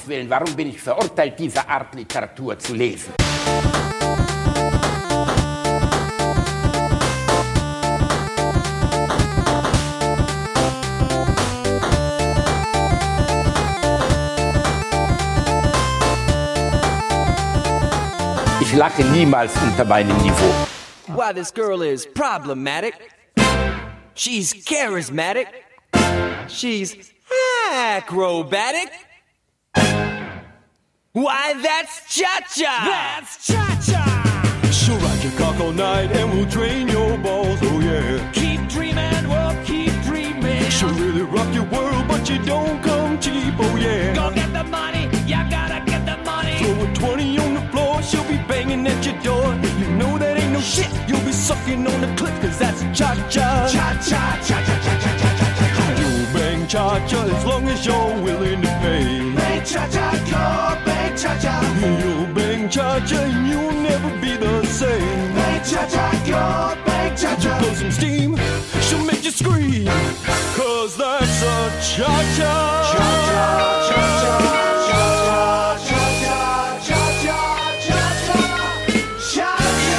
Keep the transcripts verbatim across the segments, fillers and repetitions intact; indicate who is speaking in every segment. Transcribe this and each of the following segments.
Speaker 1: Willen, warum bin ich verurteilt, diese Art Literatur zu lesen? Ich lache niemals unter meinem Niveau.
Speaker 2: Why this girl is problematic. She's charismatic. She's acrobatic. Why, that's Cha-Cha!
Speaker 3: That's Cha-Cha! She'll ride your cock all night and we'll drain your balls, oh yeah. Keep dreaming, we'll keep dreaming. She'll really rock your world, but you don't come cheap, oh yeah. Go get the money, you gotta get the money. Throw a twenty on the floor, she'll be banging at your door. You know that ain't no shit, you'll be sucking on the clip, cause that's Cha-Cha. Cha-Cha, cha-cha-cha-cha-cha-cha-cha. You'll bang Cha-Cha as long as you're willing to pay. Bang Cha-Cha, go bang Cha-Cha. You'll bang Cha-Cha and you'll never be the same. Bang Cha-Cha, go bang Cha-Cha. Blow some steam, she'll make you scream, cause that's a Cha-Cha. Cha-Cha, cha-cha, cha-cha, cha-cha, cha-cha, cha-cha,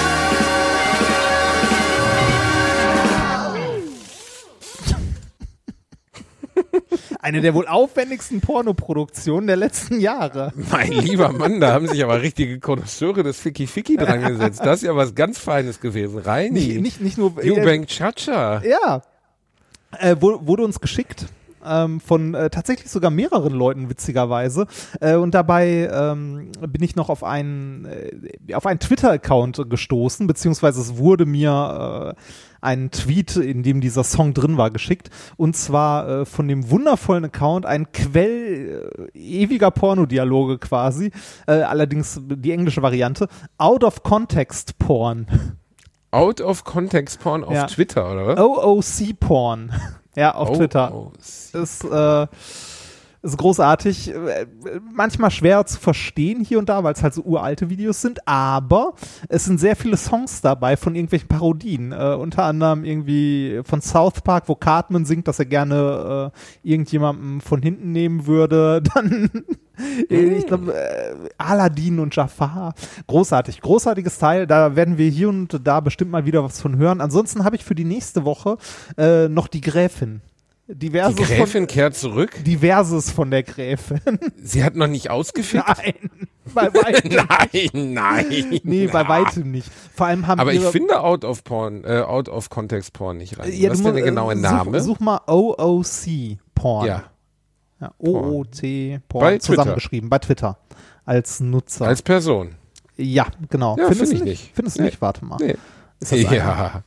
Speaker 3: cha-cha.
Speaker 4: Eine der wohl aufwendigsten Pornoproduktionen der letzten Jahre.
Speaker 5: Mein lieber Mann, da haben sich aber richtige Konnoisseure des Ficky-Ficky dran gesetzt. Das ist ja was ganz Feines gewesen. Reini.
Speaker 4: Nicht, nicht, nicht nur...
Speaker 5: You
Speaker 4: äh,
Speaker 5: bang Cha-Cha.
Speaker 4: Ja. Äh, wurde uns geschickt. Ähm, von äh, tatsächlich sogar mehreren Leuten, witzigerweise. Äh, und dabei ähm, bin ich noch auf einen, äh, auf einen Twitter-Account gestoßen, beziehungsweise es wurde mir äh, ein Tweet, in dem dieser Song drin war, geschickt. Und zwar äh, von dem wundervollen Account, ein Quell äh, ewiger Pornodialoge quasi, äh, allerdings die englische Variante, Out of Context Porn.
Speaker 5: Out of Context Porn auf
Speaker 4: Ja.
Speaker 5: Twitter, oder was?
Speaker 4: O O C Porn. Ja, auf
Speaker 5: Oh,
Speaker 4: Twitter.
Speaker 5: oh,
Speaker 4: Ist, äh, ist großartig. Äh, Manchmal schwer zu verstehen hier und da, weil es halt so uralte Videos sind, aber es sind sehr viele Songs dabei von irgendwelchen Parodien. Äh, unter anderem irgendwie von South Park, wo Cartman singt, dass er gerne äh, irgendjemanden von hinten nehmen würde. Dann ich glaube, äh, Aladdin und Jafar. Großartig, großartiges Teil. Da werden wir hier und da bestimmt mal wieder was von hören. Ansonsten habe ich für die nächste Woche äh, noch die Gräfin. Diverses
Speaker 5: Die Gräfin
Speaker 4: von,
Speaker 5: kehrt zurück?
Speaker 4: Diverses von der Gräfin.
Speaker 5: Sie hat noch nicht ausgefickt?
Speaker 4: Nein, bei weitem
Speaker 5: Nein, nein.
Speaker 4: Nee, bei weitem nicht. Vor allem haben
Speaker 5: Aber ich
Speaker 4: ihre,
Speaker 5: finde Out of Porn, äh, Out of Context Porn nicht rein.
Speaker 4: ja,
Speaker 5: Was ist
Speaker 4: du
Speaker 5: denn der
Speaker 4: musst,
Speaker 5: genaue
Speaker 4: äh,
Speaker 5: Name?
Speaker 4: Such, such mal O O C Porn.
Speaker 5: Ja.
Speaker 4: Ja, O O C Porn
Speaker 5: Bei
Speaker 4: zusammengeschrieben, bei Twitter. Als Nutzer.
Speaker 5: Als Person.
Speaker 4: Ja, genau.
Speaker 5: Ja,
Speaker 4: Findest
Speaker 5: find
Speaker 4: du
Speaker 5: ich nicht.
Speaker 4: Findest du
Speaker 5: Nee.
Speaker 4: nicht? Warte mal.
Speaker 5: Nee.
Speaker 4: Ist das
Speaker 5: Ja.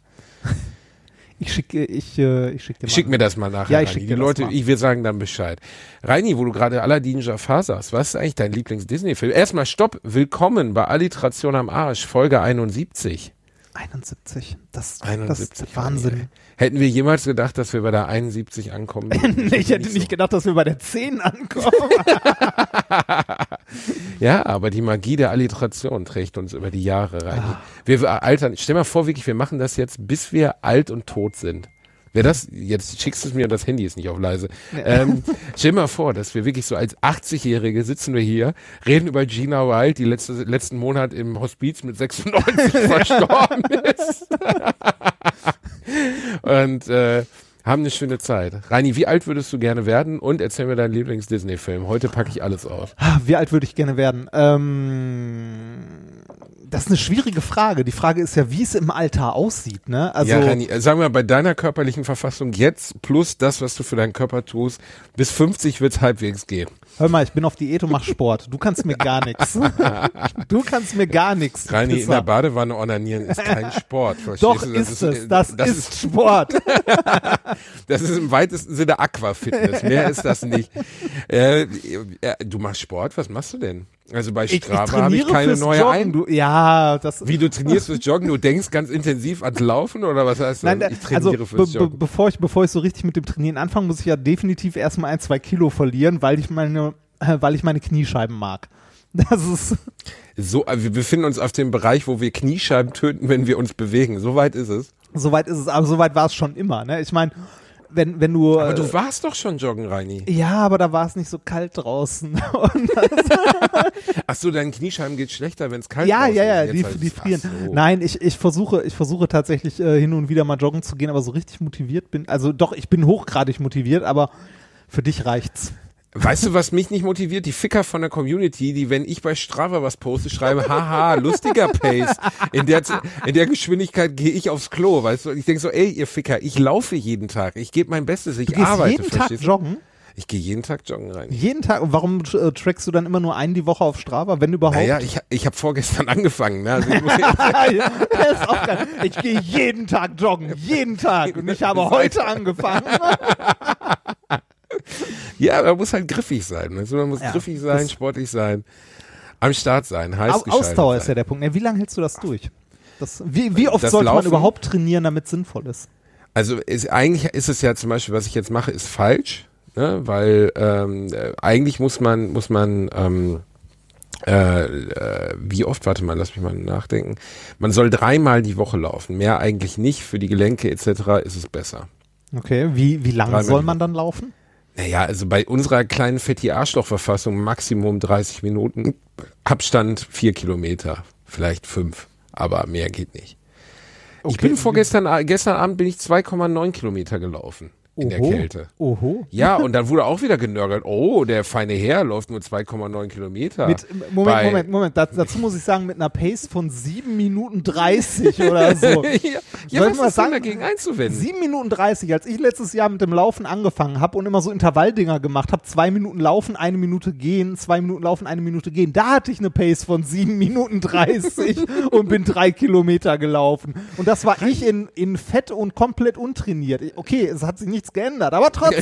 Speaker 4: Ich schicke ich, äh, ich schick dir mal.
Speaker 5: Schick mir das mal nachher.
Speaker 4: Ja, ich
Speaker 5: Reini.
Speaker 4: schick
Speaker 5: Die
Speaker 4: dir das
Speaker 5: Leute,
Speaker 4: mal.
Speaker 5: ich, wir sagen dann Bescheid. Reini, wo du gerade Aladdin Jafar sagst, was ist eigentlich dein Lieblings-Disney-Film? Erstmal Stopp, willkommen bei Alliteration am Arsch, Folge einundsiebzig.
Speaker 4: einundsiebzig. Das,
Speaker 5: einundsiebzig.
Speaker 4: das ist Wahnsinn.
Speaker 5: Hätten wir jemals gedacht, dass wir bei der einundsiebzig ankommen?
Speaker 4: Ich hätte nicht gedacht, dass wir bei der zehn ankommen.
Speaker 5: Ja, aber die Magie der Alliteration trägt uns über die Jahre rein.
Speaker 4: Ah.
Speaker 5: Wir, wir altern, stell mal vor, wirklich, wir machen das jetzt, bis wir alt und tot sind. Wer das, jetzt schickst du es mir und das Handy ist nicht auf leise. Ähm, stell mal vor, dass wir wirklich so als achtzigjährige sitzen wir hier, reden über Gina Wild, die letzte, letzten Monat im Hospiz mit sechsundneunzig verstorben ist. Und äh, haben eine schöne Zeit. Reini, wie alt würdest du gerne werden? Und erzähl mir deinen Lieblings-Disney-Film. Heute packe ich alles aus.
Speaker 4: Wie alt würde ich gerne werden? Ähm, das ist eine schwierige Frage. Die Frage ist ja, wie es im Alter aussieht, ne? Also,
Speaker 5: ja, Reini, äh, sagen wir mal, bei deiner körperlichen Verfassung jetzt plus das, was du für deinen Körper tust, bis fünfzig wird's halbwegs gehen.
Speaker 4: hör mal, ich bin auf Diät und mach Sport. Du kannst mir gar nichts. Du kannst mir gar nichts. du
Speaker 5: Reini, in
Speaker 4: Pisser.
Speaker 5: der Badewanne onanieren ist kein Sport. Verstehst
Speaker 4: Doch,
Speaker 5: du?
Speaker 4: ist es.
Speaker 5: äh,
Speaker 4: Das,
Speaker 5: das
Speaker 4: ist Sport.
Speaker 5: Das ist im weitesten Sinne Aquafitness. Mehr ist das nicht. Äh, äh, du machst Sport? Was machst du denn? Also bei
Speaker 4: Ich, ich
Speaker 5: Strava habe ich
Speaker 4: trainiere
Speaker 5: keine
Speaker 4: fürs
Speaker 5: neue
Speaker 4: Joggen.
Speaker 5: ein.
Speaker 4: Du, ja, das.
Speaker 5: Wie, du trainierst fürs Joggen? Du denkst ganz intensiv ans Laufen oder was heißt das?
Speaker 4: Nein,
Speaker 5: Ich trainiere
Speaker 4: also
Speaker 5: fürs
Speaker 4: be
Speaker 5: Joggen.
Speaker 4: be bevor ich bevor ich so richtig mit dem Trainieren anfange, muss ich ja definitiv erstmal ein, zwei Kilo verlieren, weil ich meine äh, weil ich meine Kniescheiben mag. Das ist
Speaker 5: So, äh, wir befinden uns auf dem Bereich, wo wir Kniescheiben töten, wenn wir uns bewegen. So weit ist es.
Speaker 4: Soweit ist es, aber soweit war es schon immer, ne? Ich meine, wenn, wenn du.
Speaker 5: Aber du warst doch schon joggen, Reini.
Speaker 4: Ja, aber da war es nicht so kalt draußen. Und das,
Speaker 5: Ach so, deinen Kniescheiben geht schlechter, wenn es kalt
Speaker 4: ja,
Speaker 5: draußen
Speaker 4: ja, ja,
Speaker 5: ist.
Speaker 4: die,
Speaker 5: Jetzt halt-
Speaker 4: die frieren.
Speaker 5: Ach so.
Speaker 4: Nein, ich, ich versuche, ich versuche tatsächlich äh, hin und wieder mal joggen zu gehen, aber so richtig motiviert bin. Also doch, ich bin hochgradig motiviert, aber für dich reicht's.
Speaker 5: Weißt du, was mich nicht motiviert? Die Ficker von der Community, die, wenn ich bei Strava was poste, schreiben, haha, lustiger Pace. In der, in der Geschwindigkeit gehe ich aufs Klo, weißt du? Und ich denke so, ey, ihr Ficker, ich laufe jeden Tag. Ich gebe mein Bestes, ich
Speaker 4: Du gehst
Speaker 5: arbeite.
Speaker 4: jeden Tag
Speaker 5: verstehst du?
Speaker 4: joggen?
Speaker 5: Ich gehe jeden Tag joggen rein.
Speaker 4: Jeden Tag? Und warum äh, trackst du dann immer nur einen die Woche auf Strava, wenn überhaupt?
Speaker 5: Naja, ich, ich habe vorgestern angefangen. Ne? Also ich muss
Speaker 4: Ja, das ist auch geil. Ich gehe jeden Tag joggen, jeden Tag. Und ich habe heute angefangen.
Speaker 5: ja, man muss halt griffig sein. Also man muss
Speaker 4: Ja,
Speaker 5: griffig sein,
Speaker 4: das-
Speaker 5: sportlich sein, am Start sein, heiß
Speaker 4: Au-
Speaker 5: geschaltet
Speaker 4: Ausdauer
Speaker 5: sein.
Speaker 4: ist ja der Punkt. Ja, wie lange hältst du das durch? Das, wie, wie oft
Speaker 5: Das
Speaker 4: sollte man
Speaker 5: Laufen-
Speaker 4: überhaupt trainieren, damit es sinnvoll ist?
Speaker 5: Also ist, eigentlich ist es ja zum Beispiel, was ich jetzt mache, ist falsch, ne? Weil ähm, äh, eigentlich muss man, muss man, ähm, äh, äh, wie oft, warte mal, lass mich mal nachdenken, man soll dreimal die Woche laufen, mehr eigentlich nicht, für die Gelenke et cetera ist es besser.
Speaker 4: Okay, wie, wie lange
Speaker 5: Dreimal
Speaker 4: soll
Speaker 5: die
Speaker 4: man dann laufen?
Speaker 5: Naja, also bei unserer kleinen Fetti-Arschloch-Verfassung Maximum dreißig Minuten, Abstand vier Kilometer, vielleicht fünf, aber mehr geht nicht. Ich
Speaker 4: Okay.
Speaker 5: bin vorgestern, gestern Abend bin ich zwei Komma neun Kilometer gelaufen in der
Speaker 4: Oho.
Speaker 5: Kälte.
Speaker 4: Oho.
Speaker 5: Ja, und dann wurde auch wieder genörgelt. Oh, der feine Herr läuft nur zwei Komma neun Kilometer.
Speaker 4: Mit, Moment,
Speaker 5: Bei-
Speaker 4: Moment, Moment. Da, dazu muss ich sagen, mit einer Pace von sieben Minuten dreißig oder so.
Speaker 5: ja, ja
Speaker 4: Soll
Speaker 5: was
Speaker 4: ich mal
Speaker 5: ist denn
Speaker 4: sagen?
Speaker 5: dagegen einzuwenden?
Speaker 4: sieben Minuten dreißig, als ich letztes Jahr mit dem Laufen angefangen habe und immer so Intervalldinger gemacht habe, zwei Minuten laufen, eine Minute gehen, zwei Minuten laufen, eine Minute gehen, da hatte ich eine Pace von sieben Minuten dreißig und bin drei Kilometer gelaufen. Und das war ich in, in Fett und komplett untrainiert. Okay, es hat sich nichts geändert, aber trotzdem.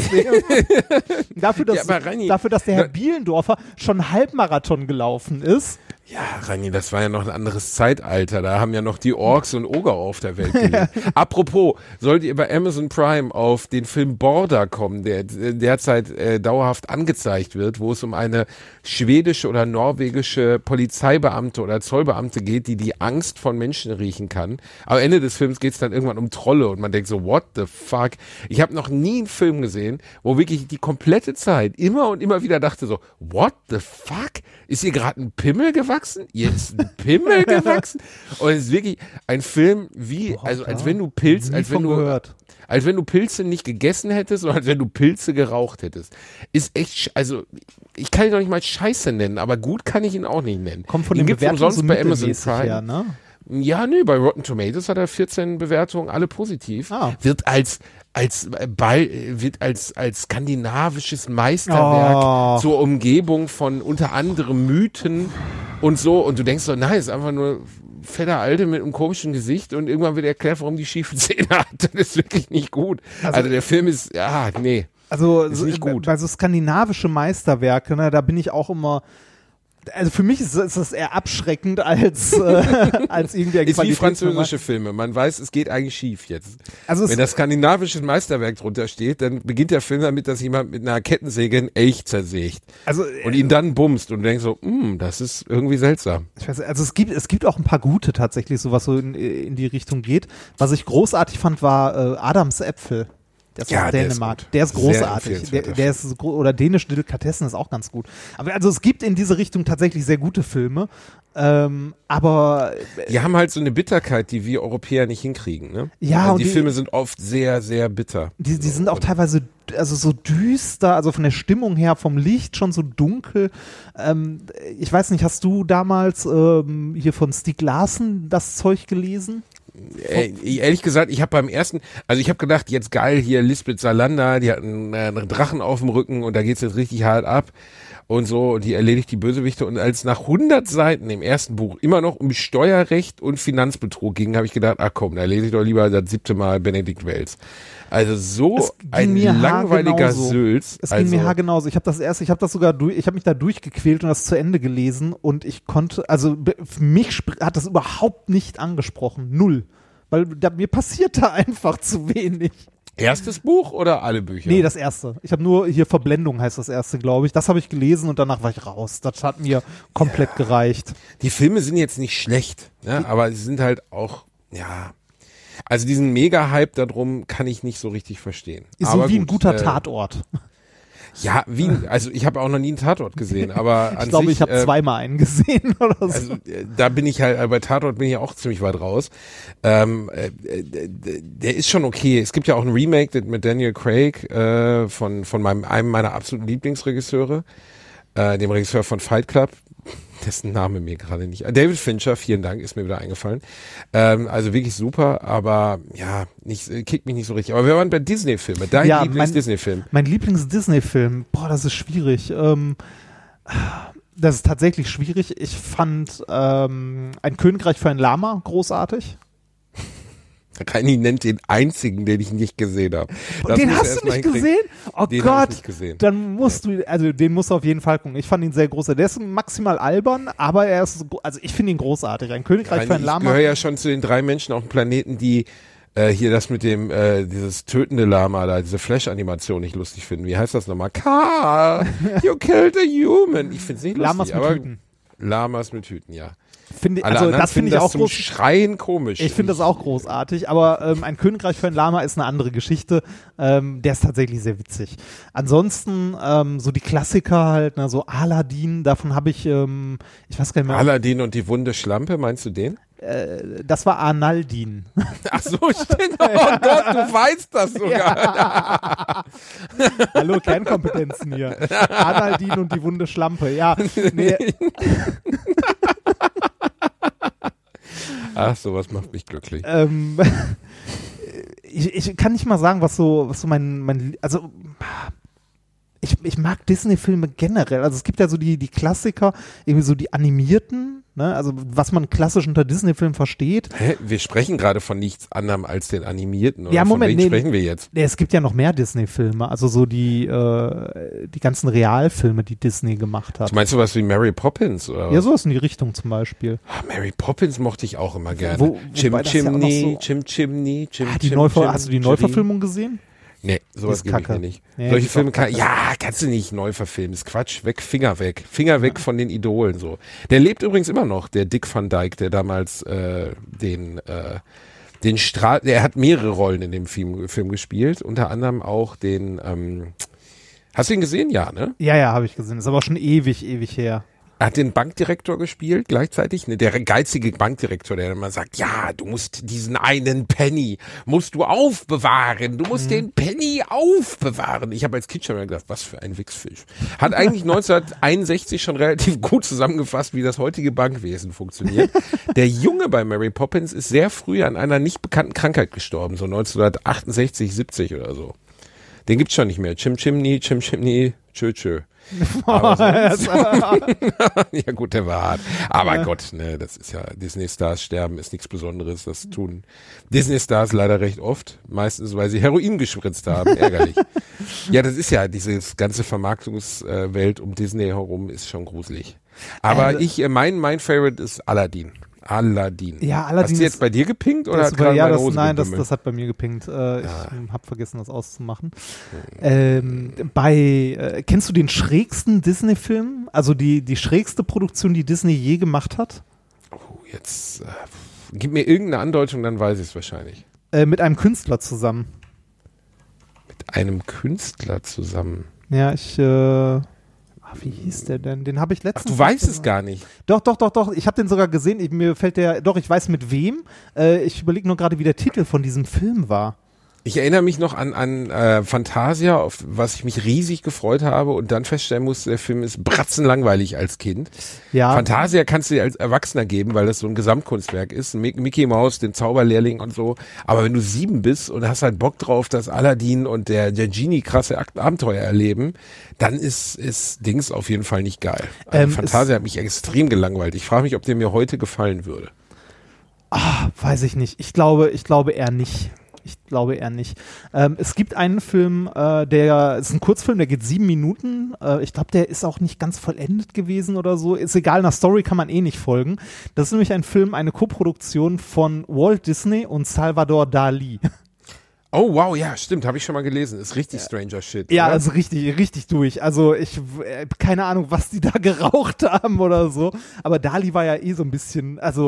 Speaker 4: dafür, dass,
Speaker 5: Ja, aber Reini,
Speaker 4: dafür, dass der Herr
Speaker 5: na-
Speaker 4: Bielendorfer schon Halbmarathon gelaufen ist.
Speaker 5: Ja, Rani, das war ja noch ein anderes Zeitalter. Da haben ja noch die Orks und Oger auf der Welt gelebt. Apropos, solltet ihr bei Amazon Prime auf den Film Border kommen, der äh, derzeit äh, dauerhaft angezeigt wird, wo es um eine schwedische oder norwegische Polizeibeamte oder Zollbeamte geht, die die Angst von Menschen riechen kann. Am Ende des Films geht es dann irgendwann um Trolle und man denkt so, what the fuck? Ich habe noch nie einen Film gesehen, wo wirklich die komplette Zeit immer und immer wieder dachte so, what the fuck? Ist hier gerade ein Pimmel gewachsen? Hier ist ein Pimmel gewachsen? Und es ist wirklich ein Film wie, also als wenn du Pilz,
Speaker 4: Nie
Speaker 5: als wenn
Speaker 4: von
Speaker 5: du,
Speaker 4: gehört.
Speaker 5: als wenn du Pilze nicht gegessen hättest, sondern als wenn du Pilze geraucht hättest. Ist echt, sch- also ich kann ihn doch nicht mal Scheiße nennen, aber gut kann ich ihn auch nicht nennen.
Speaker 4: Kommt von
Speaker 5: ihn
Speaker 4: den
Speaker 5: gibt's
Speaker 4: Bewertungen
Speaker 5: umsonst
Speaker 4: so
Speaker 5: bei Amazon
Speaker 4: mittelmäßig
Speaker 5: Prime.
Speaker 4: her, ne?
Speaker 5: Ja, nee, bei Rotten Tomatoes hat er vierzehn Bewertungen, alle positiv.
Speaker 4: Ah.
Speaker 5: Wird als als äh, Ball wird als als skandinavisches Meisterwerk
Speaker 4: Oh.
Speaker 5: zur Umgebung von unter anderem Mythen und so und du denkst so, nein, ist einfach nur fetter Alte mit einem komischen Gesicht und irgendwann wird erklärt, warum die schiefe Zähne hat. Das ist wirklich nicht gut. Also,
Speaker 4: Also-
Speaker 5: der Film ist, ja, nee.
Speaker 4: Also
Speaker 5: Ist
Speaker 4: so,
Speaker 5: nicht gut.
Speaker 4: bei so skandinavische Meisterwerke, ne, da bin ich auch immer. Also für mich ist, ist das eher abschreckend als äh, als irgendein
Speaker 5: Ist wie
Speaker 4: Qualitätsmerkmal.
Speaker 5: französische Filme. Man weiß, es geht eigentlich schief jetzt.
Speaker 4: Also es-
Speaker 5: Wenn das skandinavische Meisterwerk drunter steht, dann beginnt der Film damit, dass jemand mit einer Kettensäge einen Elch zersägt.
Speaker 4: Also,
Speaker 5: Und ihn dann bumst und du denkst so, hm, das ist irgendwie seltsam.
Speaker 4: Ich weiß, also es gibt es gibt auch ein paar gute tatsächlich, so was so in, in die Richtung geht. Was ich großartig fand, war äh, Adams Äpfel. Der ist
Speaker 5: Ja,
Speaker 4: aus
Speaker 5: der ist
Speaker 4: Dänemark.
Speaker 5: gut.
Speaker 4: Der ist
Speaker 5: Sehr
Speaker 4: großartig. Der,
Speaker 5: empfehlenswerter
Speaker 4: der ist gro- oder dänische Delikatessen ist auch ganz gut. Aber also es gibt in diese Richtung tatsächlich sehr gute Filme. Ähm, aber
Speaker 5: Die haben halt so eine Bitterkeit, die wir Europäer nicht hinkriegen. Ne?
Speaker 4: Ja,
Speaker 5: also
Speaker 4: und
Speaker 5: die,
Speaker 4: die-
Speaker 5: Filme sind oft sehr, sehr bitter.
Speaker 4: Die, die sind auch teilweise also so düster, also von der Stimmung her, vom Licht schon so dunkel. Ähm, ich weiß nicht, hast du damals ähm, hier von Stieg Larsson das Zeug gelesen?
Speaker 5: Ey, ehrlich gesagt, ich habe beim ersten, also ich habe gedacht, jetzt geil hier Lisbeth Salander, die hat einen, äh, einen Drachen auf dem Rücken und da geht's jetzt richtig hart ab und so und die erledigt die Bösewichte und als nach hundert Seiten im ersten Buch immer noch um Steuerrecht und Finanzbetrug ging, habe ich gedacht, ach komm, da lese ich doch lieber das siebte Mal Benedikt Wells. Also so
Speaker 4: Es ging
Speaker 5: ein
Speaker 4: mir
Speaker 5: langweiliger
Speaker 4: haargenauso.
Speaker 5: Sülz.
Speaker 4: Es
Speaker 5: also,
Speaker 4: ging mir haargenauso. Ich habe das erst, ich habe das sogar durch, ich habe mich da durchgequält und das zu Ende gelesen und ich konnte, also be- für mich sp- hat das überhaupt nicht angesprochen, null, weil da, mir passiert da einfach zu wenig.
Speaker 5: erstes Buch oder alle Bücher?
Speaker 4: Nee, das erste. Ich habe nur hier Verblendung heißt das erste, glaube ich. Das habe ich gelesen und danach war ich raus. Das hat mir komplett gereicht.
Speaker 5: Die Filme sind jetzt nicht schlecht, ne? aber sie sind halt auch, ja. Also diesen Mega-Hype darum kann ich nicht so richtig verstehen.
Speaker 4: Ist
Speaker 5: aber
Speaker 4: so wie
Speaker 5: gut,
Speaker 4: ein guter
Speaker 5: äh,
Speaker 4: Tatort.
Speaker 5: Ja, wie, also ich habe auch noch nie einen Tatort gesehen, aber an
Speaker 4: Ich glaube,
Speaker 5: sich,
Speaker 4: ich habe
Speaker 5: äh,
Speaker 4: zweimal einen gesehen oder so.
Speaker 5: Also äh, da bin ich halt, äh, bei Tatort bin ich auch ziemlich weit raus. Ähm, äh, äh, der ist schon okay. Es gibt ja auch ein Remake mit Daniel Craig äh, von von meinem einem meiner absoluten Lieblingsregisseure, äh, dem Regisseur von Fight Club, dessen Name mir gerade nicht. David Fincher, vielen Dank, ist mir wieder eingefallen. Ähm, also wirklich super, aber ja, nicht, kickt mich nicht so richtig. Aber wir waren bei Disney-Filmen. Dein
Speaker 4: Ja,
Speaker 5: Lieblings-Disney-Film?
Speaker 4: Mein Lieblings-Disney-Film, boah, das ist schwierig. Ähm, das ist tatsächlich schwierig. Ich fand ähm, Ein Königreich für ein Lama großartig.
Speaker 5: Reini nennt den einzigen, den ich nicht gesehen habe. Das
Speaker 4: Den
Speaker 5: muss er
Speaker 4: hast
Speaker 5: erst
Speaker 4: du
Speaker 5: mal
Speaker 4: nicht
Speaker 5: hinkriegen.
Speaker 4: gesehen? Oh
Speaker 5: Den hab ich
Speaker 4: Gott,
Speaker 5: nicht gesehen.
Speaker 4: dann musst du, also den musst du auf jeden Fall gucken. Ich fand ihn sehr großartig. Der ist maximal albern, aber er ist, also ich finde ihn großartig. Ein Königreich
Speaker 5: Reini,
Speaker 4: für ein
Speaker 5: ich
Speaker 4: Lama.
Speaker 5: gehöre ja schon zu den drei Menschen auf dem Planeten, die äh, hier das mit dem, äh, dieses tötende Lama da, diese Flash-Animation nicht lustig finden. Wie heißt das nochmal? Car, you killed a human. Ich finde es nicht lustig,
Speaker 4: Lamas mit
Speaker 5: aber
Speaker 4: Hüten.
Speaker 5: Lamas mit Hüten, ja.
Speaker 4: Finde,
Speaker 5: Alle
Speaker 4: also
Speaker 5: anderen
Speaker 4: das finde
Speaker 5: finden
Speaker 4: ich auch
Speaker 5: zum
Speaker 4: groß.
Speaker 5: Schreien komisch.
Speaker 4: Ich finde das auch großartig, aber ähm, Ein Königreich für ein Lama ist eine andere Geschichte. Ähm, der ist tatsächlich sehr witzig. Ansonsten ähm, so die Klassiker halt, ne, so Aladdin, davon habe ich, ähm, ich weiß gar nicht mehr.
Speaker 5: Aladdin und die wunde Schlampe, meinst du den?
Speaker 4: Äh, das war Arnaldin.
Speaker 5: Ach so, stimmt. Oh Gott, du weißt das sogar.
Speaker 4: Hallo, Kernkompetenzen hier. Arnaldin und die wunde Schlampe. Ja, nee.
Speaker 5: Ach, sowas macht mich glücklich.
Speaker 4: ähm, ich, ich kann nicht mal sagen, was so, was so mein, mein also ich, ich mag Disney-Filme generell. Also es gibt ja so die, die Klassiker, irgendwie so die animierten, ne? Also was man klassisch unter Disney-Filmen versteht.
Speaker 5: Hä? Wir sprechen gerade von nichts anderem als den animierten. Oder
Speaker 4: Ja,
Speaker 5: von
Speaker 4: Moment,
Speaker 5: welchen
Speaker 4: nee,
Speaker 5: sprechen wir jetzt?
Speaker 4: Nee, es gibt ja noch mehr Disney-Filme, also so die, äh, die ganzen Realfilme, die Disney gemacht hat.
Speaker 5: Meinst du was wie Mary Poppins? Oder was?
Speaker 4: Ja, sowas in die Richtung zum Beispiel.
Speaker 5: Ah, Mary Poppins mochte ich auch immer gerne.
Speaker 4: Wo-
Speaker 5: Chim
Speaker 4: wobei das ja auch noch
Speaker 5: Chimney,
Speaker 4: so-
Speaker 5: Chim Chimney, Chim
Speaker 4: Ah, die
Speaker 5: Chim
Speaker 4: Neuver
Speaker 5: Chim
Speaker 4: hast du die
Speaker 5: Chili?
Speaker 4: Neuverfilmung gesehen?
Speaker 5: Nee, sowas
Speaker 4: ist
Speaker 5: gebe ich
Speaker 4: Kacke.
Speaker 5: mir nicht.
Speaker 4: Nee, die
Speaker 5: Solche
Speaker 4: ist
Speaker 5: Filme
Speaker 4: auch
Speaker 5: kann,
Speaker 4: Kacke.
Speaker 5: ja, kannst du nicht neu verfilmen. Ist Quatsch. Weg, Finger weg. Finger weg von den Idolen, so. Der lebt übrigens immer noch, der Dick Van Dyke, der damals, äh, den, äh, den Stra, der hat mehrere Rollen in dem Film, Film gespielt. Unter anderem auch den, ähm, hast du ihn gesehen? Ja, ne?
Speaker 4: Ja, ja, habe ich gesehen. Ist aber schon ewig, ewig her.
Speaker 5: Er hat den Bankdirektor gespielt gleichzeitig, ne, der geizige Bankdirektor, der immer sagt, ja, du musst diesen einen Penny, musst du aufbewahren, du musst mhm. den Penny aufbewahren. Ich habe als Kind schon mal gedacht, was für ein Wichsfisch. Hat eigentlich neunzehnhunderteinundsechzig schon relativ gut zusammengefasst, wie das heutige Bankwesen funktioniert. Der Junge bei Mary Poppins ist sehr früh an einer nicht bekannten Krankheit gestorben, so neunzehnhundertachtundsechzig, siebzig oder so. Den gibt's schon nicht mehr. Chim Chimney, Chim Chimney, tschö tschö. Aber sonst, ja gut, der war hart. Aber ja. Gott, ne, das ist ja, Disney-Stars sterben ist nichts Besonderes. Das tun Disney-Stars leider recht oft. Meistens, weil sie Heroin gespritzt haben. Ärgerlich. Ja, das ist ja, diese ganze Vermarktungswelt um Disney herum ist schon gruselig. Aber also, ich, mein, mein Favorite ist Aladdin. Aladdin.
Speaker 4: Ja, Aladdin.
Speaker 5: Hast du jetzt bei dir gepinkt oder hat
Speaker 4: gerade
Speaker 5: ja,
Speaker 4: meine
Speaker 5: das,
Speaker 4: Hose Nein, das,
Speaker 5: gebimmelt?
Speaker 4: das hat bei mir gepinkt. Äh, ich
Speaker 5: Ah.
Speaker 4: habe vergessen, das auszumachen. Ähm, bei, äh, kennst du den schrägsten Disney-Film? Also die, die schrägste Produktion, die Disney je gemacht hat?
Speaker 5: Oh, jetzt äh, gib mir irgendeine Andeutung, dann weiß ich es wahrscheinlich.
Speaker 4: Äh, mit einem Künstler zusammen.
Speaker 5: Mit einem Künstler zusammen.
Speaker 4: Ja, ich, äh, wie hieß der denn? Den habe ich
Speaker 5: Ach,
Speaker 4: letztens.
Speaker 5: du weißt es gar nicht.
Speaker 4: Doch, doch, doch, doch. Ich habe den sogar gesehen. Ich, mir fällt der. Doch, ich weiß mit wem. Äh, ich überlege nur gerade, wie der Titel von diesem Film war.
Speaker 5: Ich erinnere mich noch an, an äh, Fantasia, auf was ich mich riesig gefreut habe und dann feststellen musste, der Film ist bratzenlangweilig als Kind.
Speaker 4: Ja.
Speaker 5: Fantasia kannst du dir als Erwachsener geben, weil das so ein Gesamtkunstwerk ist. Mickey Mouse, den Zauberlehrling und so. Aber wenn du sieben bist und hast halt Bock drauf, dass Aladdin und der, der Genie krasse Abenteuer erleben, dann ist, ist Dings auf jeden Fall nicht geil. Also
Speaker 4: Ähm,
Speaker 5: Fantasia hat mich extrem gelangweilt. Ich frage mich, ob der mir heute gefallen würde.
Speaker 4: Ah, weiß ich nicht. Ich glaube, ich glaube eher nicht. Ich glaube eher nicht. Ähm, es gibt einen Film, äh, der ist ein Kurzfilm, der geht sieben Minuten. Äh, ich glaube, der ist auch nicht ganz vollendet gewesen oder so. Ist egal, einer Story kann man eh nicht folgen. Das ist nämlich ein Film, eine Koproduktion von Walt Disney und Salvador Dali.
Speaker 5: Oh, wow, ja, stimmt, habe ich schon mal gelesen. Ist richtig Stranger Shit.
Speaker 4: Ja,
Speaker 5: oder?
Speaker 4: also richtig, richtig durch. Also ich, äh, keine Ahnung, was die da geraucht haben oder so. Aber Dali war ja eh so ein bisschen, also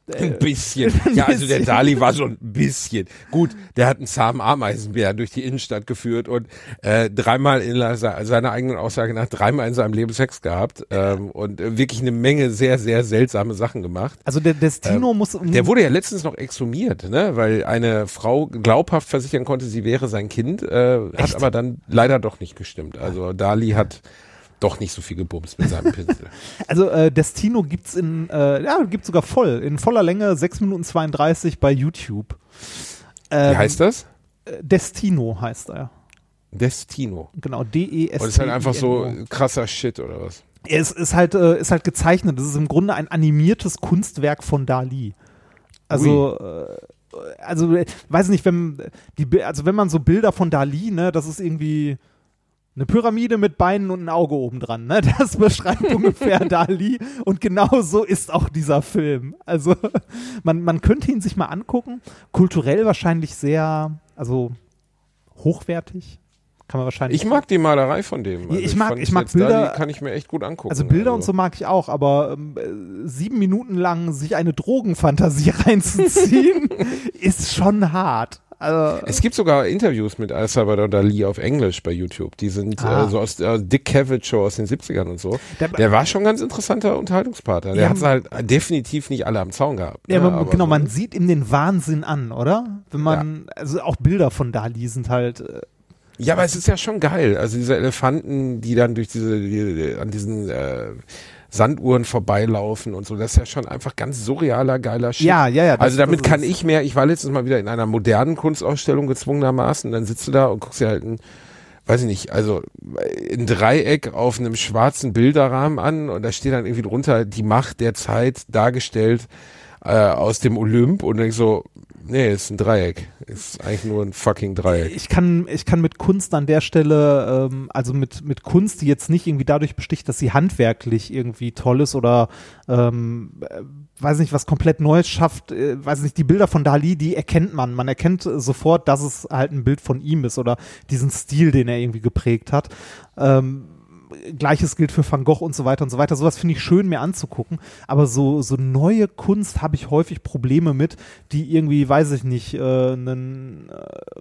Speaker 5: Ein bisschen. Ja, also der Dali war so ein bisschen. Gut, der hat einen zahmen Ameisenbär durch die Innenstadt geführt und äh, dreimal in seiner eigenen Aussage nach dreimal in seinem Leben Sex gehabt ähm, und äh, wirklich eine Menge sehr, sehr seltsame Sachen gemacht.
Speaker 4: Also der Destino
Speaker 5: ähm,
Speaker 4: muss...
Speaker 5: Der wurde ja letztens noch exhumiert, ne, weil eine Frau glaubhaft versichern konnte, sie wäre sein Kind, äh, hat aber dann leider doch nicht gestimmt. Also Dali hat doch nicht so viel gebumst mit seinem Pinsel.
Speaker 4: Also äh, Destino gibt's in, äh, ja, gibt's sogar voll, in voller Länge, sechs Minuten zweiunddreißig bei YouTube. Ähm,
Speaker 5: Wie heißt das?
Speaker 4: Destino heißt er.
Speaker 5: Destino.
Speaker 4: Genau, D E S T I N O.
Speaker 5: Und ist halt einfach so krasser Shit oder was?
Speaker 4: Es ist halt, äh, ist halt gezeichnet. Es ist im Grunde ein animiertes Kunstwerk von Dali. Also, äh, also, äh, weiß nicht, wenn die, also wenn man so Bilder von Dali, ne, das ist irgendwie eine Pyramide mit Beinen und ein Auge oben dran, ne? Das beschreibt ungefähr Dali und genau so ist auch dieser Film. Also man, man könnte ihn sich mal angucken. Kulturell wahrscheinlich sehr, also hochwertig. Kann man wahrscheinlich.
Speaker 5: Ich mag die Malerei von dem. Also
Speaker 4: ich mag,
Speaker 5: fand
Speaker 4: ich mag
Speaker 5: jetzt
Speaker 4: Bilder.
Speaker 5: Dali kann ich mir echt gut angucken.
Speaker 4: Also Bilder also. und so mag ich auch, aber ähm, sieben Minuten lang sich eine Drogenfantasie reinzuziehen, ist schon hart. Also,
Speaker 5: es gibt sogar Interviews mit Salvador Dali auf Englisch bei YouTube. Die sind
Speaker 4: ah.
Speaker 5: äh, so aus der Dick Cavett Show aus den siebzigern und so. Der, der war schon ein ganz interessanter Unterhaltungspartner. Der ja, hat halt definitiv nicht alle am Zaun gehabt.
Speaker 4: Ja,
Speaker 5: ne?
Speaker 4: man, genau,
Speaker 5: so.
Speaker 4: Man sieht ihm den Wahnsinn an, oder? Wenn man, ja. also auch Bilder von Dali sind halt. Äh,
Speaker 5: ja, aber es ist ja schon geil. Also diese Elefanten, die dann durch diese, die, an diesen äh, Sanduhren vorbeilaufen und so, das ist ja schon einfach ganz surrealer, geiler Shit.
Speaker 4: Ja, ja, ja.
Speaker 5: Also damit kann ich mehr, ich war letztens mal wieder in einer modernen Kunstausstellung gezwungenermaßen, dann sitzt du da und guckst dir halt ein, weiß ich nicht, also ein Dreieck auf einem schwarzen Bilderrahmen an und da steht dann irgendwie drunter die Macht der Zeit dargestellt äh, aus dem Olymp und ich so, nee, ist ein Dreieck. Ist eigentlich nur ein fucking Dreieck.
Speaker 4: Ich kann, ich kann mit Kunst an der Stelle, ähm, also mit, mit Kunst, die jetzt nicht irgendwie dadurch besticht, dass sie handwerklich irgendwie toll ist oder, ähm, äh, weiß nicht, was komplett Neues schafft, äh, weiß nicht, die Bilder von Dali, die erkennt man. Man erkennt sofort, dass es halt ein Bild von ihm ist oder diesen Stil, den er irgendwie geprägt hat. Ähm, Gleiches gilt für Van Gogh und so weiter und so weiter. Sowas finde ich schön, mir anzugucken. Aber so, so neue Kunst habe ich häufig Probleme mit, die irgendwie, weiß ich nicht, äh, einen, äh,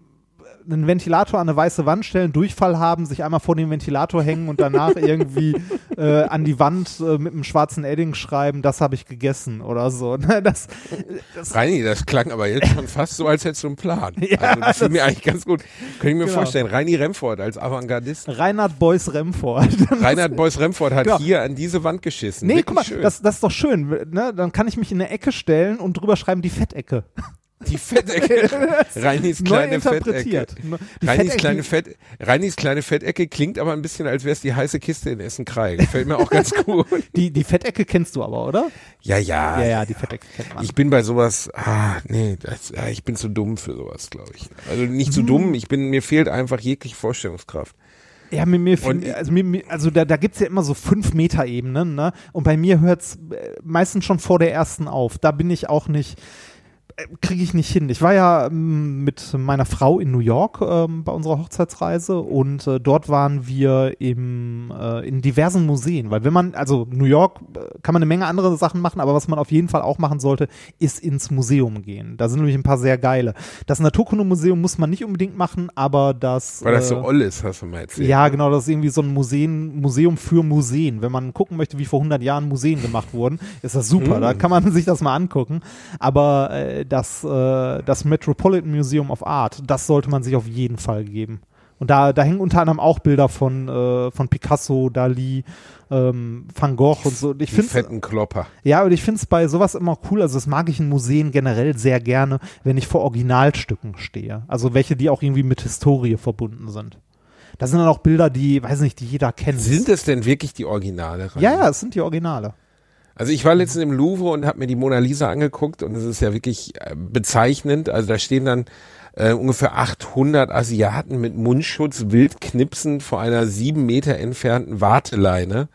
Speaker 4: einen Ventilator an eine weiße Wand stellen, Durchfall haben, sich einmal vor den Ventilator hängen und danach irgendwie äh, an die Wand äh, mit einem schwarzen Edding schreiben, das habe ich gegessen oder so. Das, das
Speaker 5: Reini, das klang aber jetzt schon fast so, als hättest du einen Plan.
Speaker 4: Ja,
Speaker 5: also das ist mir eigentlich ganz gut. Könnte ich mir
Speaker 4: genau.
Speaker 5: vorstellen. Reini Remford als Avantgardist.
Speaker 4: Reinhard Beuys Remford.
Speaker 5: Reinhard Beuys Remford hat genau. hier an diese Wand geschissen.
Speaker 4: Nee,
Speaker 5: Wirklich
Speaker 4: guck mal,
Speaker 5: schön.
Speaker 4: das, das ist doch schön. Ne? Dann kann ich mich in eine Ecke stellen und drüber schreiben, die Fettecke.
Speaker 5: Die Fettecke. Reinis kleine Fettecke. Reinis kleine, Fett, Reinis kleine Fettecke klingt aber ein bisschen, als wäre es die heiße Kiste in Essen-Krei. Gefällt mir auch ganz gut.
Speaker 4: Die, die Fettecke kennst du aber, oder?
Speaker 5: Ja, ja.
Speaker 4: Ja, ja, die Fettecke kennt man.
Speaker 5: Ich bin bei sowas, ah, nee, das, ja, ich bin zu dumm für sowas, glaube ich. Also nicht zu
Speaker 4: hm.
Speaker 5: dumm, ich bin, mir fehlt einfach jegliche Vorstellungskraft.
Speaker 4: Ja, mir, mir, find, also, mir, also da, da gibt's ja immer so fünf Meter Ebenen, ne? Und bei mir hört's meistens schon vor der ersten auf. Da bin ich auch nicht, kriege ich nicht hin. Ich war ja ähm, mit meiner Frau in New York ähm, bei unserer Hochzeitsreise und äh, dort waren wir im, äh, in diversen Museen, weil wenn man, also New York äh, kann man eine Menge andere Sachen machen, aber was man auf jeden Fall auch machen sollte, ist ins Museum gehen. Da sind nämlich ein paar sehr geile. Das Naturkundemuseum muss man nicht unbedingt machen, aber das...
Speaker 5: Weil das
Speaker 4: äh,
Speaker 5: so oll ist, hast du mal erzählt.
Speaker 4: Ja, genau, das ist irgendwie so ein Museen, Museum für Museen. Wenn man gucken möchte, wie vor hundert Jahren Museen gemacht wurden, ist das super.
Speaker 5: Hm.
Speaker 4: Da kann man sich das mal angucken. Aber äh, das, äh, das Metropolitan Museum of Art, das sollte man sich auf jeden Fall geben. Und da, da hängen unter anderem auch Bilder von, äh, von Picasso, Dali, ähm, Van Gogh und so. Ich
Speaker 5: Die fetten
Speaker 4: find's,
Speaker 5: Klopper.
Speaker 4: ja, und ich finde es bei sowas immer cool. Also das mag ich in Museen generell sehr gerne, wenn ich vor Originalstücken stehe. Also welche, die auch irgendwie mit Historie verbunden sind. Da sind dann auch Bilder, die, weiß nicht, die jeder kennt.
Speaker 5: Sind es denn wirklich die Originale?
Speaker 4: Ja, ja, es sind die Originale.
Speaker 5: Also ich war letztens im Louvre und habe mir die Mona Lisa angeguckt und es ist ja wirklich bezeichnend. Also da stehen dann äh, ungefähr achthundert Asiaten mit Mundschutz wild knipsen vor einer sieben Meter entfernten Warteleine,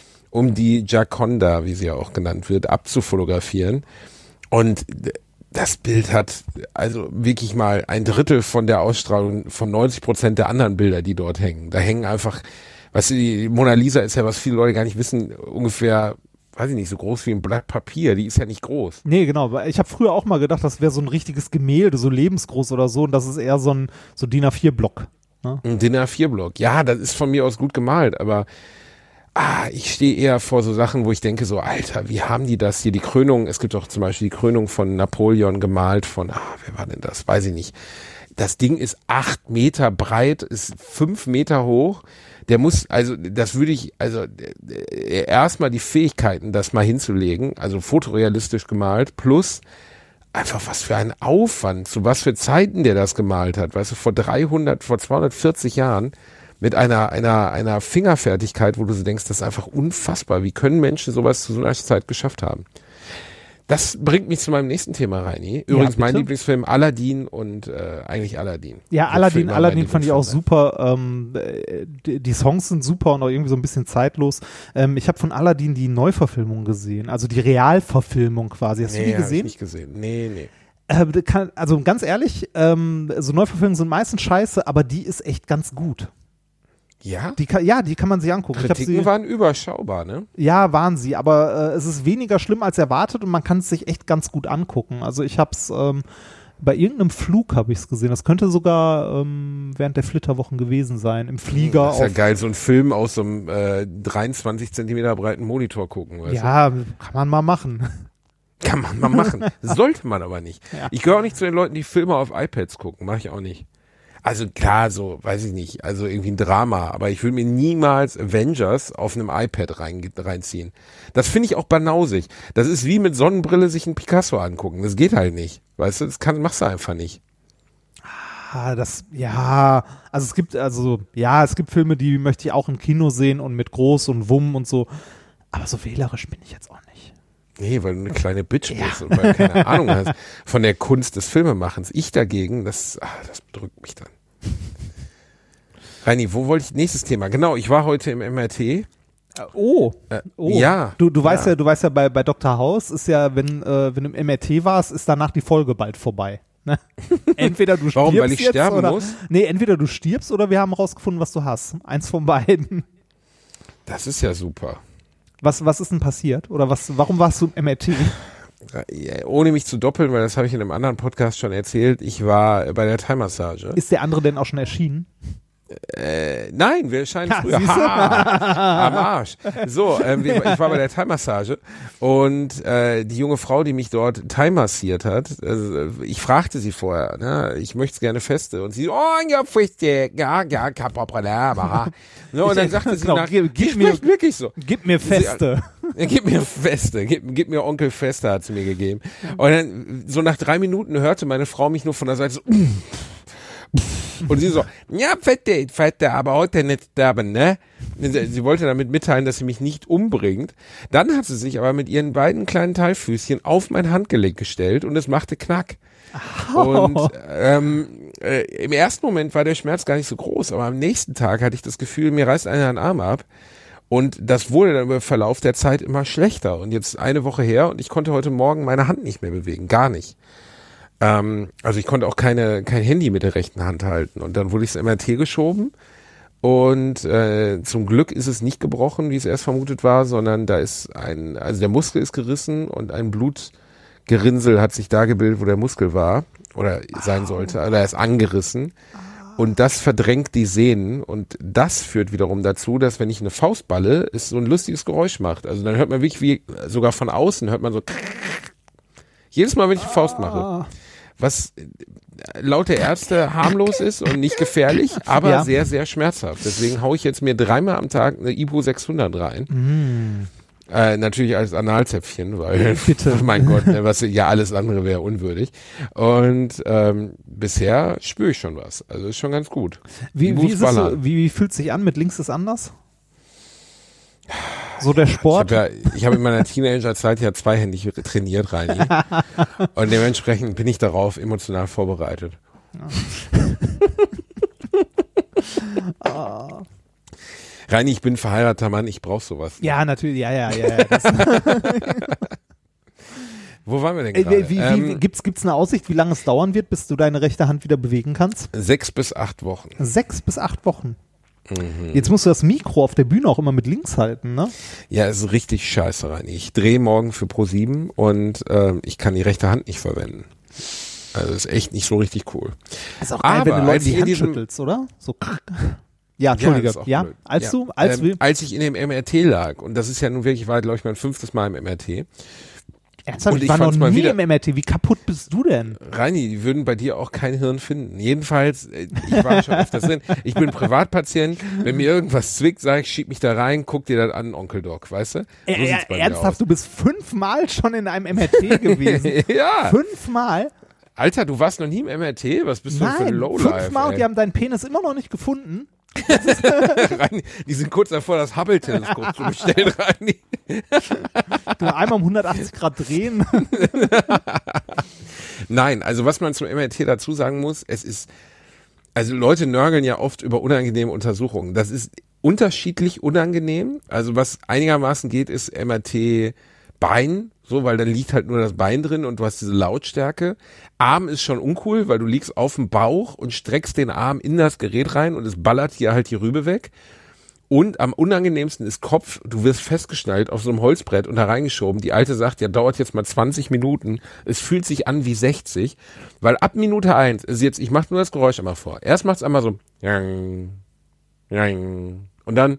Speaker 5: um die Gioconda, wie sie ja auch genannt wird, abzufotografieren. Und das Bild hat also wirklich mal ein Drittel von der Ausstrahlung von neunzig Prozent der anderen Bilder, die dort hängen. Da hängen einfach, weißt du, die Mona Lisa ist ja, was viele Leute gar nicht wissen, ungefähr, weiß ich nicht, so groß wie ein Blatt Papier. Die ist ja nicht groß.
Speaker 4: Nee, genau. weil Ich habe früher auch mal gedacht, das wäre so ein richtiges Gemälde, so lebensgroß oder so. Und das ist eher so ein so D I N A vier Block. Ne?
Speaker 5: Ein D I N A vier Block. Ja, das ist von mir aus gut gemalt, aber ah, ich stehe eher vor so Sachen, wo ich denke so, Alter, wie haben die das hier? Die Krönung, es gibt auch zum Beispiel die Krönung von Napoleon gemalt von, ah, wer war denn das? Weiß ich nicht. Das Ding ist acht Meter breit, ist fünf Meter hoch. Der muss, also das würde ich, also erstmal die Fähigkeiten, das mal hinzulegen, also fotorealistisch gemalt, plus einfach was für ein Aufwand, zu was für Zeiten der das gemalt hat. Weißt du, vor dreihundert, vor zweihundertvierzig Jahren mit einer, einer, einer Fingerfertigkeit, wo du so denkst, das ist einfach unfassbar. Wie können Menschen sowas zu so einer Zeit geschafft haben? Das bringt mich zu meinem nächsten Thema, Reini. Übrigens
Speaker 4: Ja,
Speaker 5: mein
Speaker 4: bitte?
Speaker 5: Lieblingsfilm Aladdin und äh, eigentlich Aladdin.
Speaker 4: Ja,
Speaker 5: Der
Speaker 4: Aladdin,
Speaker 5: Film war mein
Speaker 4: Aladdin fand ich auch
Speaker 5: Lieblingsfilm.
Speaker 4: super. Ähm, äh, die, die Songs sind super und auch irgendwie so ein bisschen zeitlos. Ähm, ich habe von Aladdin die Neuverfilmung gesehen, also die Realverfilmung quasi. Hast du
Speaker 5: Nee,
Speaker 4: die
Speaker 5: hab ich
Speaker 4: gesehen?
Speaker 5: nicht gesehen. Nee, nee.
Speaker 4: Äh, kann, also ganz ehrlich, ähm, so Neuverfilmungen sind meistens scheiße, aber die ist echt ganz gut.
Speaker 5: Ja?
Speaker 4: Die kann, ja, die kann man sich angucken. Ich hab
Speaker 5: Kritiken
Speaker 4: sie,
Speaker 5: waren überschaubar, ne?
Speaker 4: ja, waren sie, aber äh, es ist weniger schlimm als erwartet und man kann es sich echt ganz gut angucken. Also ich habe es ähm, bei irgendeinem Flug habe ich es gesehen. Das könnte sogar ähm, während der Flitterwochen gewesen sein. Im Flieger.
Speaker 5: Das ist ja
Speaker 4: auf,
Speaker 5: geil, so einen Film aus so einem äh, dreiundzwanzig Zentimeter breiten Monitor gucken. Weißt
Speaker 4: ja, kann man mal machen.
Speaker 5: du? Kann man mal machen. Sollte man aber nicht.
Speaker 4: Ja.
Speaker 5: Ich gehöre auch nicht zu den Leuten, die Filme auf iPads gucken. Mache ich auch nicht. Also klar, so, weiß ich nicht, also irgendwie ein Drama, aber ich will mir niemals Avengers auf einem iPad rein, reinziehen. Das finde ich auch banausig. Das ist wie mit Sonnenbrille sich ein Picasso angucken. Das geht halt nicht. Weißt du, das kann, machst du einfach nicht.
Speaker 4: Ah, das, ja, also es gibt, also, ja, es gibt Filme, die möchte ich auch im Kino sehen und mit Groß und Wumm und so. Aber so wählerisch bin ich jetzt auch nicht.
Speaker 5: Nee, weil du eine kleine Bitch bist und weil du keine Ahnung hast von der Kunst des Filmemachens. Ich dagegen, das, ah, das bedrückt mich dann. Reini, wo wollte ich, nächstes Thema. Genau, ich war heute im M R T.
Speaker 4: Oh,
Speaker 5: Äh,
Speaker 4: oh.
Speaker 5: Ja.
Speaker 4: Du, du weißt
Speaker 5: ja.
Speaker 4: ja, du weißt ja, bei, bei Doktor House ist ja, wenn, äh, wenn du im M R T warst, ist danach die Folge bald vorbei. Ne? Entweder du stirbst
Speaker 5: Warum, weil ich
Speaker 4: jetzt
Speaker 5: sterben
Speaker 4: oder,
Speaker 5: muss?
Speaker 4: Nee, entweder du stirbst oder wir haben rausgefunden, was du hast. Eins von beiden.
Speaker 5: Das ist ja super.
Speaker 4: Was, was ist denn passiert? Oder was, warum warst du im M R T?
Speaker 5: Ja, ohne mich zu doppeln, weil das habe ich in einem anderen Podcast schon erzählt, ich war bei der Thai-Massage.
Speaker 4: Ist der andere denn auch schon erschienen?
Speaker 5: Äh, nein, wir scheinen
Speaker 4: Ja,
Speaker 5: früher.
Speaker 4: siehst du?
Speaker 5: Ha, am Arsch. So, ähm, wir, ich war bei der Thai-Massage und äh, die junge Frau, die mich dort Thai massiert hat, also, ich fragte sie vorher, ne, ich möchte es gerne feste und sie, oh ja, feste, ja, ja, kein Problem. So, und dann sagte sie
Speaker 4: Genau,
Speaker 5: nach,
Speaker 4: gib-
Speaker 5: die
Speaker 4: gib mir-
Speaker 5: spricht wirklich so.
Speaker 4: Gib mir Feste.
Speaker 5: Ja, gib mir Feste, gib, gib mir Onkel Feste, hat sie mir gegeben. Und dann, so nach drei Minuten hörte meine Frau mich nur von der Seite so, und sie so, ja, fette, fette, aber heute nicht sterben, ne? Sie wollte damit mitteilen, dass sie mich nicht umbringt. Dann hat sie sich aber mit ihren beiden kleinen Teilfüßchen auf mein Handgelenk gestellt und es machte Knack. Und ähm, äh, im ersten Moment war der Schmerz gar nicht so groß, aber am nächsten Tag hatte ich das Gefühl, mir reißt einer einen Arm ab. Und das wurde dann im Verlauf der Zeit immer schlechter. Und jetzt eine Woche her und ich konnte heute Morgen meine Hand nicht mehr bewegen, gar nicht. Ähm, also ich konnte auch keine kein Handy mit der rechten Hand halten. Und dann wurde ich ins M R T geschoben. Und äh, zum Glück ist es nicht gebrochen, wie es erst vermutet war, sondern da ist ein, also der Muskel ist gerissen und ein Blutgerinnsel hat sich da gebildet, wo der Muskel war oder sein sollte. Oder er ist angerissen. Und das verdrängt die Sehnen und das führt wiederum dazu, dass wenn ich eine Faust balle, es so ein lustiges Geräusch macht. Also dann hört man wirklich wie, sogar von außen hört man so jedes Mal, wenn ich eine Faust mache. Was laut der Ärzte harmlos ist und nicht gefährlich, aber
Speaker 4: Ja.
Speaker 5: sehr, sehr schmerzhaft. Deswegen haue ich jetzt mir dreimal am Tag eine Ibu sechshundert rein.
Speaker 4: Mm.
Speaker 5: Äh, natürlich als Analzäpfchen, weil,
Speaker 4: Bitte.
Speaker 5: mein Gott, ne, was ja alles andere wäre unwürdig. Und ähm, bisher spüre ich schon was. Also ist schon ganz gut.
Speaker 4: Wie,
Speaker 5: Ibus
Speaker 4: wie, ist es
Speaker 5: ballern.
Speaker 4: so, wie, wie fühlt es sich an? Mit links ist anders? So der
Speaker 5: Ich
Speaker 4: Sport?
Speaker 5: habe ja, ich habe in meiner Teenagerzeit ja zweihändig trainiert, Reini. Und dementsprechend bin ich darauf emotional vorbereitet. Reini, ich bin verheirateter Mann, ich brauche sowas.
Speaker 4: Ja, natürlich, ja, ja, ja. ja. Das,
Speaker 5: Wo waren wir denn
Speaker 4: äh,
Speaker 5: gerade?
Speaker 4: wie, wie,
Speaker 5: ähm,
Speaker 4: gibt's, gibt's eine Aussicht, wie lange es dauern wird, bis du deine rechte Hand wieder bewegen kannst?
Speaker 5: sechs bis acht Wochen.
Speaker 4: Sechs bis acht Wochen.
Speaker 5: Mhm.
Speaker 4: Jetzt musst du das Mikro auf der Bühne auch immer mit links halten, ne?
Speaker 5: Ja, es ist richtig scheiße rein. Ich drehe morgen für ProSieben und äh, ich kann die rechte Hand nicht verwenden. Also ist echt nicht so richtig cool.
Speaker 4: Ist auch geil,
Speaker 5: Aber
Speaker 4: wenn du Leute
Speaker 5: als
Speaker 4: die
Speaker 5: ich in
Speaker 4: Hand
Speaker 5: diesem-
Speaker 4: schüttelst, oder? So. Ja, Entschuldige.
Speaker 5: ist auch
Speaker 4: Ja,
Speaker 5: blöd.
Speaker 4: als
Speaker 5: Ja.
Speaker 4: du, als
Speaker 5: ähm,
Speaker 4: wir.
Speaker 5: als ich in dem M R T lag, und das ist ja nun wirklich, war glaube ich mein fünftes Mal im M R T.
Speaker 4: Ernsthaft,
Speaker 5: und
Speaker 4: ich
Speaker 5: ich
Speaker 4: war noch
Speaker 5: fand's mal
Speaker 4: nie
Speaker 5: wieder-
Speaker 4: im M R T. Wie kaputt bist du denn?
Speaker 5: Reini, die würden bei dir auch kein Hirn finden. Jedenfalls, äh, ich war schon öfters drin. Ich bin Privatpatient. Wenn mir irgendwas zwickt, sage ich, schieb mich da rein, guck dir das an, Onkel Doc, weißt du? So
Speaker 4: Äh,
Speaker 5: sieht's bei mir
Speaker 4: ernsthaft,
Speaker 5: aus.
Speaker 4: du bist fünfmal schon in einem M R T gewesen.
Speaker 5: Ja.
Speaker 4: Fünfmal?
Speaker 5: Alter, du warst noch nie im M R T? Was bist du denn für ein
Speaker 4: Nein,
Speaker 5: Lowlife?
Speaker 4: fünfmal und
Speaker 5: ey?
Speaker 4: die haben deinen Penis immer noch nicht gefunden.
Speaker 5: Reini, die sind kurz davor, das Hubble-Teleskop zu bestellen, Reini.
Speaker 4: Du einmal um hundertachtzig Grad drehen.
Speaker 5: Nein, also was man zum M R T dazu sagen muss, es ist, also Leute nörgeln ja oft über unangenehme Untersuchungen. Das ist unterschiedlich unangenehm. Also was einigermaßen geht, ist M R T Bein, so, weil dann liegt halt nur das Bein drin und du hast diese Lautstärke. Arm ist schon uncool, weil du liegst auf dem Bauch und streckst den Arm in das Gerät rein und es ballert hier halt die Rübe weg. Und am unangenehmsten ist Kopf, du wirst festgeschnallt auf so einem Holzbrett und da reingeschoben. Die Alte sagt, ja, dauert jetzt mal zwanzig Minuten. Es fühlt sich an wie sechzig, weil ab Minute eins, also jetzt, ich mach nur das Geräusch einmal vor. Erst macht's einmal so, und dann,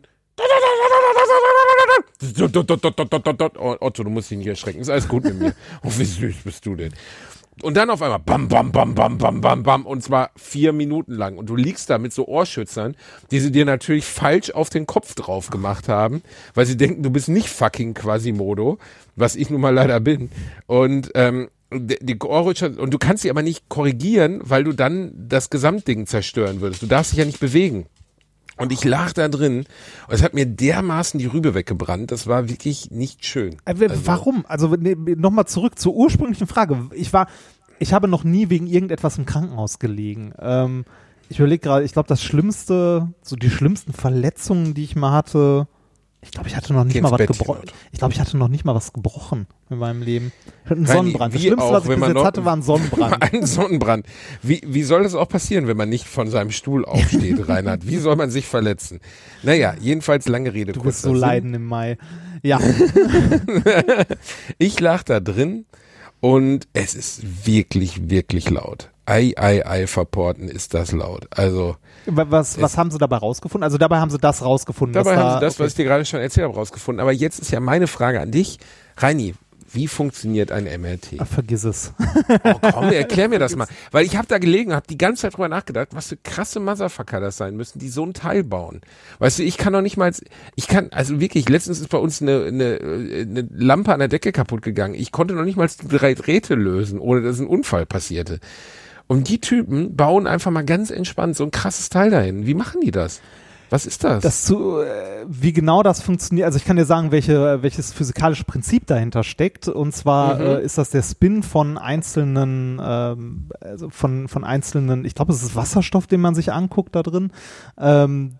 Speaker 5: Otto, du musst dich nicht erschrecken, ist alles gut mit mir. Oh, wie süß bist du denn? Und dann auf einmal bam, bam, bam, bam, bam, bam, bam und zwar vier Minuten lang. Und du liegst da mit so Ohrschützern, die sie dir natürlich falsch auf den Kopf drauf gemacht haben, weil sie denken, du bist nicht fucking Quasimodo, was ich nun mal leider bin. Und ähm, die, die Ohrrütscher, und du kannst sie aber nicht korrigieren, weil du dann das Gesamtding zerstören würdest. Du darfst dich ja nicht bewegen. Und ich lag da drin und es hat mir dermaßen die Rübe weggebrannt. Das war wirklich nicht schön.
Speaker 4: Äh, Warum? Also ne, nochmal zurück zur ursprünglichen Frage. Ich war, ich habe noch nie wegen irgendetwas im Krankenhaus gelegen. Ähm, ich überlege gerade, ich glaube, das Schlimmste, so die schlimmsten Verletzungen, die ich mal hatte, ich glaube, ich hatte noch nicht
Speaker 5: Geh
Speaker 4: mal
Speaker 5: ins
Speaker 4: was
Speaker 5: Bett,
Speaker 4: gebrochen.
Speaker 5: Leute.
Speaker 4: Ich glaube, ich hatte noch nicht mal was gebrochen in meinem Leben. Ich hatte einen
Speaker 5: Reini,
Speaker 4: Sonnenbrand. Das
Speaker 5: wie
Speaker 4: Schlimmste,
Speaker 5: auch,
Speaker 4: was ich
Speaker 5: wenn
Speaker 4: bis
Speaker 5: man
Speaker 4: jetzt
Speaker 5: noch-
Speaker 4: hatte, war ein Sonnenbrand.
Speaker 5: Ein Sonnenbrand. Wie, wie soll das auch passieren, wenn man nicht von seinem Stuhl aufsteht, Reinhard? Wie soll man sich verletzen? Naja, jedenfalls lange Rede,
Speaker 4: Du wirst
Speaker 5: kurzer
Speaker 4: so
Speaker 5: Sinn.
Speaker 4: leiden im Mai. Ja.
Speaker 5: Ich lag da drin und es ist wirklich, wirklich laut. Ei, ei, ei, verporten ist das laut. Also
Speaker 4: Was, was haben sie dabei rausgefunden? Also dabei haben sie das rausgefunden.
Speaker 5: dabei
Speaker 4: was
Speaker 5: haben
Speaker 4: da,
Speaker 5: sie das,
Speaker 4: okay.
Speaker 5: was ich dir gerade schon erzählt habe, rausgefunden. Aber jetzt ist ja meine Frage an dich. Reini, wie funktioniert ein M R T?
Speaker 4: Ach, vergiss es.
Speaker 5: Oh, komm, erklär mir das mal. Weil ich habe da gelegen, habe die ganze Zeit drüber nachgedacht, was für krasse Motherfucker das sein müssen, die so ein Teil bauen. Weißt du, ich kann doch nicht mal, ich kann, also wirklich, letztens ist bei uns eine, eine, eine Lampe an der Decke kaputt gegangen. Ich konnte noch nicht mal die drei Drähte lösen, ohne dass ein Unfall passierte. Und die Typen bauen einfach mal ganz entspannt so ein krasses Teil dahin. Wie machen die das? Was ist das?
Speaker 4: Das zu, äh, wie genau das funktioniert, also ich kann dir sagen, welche, welches physikalische Prinzip dahinter steckt. Und zwar
Speaker 5: Mhm.
Speaker 4: äh, ist das der Spin von einzelnen, ähm, also von, von einzelnen, ich glaube, es ist Wasserstoff, den man sich anguckt da drin. Ähm,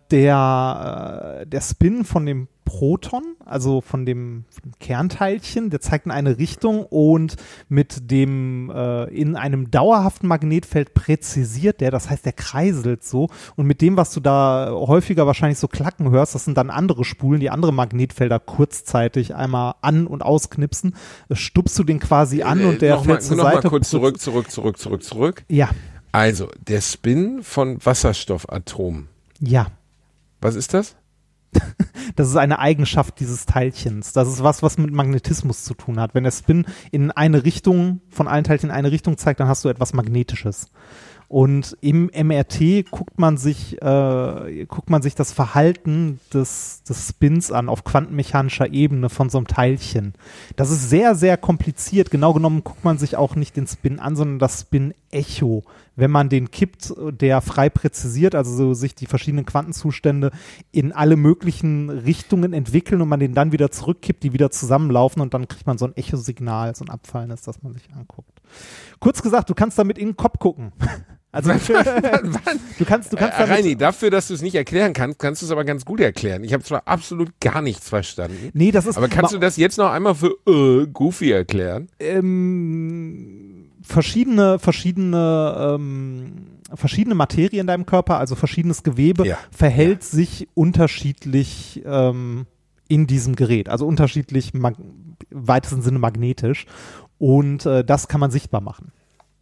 Speaker 4: der, äh, der Spin von dem Proton, also von dem, von dem Kernteilchen, der zeigt in eine Richtung und mit dem äh, in einem dauerhaften Magnetfeld präzisiert der, das heißt, der kreiselt so und mit dem, was du da häufiger wahrscheinlich so klacken hörst, das sind dann andere Spulen, die andere Magnetfelder kurzzeitig einmal an- und ausknipsen, stupst du den quasi an und der
Speaker 5: noch mal,
Speaker 4: fällt zur
Speaker 5: noch mal
Speaker 4: Seite.
Speaker 5: kurz zurück, zurück, zurück, zurück, zurück.
Speaker 4: Ja,
Speaker 5: Also, der Spin von Wasserstoffatomen.
Speaker 4: ja.
Speaker 5: Was ist das?
Speaker 4: Das ist eine Eigenschaft dieses Teilchens. Das ist was, was mit Magnetismus zu tun hat. Wenn der Spin in eine Richtung, von allen Teilchen in eine Richtung zeigt, dann hast du etwas Magnetisches. Und im M R T guckt man sich, äh, guckt man sich das Verhalten des, des Spins an auf quantenmechanischer Ebene von so einem Teilchen. Das ist sehr, sehr kompliziert. Genau genommen guckt man sich auch nicht den Spin an, sondern das Spin-Echo. Wenn man den kippt, der frei präzisiert, also so sich die verschiedenen Quantenzustände in alle möglichen Richtungen entwickeln und man den dann wieder zurückkippt, die wieder zusammenlaufen und dann kriegt man so ein Echosignal, so ein abfallendes, das man sich anguckt. Kurz gesagt, du kannst damit in den Kopf gucken. Also du kannst, du kannst
Speaker 5: äh,
Speaker 4: damit,
Speaker 5: Reini, dafür, dass du es nicht erklären kannst, kannst du es aber ganz gut erklären. Ich habe zwar absolut gar nichts verstanden,
Speaker 4: nee, das ist,
Speaker 5: aber kannst
Speaker 4: ma-
Speaker 5: du das jetzt noch einmal für äh, Goofy erklären?
Speaker 4: ähm, verschiedene, verschiedene ähm, verschiedene Materie in deinem Körper, also verschiedenes Gewebe,
Speaker 5: Ja.
Speaker 4: verhält sich unterschiedlich ähm, in diesem Gerät, also unterschiedlich mag- im weitesten Sinne magnetisch und äh, das kann man sichtbar machen.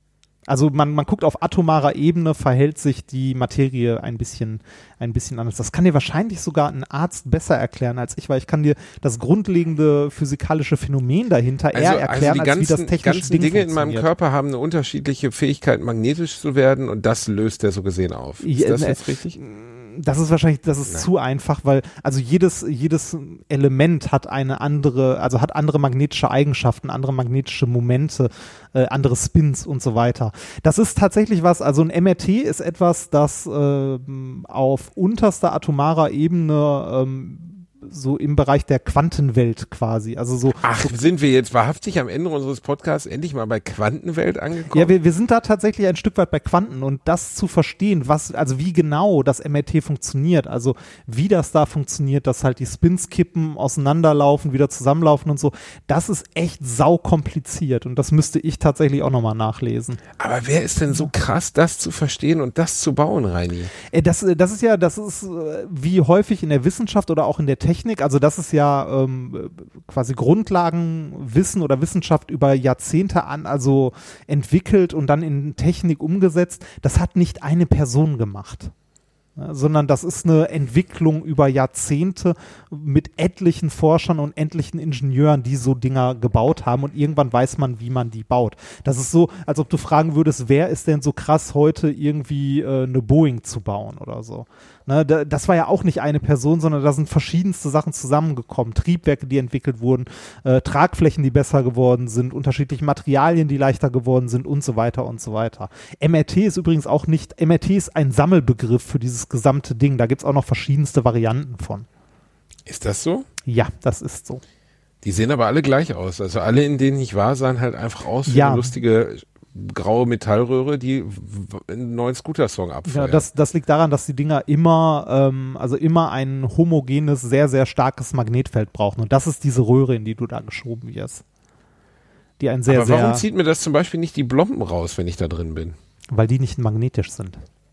Speaker 4: Also man, man guckt auf atomarer Ebene, verhält sich die Materie ein bisschen, ein bisschen anders. Das kann dir wahrscheinlich sogar ein Arzt besser erklären als ich, weil ich kann dir das grundlegende physikalische Phänomen dahinter eher erklären,
Speaker 5: die ganzen,
Speaker 4: als wie das technische
Speaker 5: ganzen
Speaker 4: Ding
Speaker 5: Dinge in meinem
Speaker 4: funktioniert.
Speaker 5: Körper haben eine unterschiedliche Fähigkeit, magnetisch zu werden und das löst er so gesehen auf. Ist
Speaker 4: Ja,
Speaker 5: das
Speaker 4: ne,
Speaker 5: jetzt richtig?
Speaker 4: Das ist wahrscheinlich, das ist
Speaker 5: Nein.
Speaker 4: zu einfach, weil also jedes, jedes Element hat eine andere, also hat andere magnetische Eigenschaften, andere magnetische Momente, äh, andere Spins und so weiter. Das ist tatsächlich was, also ein M R T ist etwas, das äh, auf unterster atomarer Ebene ähm, so im Bereich der Quantenwelt quasi, also so.
Speaker 5: Ach, sind wir jetzt wahrhaftig am Ende unseres Podcasts endlich mal bei Quantenwelt angekommen?
Speaker 4: Ja, wir, wir sind da tatsächlich ein Stück weit bei Quanten und das zu verstehen, was, also wie genau das M R T funktioniert, also wie das da funktioniert, dass halt die Spins kippen, auseinanderlaufen, wieder zusammenlaufen und so, das ist echt saukompliziert und das müsste ich tatsächlich auch nochmal nachlesen.
Speaker 5: Aber wer ist denn so krass, das zu verstehen und das zu bauen, Reini?
Speaker 4: Äh, Das, das ist ja, das ist äh, wie häufig in der Wissenschaft oder auch in der Technik, also das ist ja ähm, quasi Grundlagenwissen oder Wissenschaft über Jahrzehnte an, also entwickelt und dann in Technik umgesetzt. Das hat nicht eine Person gemacht. Ja, sondern das ist eine Entwicklung über Jahrzehnte mit etlichen Forschern und etlichen Ingenieuren, die so Dinger gebaut haben und irgendwann weiß man, wie man die baut. Das ist so, als ob du fragen würdest, wer ist denn so krass heute irgendwie äh, eine Boeing zu bauen oder so. Ne, da, das war ja auch nicht eine Person, sondern da sind verschiedenste Sachen zusammengekommen. Triebwerke, die entwickelt wurden, äh, Tragflächen, die besser geworden sind, unterschiedliche Materialien, die leichter geworden sind und so weiter und so weiter. M R T ist übrigens auch nicht, M R T ist ein Sammelbegriff für dieses gesamte Ding. Da gibt es auch noch verschiedenste Varianten von.
Speaker 5: Ist das so?
Speaker 4: Ja, das ist so.
Speaker 5: Die sehen aber alle gleich aus. Also alle, in denen ich war, sahen halt einfach aus wie
Speaker 4: Ja.
Speaker 5: eine lustige graue Metallröhre, die w- einen neuen Scooter-Song
Speaker 4: Ja,
Speaker 5: abfeuert.
Speaker 4: das, das liegt daran, dass die Dinger immer, ähm, also immer ein homogenes, sehr, sehr starkes Magnetfeld brauchen. Und das ist diese Röhre, in die du da geschoben wirst. Die ein sehr,
Speaker 5: aber warum
Speaker 4: sehr,
Speaker 5: zieht mir das zum Beispiel nicht die Blomben raus, wenn ich da drin bin?
Speaker 4: weil die nicht magnetisch sind.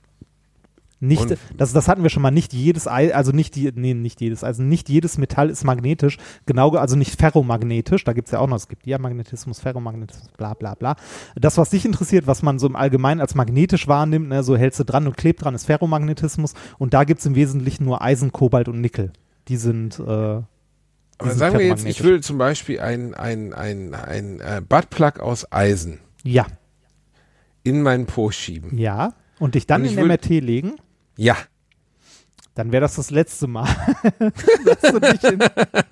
Speaker 4: Nicht,
Speaker 5: Und-
Speaker 4: das, das hatten wir schon mal, nicht jedes Ei, also nicht die, nee, nicht jedes, also nicht jedes Metall ist magnetisch, genau, ge- also nicht ferromagnetisch, da gibt es ja auch noch, es gibt Diamagnetismus, Ferromagnetismus, bla bla bla. Das, was dich interessiert, was man so im Allgemeinen als magnetisch wahrnimmt, ne, so hältst du dran und klebt dran, ist Ferromagnetismus und da gibt es im Wesentlichen nur Eisen, Kobalt und Nickel. Die sind, äh, die
Speaker 5: Aber
Speaker 4: sind
Speaker 5: sagen wir jetzt,
Speaker 4: ferromagnetisch.
Speaker 5: ich will zum Beispiel ein, ein, ein, ein äh, Buttplug aus Eisen
Speaker 4: Ja,
Speaker 5: in meinen Po schieben.
Speaker 4: ja. Und dich dann
Speaker 5: Und ich
Speaker 4: in
Speaker 5: würd-
Speaker 4: M R T legen,
Speaker 5: Ja.
Speaker 4: dann wäre das das letzte Mal. dass du, dich in,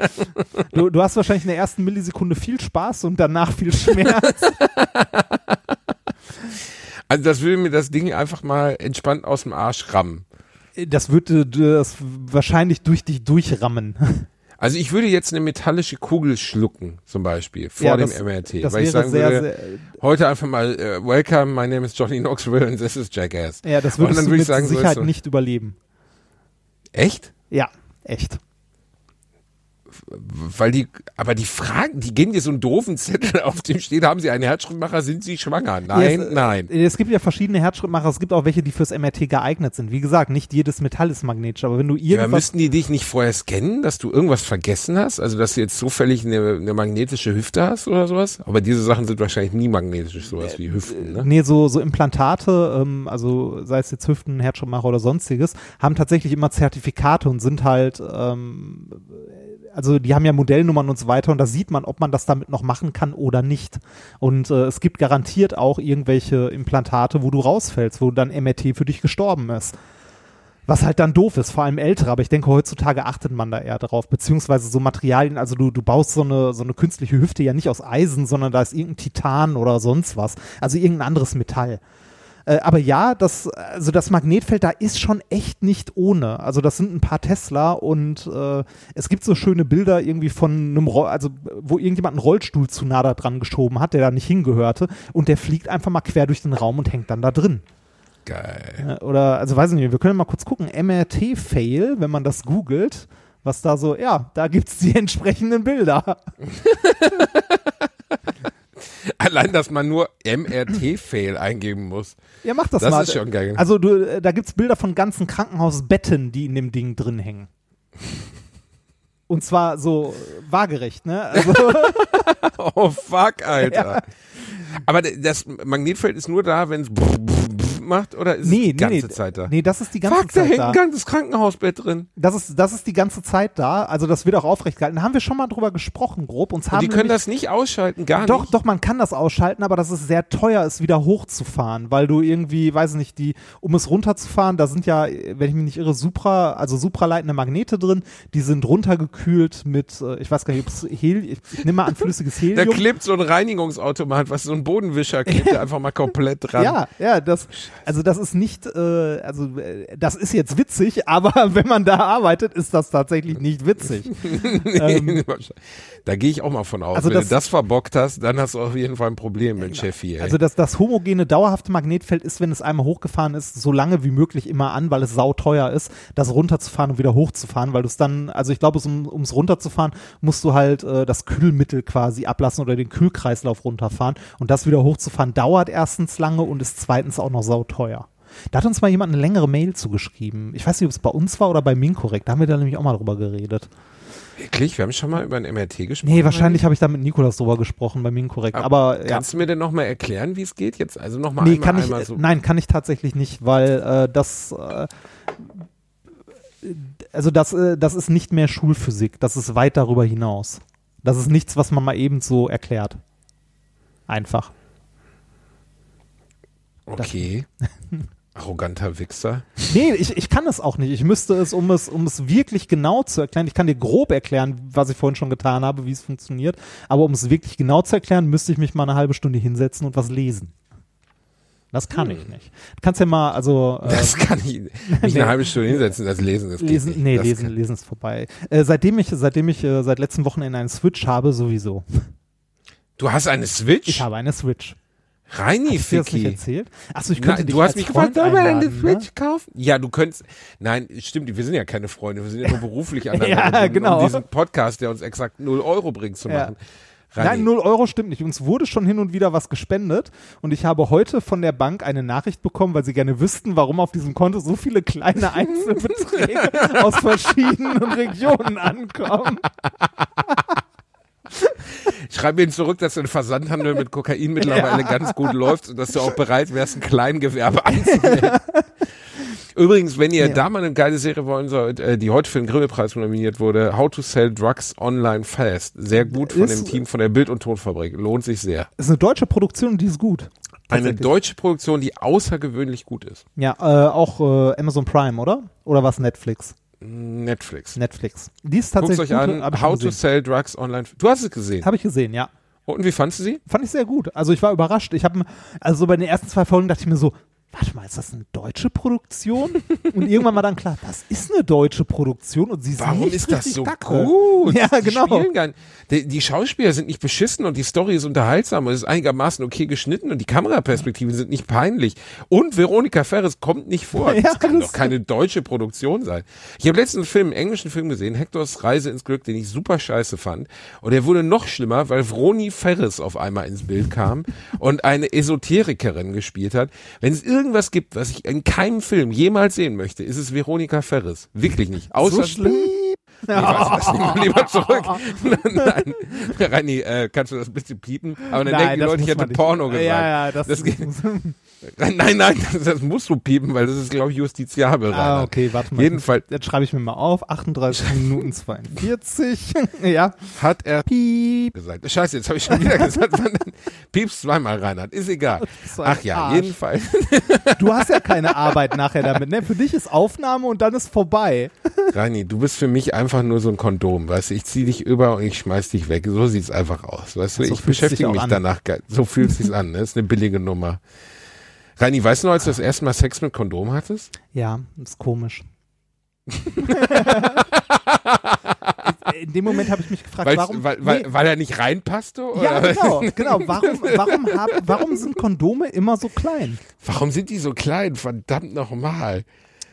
Speaker 4: du, du hast wahrscheinlich in der ersten Millisekunde viel Spaß und danach viel Schmerz.
Speaker 5: Also das will mir das Ding einfach mal entspannt aus dem Arsch rammen.
Speaker 4: Das würde das wahrscheinlich durch dich durchrammen.
Speaker 5: Also ich würde jetzt eine metallische Kugel schlucken, zum Beispiel, vor
Speaker 4: Ja,
Speaker 5: dem
Speaker 4: das-
Speaker 5: M R T.
Speaker 4: das
Speaker 5: weil ich
Speaker 4: wäre
Speaker 5: sagen
Speaker 4: sehr,
Speaker 5: würde,
Speaker 4: sehr,
Speaker 5: heute einfach mal, äh, welcome, my name is Johnny Knoxville and this is Jackass.
Speaker 4: ja, das
Speaker 5: Und
Speaker 4: würdest
Speaker 5: dann
Speaker 4: du
Speaker 5: würde
Speaker 4: mit
Speaker 5: ich sagen, so
Speaker 4: Sicherheit
Speaker 5: ist so-
Speaker 4: nicht überleben.
Speaker 5: Echt?
Speaker 4: Ja, echt.
Speaker 5: Weil die, aber die Fragen, die geben dir so einen doofen Zettel, auf dem steht, haben sie einen Herzschrittmacher, sind sie schwanger? Nein,
Speaker 4: Ja, es,
Speaker 5: nein.
Speaker 4: Es gibt ja verschiedene Herzschrittmacher, es gibt auch welche, die fürs M R T geeignet sind. Wie gesagt, nicht jedes Metall ist magnetisch, aber wenn du
Speaker 5: Ja, aber
Speaker 4: irgendwas...
Speaker 5: müssten die dich nicht vorher scannen, dass du irgendwas vergessen hast? Also, dass du jetzt zufällig eine, eine magnetische Hüfte hast oder sowas? Aber diese Sachen sind wahrscheinlich nie magnetisch, sowas wie Hüften, ne?
Speaker 4: Nee, so, so Implantate, ähm, also sei es jetzt Hüften, Herzschrittmacher oder sonstiges, haben tatsächlich immer Zertifikate und sind halt, ähm, also die haben ja Modellnummern und so weiter und da sieht man, ob man das damit noch machen kann oder nicht. Und äh, es gibt garantiert auch irgendwelche Implantate, wo du rausfällst, wo dann M R T für dich gestorben ist. Was halt dann doof ist, vor allem ältere, aber ich denke, heutzutage achtet man da eher drauf, beziehungsweise so Materialien, also du, du baust so eine, so eine künstliche Hüfte ja nicht aus Eisen, sondern da ist irgendein Titan oder sonst was, also irgendein anderes Metall. Äh, aber ja, das, also das Magnetfeld da ist schon echt nicht ohne. Also das sind ein paar Tesla und äh, es gibt so schöne Bilder irgendwie von einem, Ro- also wo irgendjemand einen Rollstuhl zu nah da dran geschoben hat, der da nicht hingehörte und der fliegt einfach mal quer durch den Raum und hängt dann da drin.
Speaker 5: Geil.
Speaker 4: Äh, Oder, also weiß ich nicht, wir können mal kurz gucken, M R T-Fail, wenn man das googelt, was da so, ja, da gibt's die entsprechenden Bilder.
Speaker 5: Allein, dass man nur M R T-Fail eingeben muss.
Speaker 4: Ja, mach das,
Speaker 5: Das
Speaker 4: mal.
Speaker 5: ist schon geil.
Speaker 4: Also du, da gibt's Bilder von ganzen Krankenhausbetten, die in dem Ding drin hängen. Und zwar so waagerecht, ne? Also
Speaker 5: Oh fuck, Alter.
Speaker 4: Ja.
Speaker 5: Aber das Magnetfeld ist nur da, wenn es macht, oder ist
Speaker 4: nee,
Speaker 5: es die
Speaker 4: nee,
Speaker 5: ganze
Speaker 4: nee,
Speaker 5: Zeit da?
Speaker 4: Nee, das ist die ganze
Speaker 5: Fuck, da
Speaker 4: Zeit
Speaker 5: hängt
Speaker 4: da.
Speaker 5: ein ganzes Krankenhausbett drin.
Speaker 4: Das ist, das ist die ganze Zeit da. Also das wird auch aufrecht gehalten. Da haben wir schon mal drüber gesprochen, grob. Uns
Speaker 5: Und
Speaker 4: haben
Speaker 5: die können
Speaker 4: nämlich-
Speaker 5: das nicht ausschalten, gar
Speaker 4: Doch,
Speaker 5: nicht.
Speaker 4: doch, man kann das ausschalten, aber das ist sehr teuer, es wieder hochzufahren, weil du irgendwie, weiß ich nicht, die, um es runterzufahren, da sind ja, wenn ich mich nicht irre, Supra, also supraleitende Magnete drin, die sind runtergekühlt mit, äh, ich weiß gar nicht, ob es Hel ich, ich nehme mal an flüssiges
Speaker 5: Da
Speaker 4: Helium.
Speaker 5: klebt so ein Reinigungsautomat, was so ein Bodenwischer klebt, der einfach mal komplett dran.
Speaker 4: Ja, ja, das, also das ist nicht, äh, also äh, das ist jetzt witzig, aber wenn man da arbeitet, ist das tatsächlich nicht witzig. ähm,
Speaker 5: Da gehe ich auch mal von aus.
Speaker 4: Also
Speaker 5: Wenn
Speaker 4: das-
Speaker 5: du das verbockt hast, dann hast du auf jeden Fall ein Problem mit Chefie. Ey.
Speaker 4: Also das, das homogene, dauerhafte Magnetfeld ist, wenn es einmal hochgefahren ist, so lange wie möglich immer an, weil es sauteuer ist, das runterzufahren und wieder hochzufahren, weil du es dann, also ich glaube, um es runterzufahren, musst du halt äh, das Kühlmittel quasi ablassen oder den Kühlkreislauf runterfahren und das wieder hochzufahren dauert erstens lange und ist zweitens auch noch sauteuer. Da hat uns mal jemand eine längere Mail zugeschrieben. Ich weiß nicht, ob es bei uns war oder bei Minkorrekt. Da haben wir da nämlich auch mal drüber geredet.
Speaker 5: Wirklich? Wir haben schon mal über ein M R T gesprochen.
Speaker 4: Nee, wahrscheinlich habe ich da mit Nikolas drüber gesprochen bei Minkorrekt. Aber, ja.
Speaker 5: Kannst du mir denn nochmal erklären, wie es geht jetzt? Also nochmal
Speaker 4: Nee,
Speaker 5: einmal,
Speaker 4: kann ich,
Speaker 5: einmal so.
Speaker 4: nein, kann ich tatsächlich nicht, weil äh, das, äh, also das, äh, das ist nicht mehr Schulphysik, das ist weit darüber hinaus. Das ist nichts, was man mal eben so erklärt. Einfach.
Speaker 5: Okay. Arroganter Wichser.
Speaker 4: Nee, ich, ich kann es auch nicht. Ich müsste es, um es, um es wirklich genau zu erklären, ich kann dir grob erklären, was ich vorhin schon getan habe, wie es funktioniert, aber um es wirklich genau zu erklären, müsste ich mich mal eine halbe Stunde hinsetzen und was lesen. Das kann
Speaker 5: Hm.
Speaker 4: ich nicht. Du kannst ja mal, also äh,
Speaker 5: Das kann ich mich
Speaker 4: Nee.
Speaker 5: eine halbe Stunde hinsetzen, das Lesen, das geht
Speaker 4: lesen,
Speaker 5: nicht.
Speaker 4: nee,
Speaker 5: das
Speaker 4: lesen,
Speaker 5: kann-
Speaker 4: lesen ist vorbei. Äh, seitdem ich, seitdem ich äh, seit letzten Wochenende einen Switch habe, sowieso.
Speaker 5: Du hast eine Switch?
Speaker 4: Ich habe eine Switch.
Speaker 5: Reini,
Speaker 4: Hast du dir das nicht
Speaker 5: Ficky.
Speaker 4: erzählt? Achso, ich könnte
Speaker 5: Nein,
Speaker 4: dich
Speaker 5: du hast
Speaker 4: als
Speaker 5: mich
Speaker 4: Freund
Speaker 5: gefragt, soll man eine
Speaker 4: einladen,
Speaker 5: Switch
Speaker 4: ne?
Speaker 5: kaufen? Ja, du könntest, nein, stimmt, wir sind ja keine Freunde, wir sind ja nur beruflich aneinander
Speaker 4: Ja,
Speaker 5: gebunden,
Speaker 4: genau.
Speaker 5: um diesen Podcast, der uns exakt null Euro bringt, zu
Speaker 4: Ja.
Speaker 5: machen. Reini,
Speaker 4: Nein, null Euro stimmt nicht. Uns wurde schon hin und wieder was gespendet und ich habe heute von der Bank eine Nachricht bekommen, weil sie gerne wüssten, warum auf diesem Konto so viele kleine Einzelbeträge aus verschiedenen Regionen ankommen.
Speaker 5: schreib mir zurück, dass der Versandhandel mit Kokain mittlerweile
Speaker 4: Ja.
Speaker 5: ganz gut läuft und dass du auch bereit wärst, ein Kleingewerbe anzumelden. Übrigens, wenn ihr
Speaker 4: Ja.
Speaker 5: da mal eine geile Serie wollen sollt, äh, die heute für den Grimme-Preis nominiert wurde, How to Sell Drugs Online Fast. Sehr gut von
Speaker 4: Ist-
Speaker 5: dem Team von der Bild- und Tonfabrik. Lohnt sich sehr.
Speaker 4: Das ist eine deutsche Produktion, die ist gut.
Speaker 5: Eine
Speaker 4: Tatsächlich.
Speaker 5: deutsche Produktion, die außergewöhnlich gut ist.
Speaker 4: Ja, äh, auch äh, Amazon Prime, oder? Oder was Netflix?
Speaker 5: Netflix.
Speaker 4: Netflix. Die ist
Speaker 5: Guckt
Speaker 4: tatsächlich
Speaker 5: euch
Speaker 4: gut,
Speaker 5: an,
Speaker 4: hab ich schon
Speaker 5: How to
Speaker 4: gesehen.
Speaker 5: Sell Drugs Online. Du hast es gesehen.
Speaker 4: Habe ich gesehen, ja.
Speaker 5: Und wie fandst du sie?
Speaker 4: Fand ich sehr gut. Also ich war überrascht. Ich habe, also so bei den ersten zwei Folgen dachte ich mir so, warte mal, ist das eine deutsche Produktion? Und irgendwann war dann klar, das ist eine deutsche Produktion und sie ist
Speaker 5: Warum
Speaker 4: nicht
Speaker 5: ist das
Speaker 4: richtig
Speaker 5: so
Speaker 4: kacke.
Speaker 5: gut?
Speaker 4: Ja,
Speaker 5: Die
Speaker 4: genau.
Speaker 5: spielen gar nicht. Die, die Schauspieler sind nicht beschissen und die Story ist unterhaltsam und ist einigermaßen okay geschnitten und die Kameraperspektiven sind nicht peinlich. Und Veronika Ferres kommt nicht vor.
Speaker 4: Ja,
Speaker 5: das kann
Speaker 4: das-
Speaker 5: doch keine deutsche Produktion sein. Ich habe letzten Film, einen englischen Film gesehen, Hectors Reise ins Glück, den ich super scheiße fand. Und der wurde noch schlimmer, weil Vroni Ferres auf einmal ins Bild kam und eine Esoterikerin gespielt hat. Wenn es irgendwas gibt, was ich in keinem Film jemals sehen möchte, ist es Veronika Ferres. Wirklich nicht. Außer
Speaker 4: So schlimm?
Speaker 5: Nee, was, was, nehmen wir lieber zurück. Nein, Reini, äh, kannst du das ein bisschen piepen? Aber dann
Speaker 4: Nein,
Speaker 5: denken die
Speaker 4: das
Speaker 5: Leute, ich
Speaker 4: muss
Speaker 5: hätte
Speaker 4: man nicht.
Speaker 5: Porno gesagt.
Speaker 4: Ja, ja, das,
Speaker 5: das geht. Nein, nein, das, das musst du piepen, weil das ist, glaube ich, justiziabel.
Speaker 4: Ah,
Speaker 5: Rainer.
Speaker 4: okay, warte mal.
Speaker 5: Jedenfalls
Speaker 4: Jetzt schreibe ich mir mal auf, achtunddreißig Minuten zweiundvierzig. Ja.
Speaker 5: hat er
Speaker 4: Piep.
Speaker 5: gesagt. Scheiße, jetzt habe ich schon wieder gesagt. Piepst zweimal, Reinhard. Ist egal.
Speaker 4: bist so ein
Speaker 5: Ach ja,
Speaker 4: Arsch.
Speaker 5: jedenfalls.
Speaker 4: Du hast ja keine Arbeit nachher damit, ne? Für dich ist Aufnahme und dann ist vorbei.
Speaker 5: Reini, du bist für mich einfach nur so ein Kondom, weißt du? Ich zieh dich über und ich schmeiß dich weg. So sieht's einfach aus, weißt du?
Speaker 4: So
Speaker 5: ich
Speaker 4: fühlt's sich
Speaker 5: beschäftige
Speaker 4: auch
Speaker 5: mich
Speaker 4: an.
Speaker 5: danach. ge- So fühlt sich's an, ne? Ist eine billige Nummer. Reini, weißt du noch, als du das erste Mal Sex mit Kondom hattest?
Speaker 4: Ja, ist komisch. In dem Moment habe ich mich gefragt,
Speaker 5: Weil's-
Speaker 4: warum.
Speaker 5: weil, weil,
Speaker 4: Nee.
Speaker 5: weil er nicht reinpasste? Oder?
Speaker 4: Ja, genau, genau. Warum, warum, hab, warum sind Kondome immer so klein?
Speaker 5: Warum sind die so klein? Verdammt nochmal.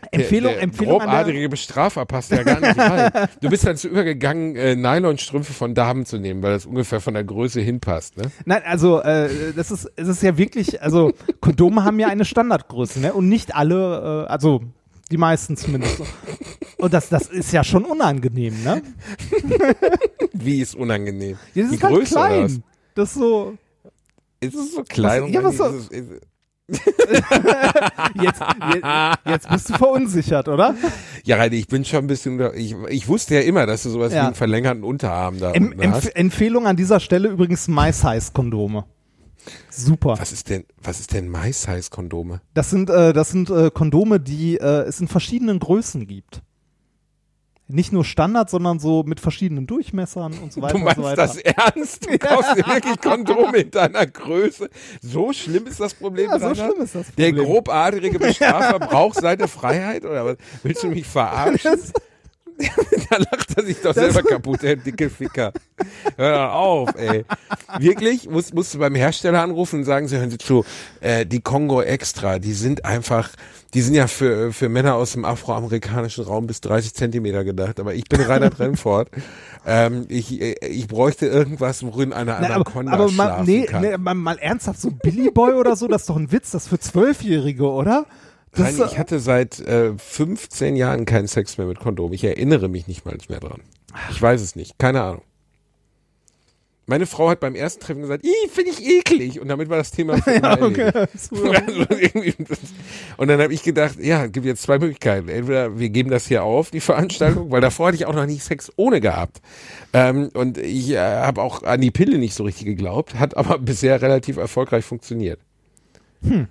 Speaker 4: Empfehlung,
Speaker 5: der, der
Speaker 4: Empfehlung an der,
Speaker 5: grobartige Bestrafer passt ja gar nicht rein. Du bist dazu übergegangen, äh, Nylonstrümpfe von Damen zu nehmen, weil das ungefähr von der Größe hinpasst, ne?
Speaker 4: Nein, also äh, das ist, es ist ja wirklich, also Kondome haben ja eine Standardgröße, ne? Und nicht alle, äh, also die meisten zumindest. Und das, das ist ja schon unangenehm, ne?
Speaker 5: Wie ist unangenehm?
Speaker 4: Ja, das
Speaker 5: Die
Speaker 4: ist halt
Speaker 5: Größe oder was?
Speaker 4: klein. Das ist so.
Speaker 5: Ist es so klein?
Speaker 4: Was- ja, was so-
Speaker 5: Ist es- ist es-
Speaker 4: Jetzt, jetzt, jetzt bist du verunsichert, oder?
Speaker 5: Ja, Reini, ich bin schon ein bisschen, unter- ich, ich wusste ja immer, dass du sowas
Speaker 4: Ja.
Speaker 5: wie einen verlängerten Unterarm da
Speaker 4: Em,
Speaker 5: unten
Speaker 4: Empf
Speaker 5: hast.
Speaker 4: Empfehlung an dieser Stelle übrigens My-Size-Kondome. Super.
Speaker 5: Was ist denn, was ist denn My-Size-Kondome?
Speaker 4: Das sind, äh, das sind äh, Kondome, die äh, es in verschiedenen Größen gibt. Nicht nur Standard, sondern so mit verschiedenen Durchmessern und so weiter
Speaker 5: Du meinst
Speaker 4: und so weiter.
Speaker 5: das ernst? Du kaufst dir wirklich Kondome in deiner Größe? So schlimm ist das Problem,
Speaker 4: Ja, so
Speaker 5: Reinhard?
Speaker 4: schlimm ist das
Speaker 5: Der
Speaker 4: Problem.
Speaker 5: grobartige Bestrafer braucht seine Freiheit? Oder was? Willst du mich verarschen? Da lacht er sich doch selber kaputt, der dicke Ficker. Hör doch auf, ey. Wirklich? Musst, musst du beim Hersteller anrufen und sagen, sie hören Sie zu, äh, die Kongo Extra, die sind einfach, die sind ja für, für Männer aus dem afroamerikanischen Raum bis dreißig Zentimeter gedacht. Aber ich bin Reinhard Remford. ähm, ich, ich bräuchte irgendwas, worin eine
Speaker 4: Na,
Speaker 5: Anaconda
Speaker 4: aber aber mal,
Speaker 5: schlafen
Speaker 4: nee,
Speaker 5: kann.
Speaker 4: nee, mal, mal ernsthaft, so Billy Boy oder so, das ist doch ein Witz, das ist für Zwölfjährige, oder? Das
Speaker 5: Nein, ich hatte seit äh, fünfzehn Jahren keinen Sex mehr mit Kondom. Ich erinnere mich nicht mal mehr dran. Ich weiß es nicht. Keine Ahnung. Meine Frau hat beim ersten Treffen gesagt, ih, finde ich eklig. Und damit war das Thema für immer
Speaker 4: ja, okay.
Speaker 5: erledigt. Also irgendwie- Und dann habe ich gedacht, ja, gibt jetzt zwei Möglichkeiten. Entweder wir geben das hier auf, die Veranstaltung, weil davor hatte ich auch noch nie Sex ohne gehabt. Ähm, und ich äh, habe auch an die Pille nicht so richtig geglaubt, hat aber bisher relativ erfolgreich funktioniert. Hm.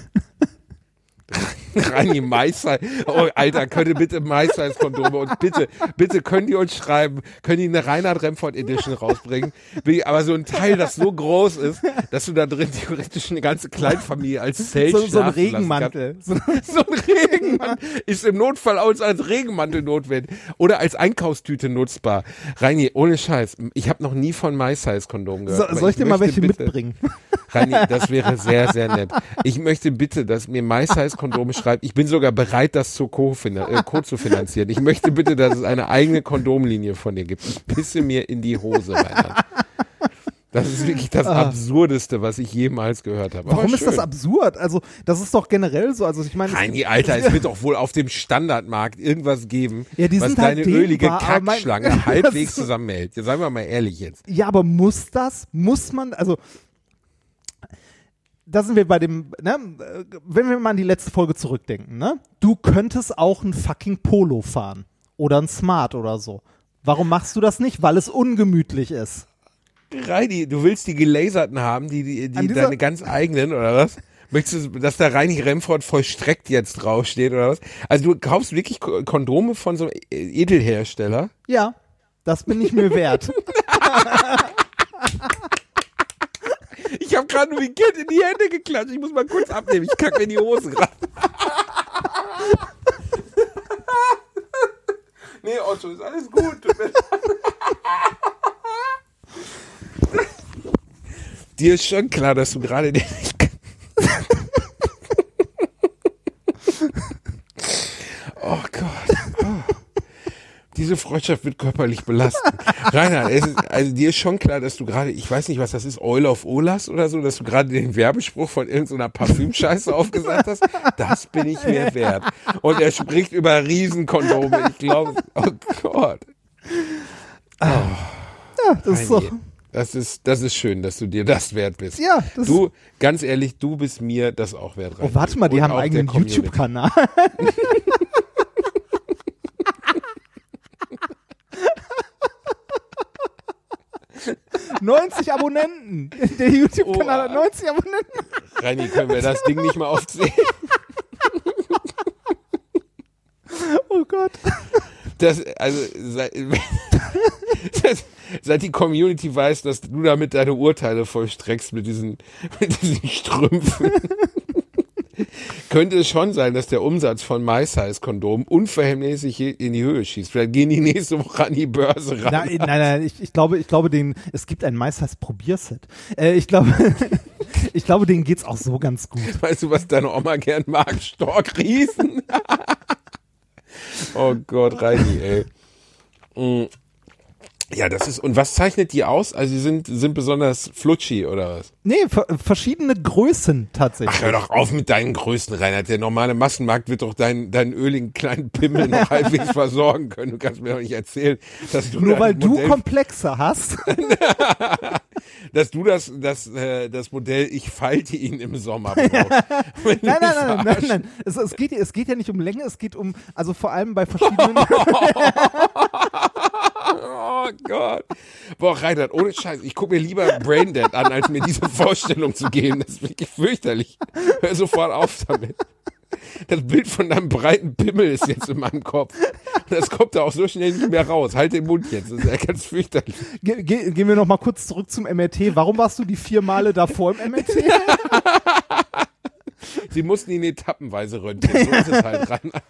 Speaker 5: Reini Meister, oh Alter, könnt ihr bitte Meister-Kondome und bitte, bitte können die uns schreiben, können die eine Reinhard Remford Edition rausbringen, aber so ein Teil, das so groß ist, dass du da drin theoretisch eine ganze Kleinfamilie als Zelt
Speaker 4: so, so ein
Speaker 5: schlafen lassen
Speaker 4: Regenmantel. So,
Speaker 5: kannst. So ein Regenmantel ist im Notfall auch als Regenmantel notwendig oder als Einkaufstüte nutzbar. Reini, ohne Scheiß, ich habe noch nie von My-Size-Kondomen gehört.
Speaker 4: so,
Speaker 5: aber
Speaker 4: soll ich dir mal
Speaker 5: möchte
Speaker 4: welche
Speaker 5: bitte-
Speaker 4: mitbringen?
Speaker 5: Reini, das wäre sehr, sehr nett. Ich möchte bitte, dass mir My-Size-Kondome schreibt. Ich bin sogar bereit, das zu co-finan- äh, co-zu-finanzieren. Ich möchte bitte, dass es eine eigene Kondomlinie von dir gibt. Ich pisse mir in die Hose, Reinhard. Das ist wirklich das Absurdeste, was ich jemals gehört habe.
Speaker 4: Warum
Speaker 5: Aber
Speaker 4: ist das
Speaker 5: schön.
Speaker 4: absurd? Also, das ist doch generell so. Also, ich meine, es
Speaker 5: Reini, Alter, es wird doch wohl auf dem Standardmarkt irgendwas geben,
Speaker 4: Ja, die
Speaker 5: was
Speaker 4: sind halt
Speaker 5: deine ölige
Speaker 4: dehnbar, aber mein-
Speaker 5: Kackschlange
Speaker 4: das
Speaker 5: halbwegs
Speaker 4: ist-
Speaker 5: zusammenhält. Ja, sagen wir mal ehrlich jetzt.
Speaker 4: ja, aber muss das? Muss man, also, da sind wir bei dem, ne, äh, wenn wir mal an die letzte Folge zurückdenken, ne? Du könntest auch ein fucking Polo fahren. Oder ein Smart oder so. Warum machst du das nicht? Weil es ungemütlich ist.
Speaker 5: Reini, du willst die gelaserten haben, die, die,
Speaker 4: An
Speaker 5: die
Speaker 4: dieser-
Speaker 5: deine ganz eigenen, oder was? Möchtest du, dass da Reini Remford vollstreckt jetzt draufsteht, oder was? Also du kaufst wirklich Ko- Kondome von so einem Edelhersteller?
Speaker 4: Ja, das bin ich mir wert.
Speaker 5: Ich habe gerade nur wie Kind in die Hände geklatscht. Ich muss mal kurz abnehmen. Ich kacke mir in die Hose gerade. Nee, Otto, ist alles gut. Tut mir leid. Dir ist schon klar, dass du gerade den... Oh Gott. Oh. Diese Freundschaft wird körperlich belasten. Rainer, es ist, also dir ist schon klar, dass du gerade, ich weiß nicht, was das ist, Oil of Olas oder so, dass du gerade den Werbespruch von irgendeiner Parfümscheiße aufgesagt hast. Das bin ich mir wert. Und er spricht über Riesenkondome. Ich glaube, oh Gott.
Speaker 4: Ja, das ist doch.
Speaker 5: Reini, Das ist, das ist schön, dass du dir das wert bist.
Speaker 4: Ja, das
Speaker 5: du, ganz ehrlich, du bist mir das auch wert.
Speaker 4: Oh,
Speaker 5: Reini.
Speaker 4: warte mal, die
Speaker 5: Und
Speaker 4: haben
Speaker 5: auch
Speaker 4: einen
Speaker 5: der
Speaker 4: eigenen
Speaker 5: Community.
Speaker 4: YouTube-Kanal. neunzig Abonnenten. Der YouTube-Kanal hat
Speaker 5: Oh.
Speaker 4: neunzig Abonnenten.
Speaker 5: Reini, können wir das Ding nicht mal aufzählen?
Speaker 4: Oh Gott.
Speaker 5: Das, also, seit, das, seit die Community weiß, dass du damit deine Urteile vollstreckst mit diesen, mit diesen Strümpfen, könnte es schon sein, dass der Umsatz von My-Size-Kondomen unverhältnismäßig in die Höhe schießt. Vielleicht gehen die nächste Woche an die Börse ran.
Speaker 4: Nein, nein, nein, ich, ich glaube, ich glaube, den, es gibt ein MySize-Probierset. Äh, ich glaube, ich glaube, denen geht's auch so ganz gut.
Speaker 5: Weißt du, was deine Oma gern mag? Storkriesen. Oh Gott, Reini, ey. Mm. Ja, das ist, und was zeichnet die aus? Also sie sind, sind besonders flutschi oder was?
Speaker 4: Nee, ver- verschiedene Größen tatsächlich.
Speaker 5: Ach, hör doch auf mit deinen Größen, Reinhard. Der normale Massenmarkt wird doch deinen, deinen öligen kleinen Pimmel noch halbwegs versorgen können. Du kannst mir doch nicht erzählen, dass du
Speaker 4: Nur weil
Speaker 5: das Modell,
Speaker 4: du Komplexe hast.
Speaker 5: dass du das, das, äh, das Modell, ich falte ihn im Sommer brauchst.
Speaker 4: Nein, nein, nein, nein, nein, nein. Es, es, geht, es geht ja nicht um Länge, es geht um, also vor allem bei verschiedenen.
Speaker 5: Oh Gott. Boah, Reinhard, ohne Scheiß, ich gucke mir lieber Braindead an, als mir diese Vorstellung zu geben. Das ist wirklich fürchterlich. Hör sofort auf damit. Das Bild von deinem breiten Pimmel ist jetzt in meinem Kopf. Das kommt da auch so schnell nicht mehr raus. Halt den Mund jetzt. Das ist ja ganz fürchterlich.
Speaker 4: Ge- ge- gehen wir noch mal kurz zurück zum M R T. Warum warst du die vier Male davor im M R T?
Speaker 5: Sie mussten ihn etappenweise röntgen. So ist es halt, Reinhard.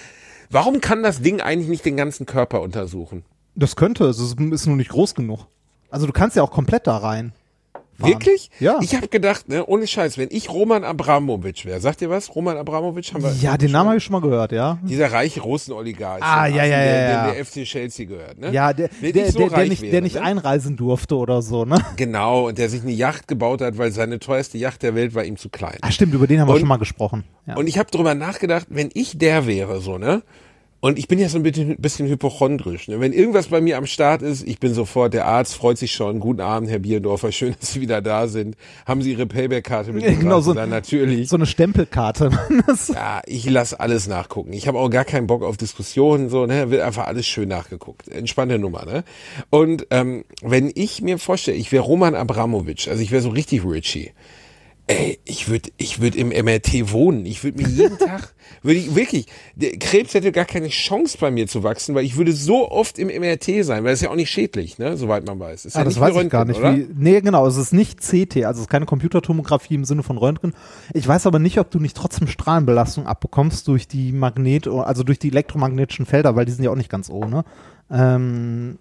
Speaker 5: Warum kann das Ding eigentlich nicht den ganzen Körper untersuchen?
Speaker 4: Das könnte, es ist, ist nur nicht groß genug. Also du kannst ja auch komplett da rein. fahren.
Speaker 5: Wirklich?
Speaker 4: Ja.
Speaker 5: Ich habe gedacht, ne, ohne Scheiß, wenn ich Roman Abramowitsch wäre, sagt ihr was? Roman Abramowitsch haben wir.
Speaker 4: Ja, den Namen habe ich schon mal gehört, ja.
Speaker 5: Dieser reiche Russen-Oligarch.
Speaker 4: Ah, ja, ja,
Speaker 5: der,
Speaker 4: ja,
Speaker 5: der,
Speaker 4: ja.
Speaker 5: der F C Chelsea gehört, ne?
Speaker 4: Ja, der,
Speaker 5: Wenn
Speaker 4: der,
Speaker 5: ich so
Speaker 4: der, der
Speaker 5: reich
Speaker 4: nicht,
Speaker 5: wäre,
Speaker 4: der nicht
Speaker 5: ne?
Speaker 4: einreisen durfte oder so, ne?
Speaker 5: Genau, und der sich eine Yacht gebaut hat, weil seine teuerste Yacht der Welt war ihm zu klein.
Speaker 4: Ah, stimmt, über den haben wir
Speaker 5: Und-
Speaker 4: schon mal gesprochen. Ja.
Speaker 5: Und ich habe drüber nachgedacht, wenn ich der wäre, so, ne? Und ich bin ja so ein bisschen, bisschen hypochondrisch. Ne? Wenn irgendwas bei mir am Start ist, ich bin sofort, der Arzt freut sich schon. Guten Abend, Herr Bierdorfer, schön, dass Sie wieder da sind. Haben Sie Ihre Payback-Karte mitgebracht?
Speaker 4: Genau, so-
Speaker 5: Dann natürlich.
Speaker 4: So eine Stempelkarte. Das-
Speaker 5: Ja, ich lasse alles nachgucken. Ich habe auch gar keinen Bock auf Diskussionen, so, ne, wird einfach alles schön nachgeguckt. Entspannte Nummer, ne? Und ähm, wenn ich mir vorstelle, ich wäre Roman Abramowitsch, also ich wäre so richtig Richie. Ey, ich würde ich würd im M R T wohnen. Ich würde mir jeden Tag, würde ich wirklich, der Krebs hätte gar keine Chance bei mir zu wachsen, weil ich würde so oft im M R T sein, weil es ist ja auch nicht schädlich, ne, soweit man weiß. Ist
Speaker 4: Ah,
Speaker 5: ja
Speaker 4: das
Speaker 5: nicht
Speaker 4: weiß
Speaker 5: wie
Speaker 4: ich gar nicht.
Speaker 5: Röntgen,
Speaker 4: Wie, nee, genau, es ist nicht C T, also es ist keine Computertomographie im Sinne von Röntgen. Ich weiß aber nicht, ob du nicht trotzdem Strahlenbelastung abbekommst durch die Magnet, also durch die elektromagnetischen Felder, weil die sind ja auch nicht ganz ohne. Ähm,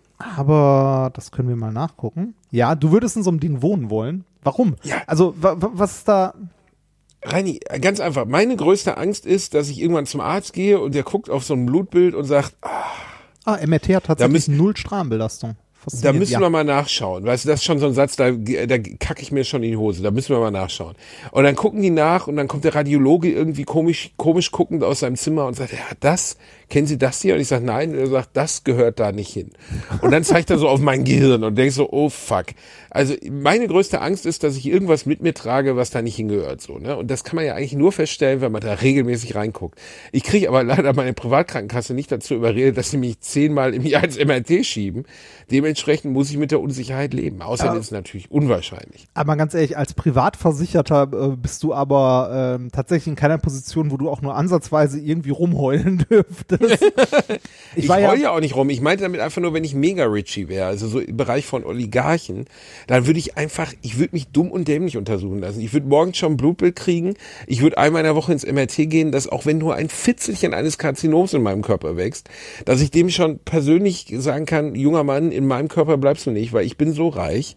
Speaker 4: aber das können wir mal nachgucken. Ja, du würdest in so einem Ding wohnen wollen. Warum?
Speaker 5: Ja.
Speaker 4: Also, wa, wa, was ist da?
Speaker 5: Reini, ganz einfach. Meine größte Angst ist, dass ich irgendwann zum Arzt gehe und der guckt auf so ein Blutbild und sagt,
Speaker 4: Ah, M R T hat tatsächlich
Speaker 5: müssen-
Speaker 4: null Strahlenbelastung.
Speaker 5: da
Speaker 4: Faszinierend,
Speaker 5: müssen
Speaker 4: ja.
Speaker 5: wir mal nachschauen. Weißt du, das ist schon so ein Satz, da, da kacke ich mir schon in die Hose. Da müssen wir mal nachschauen. Und dann gucken die nach und dann kommt der Radiologe irgendwie komisch, komisch guckend aus seinem Zimmer und sagt, ja, das, kennen Sie das hier? Und ich sage, nein. Und er sagt, das gehört da nicht hin. Und dann zeigt er so auf mein Gehirn und denkt so, oh fuck. Also meine größte Angst ist, dass ich irgendwas mit mir trage, was da nicht hingehört. So, ne? Und das kann man ja eigentlich nur feststellen, wenn man da regelmäßig reinguckt. Ich kriege aber leider meine Privatkrankenkasse nicht dazu überredet, dass sie mich zehnmal im Jahr ins M R T schieben. Dementsprechend muss ich mit der Unsicherheit leben. Außerdem ist es natürlich unwahrscheinlich.
Speaker 4: Aber ganz ehrlich, als Privatversicherter äh, bist du aber ähm, tatsächlich in keiner Position, wo du auch nur ansatzweise irgendwie rumheulen dürftest.
Speaker 5: Ich,
Speaker 4: war
Speaker 5: ich
Speaker 4: ja-
Speaker 5: heul ja auch nicht rum. Ich meinte damit einfach nur, wenn ich mega Richie wäre, also so im Bereich von Oligarchen, dann würde ich einfach, ich würde mich dumm und dämlich untersuchen lassen. Ich würde morgens schon ein Blutbild kriegen. Ich würde einmal in der Woche ins M R T gehen, dass auch wenn nur ein Fitzelchen eines Karzinoms in meinem Körper wächst, dass ich dem schon persönlich sagen kann, junger Mann, in meinem Körper bleibst du nicht, weil ich bin so reich.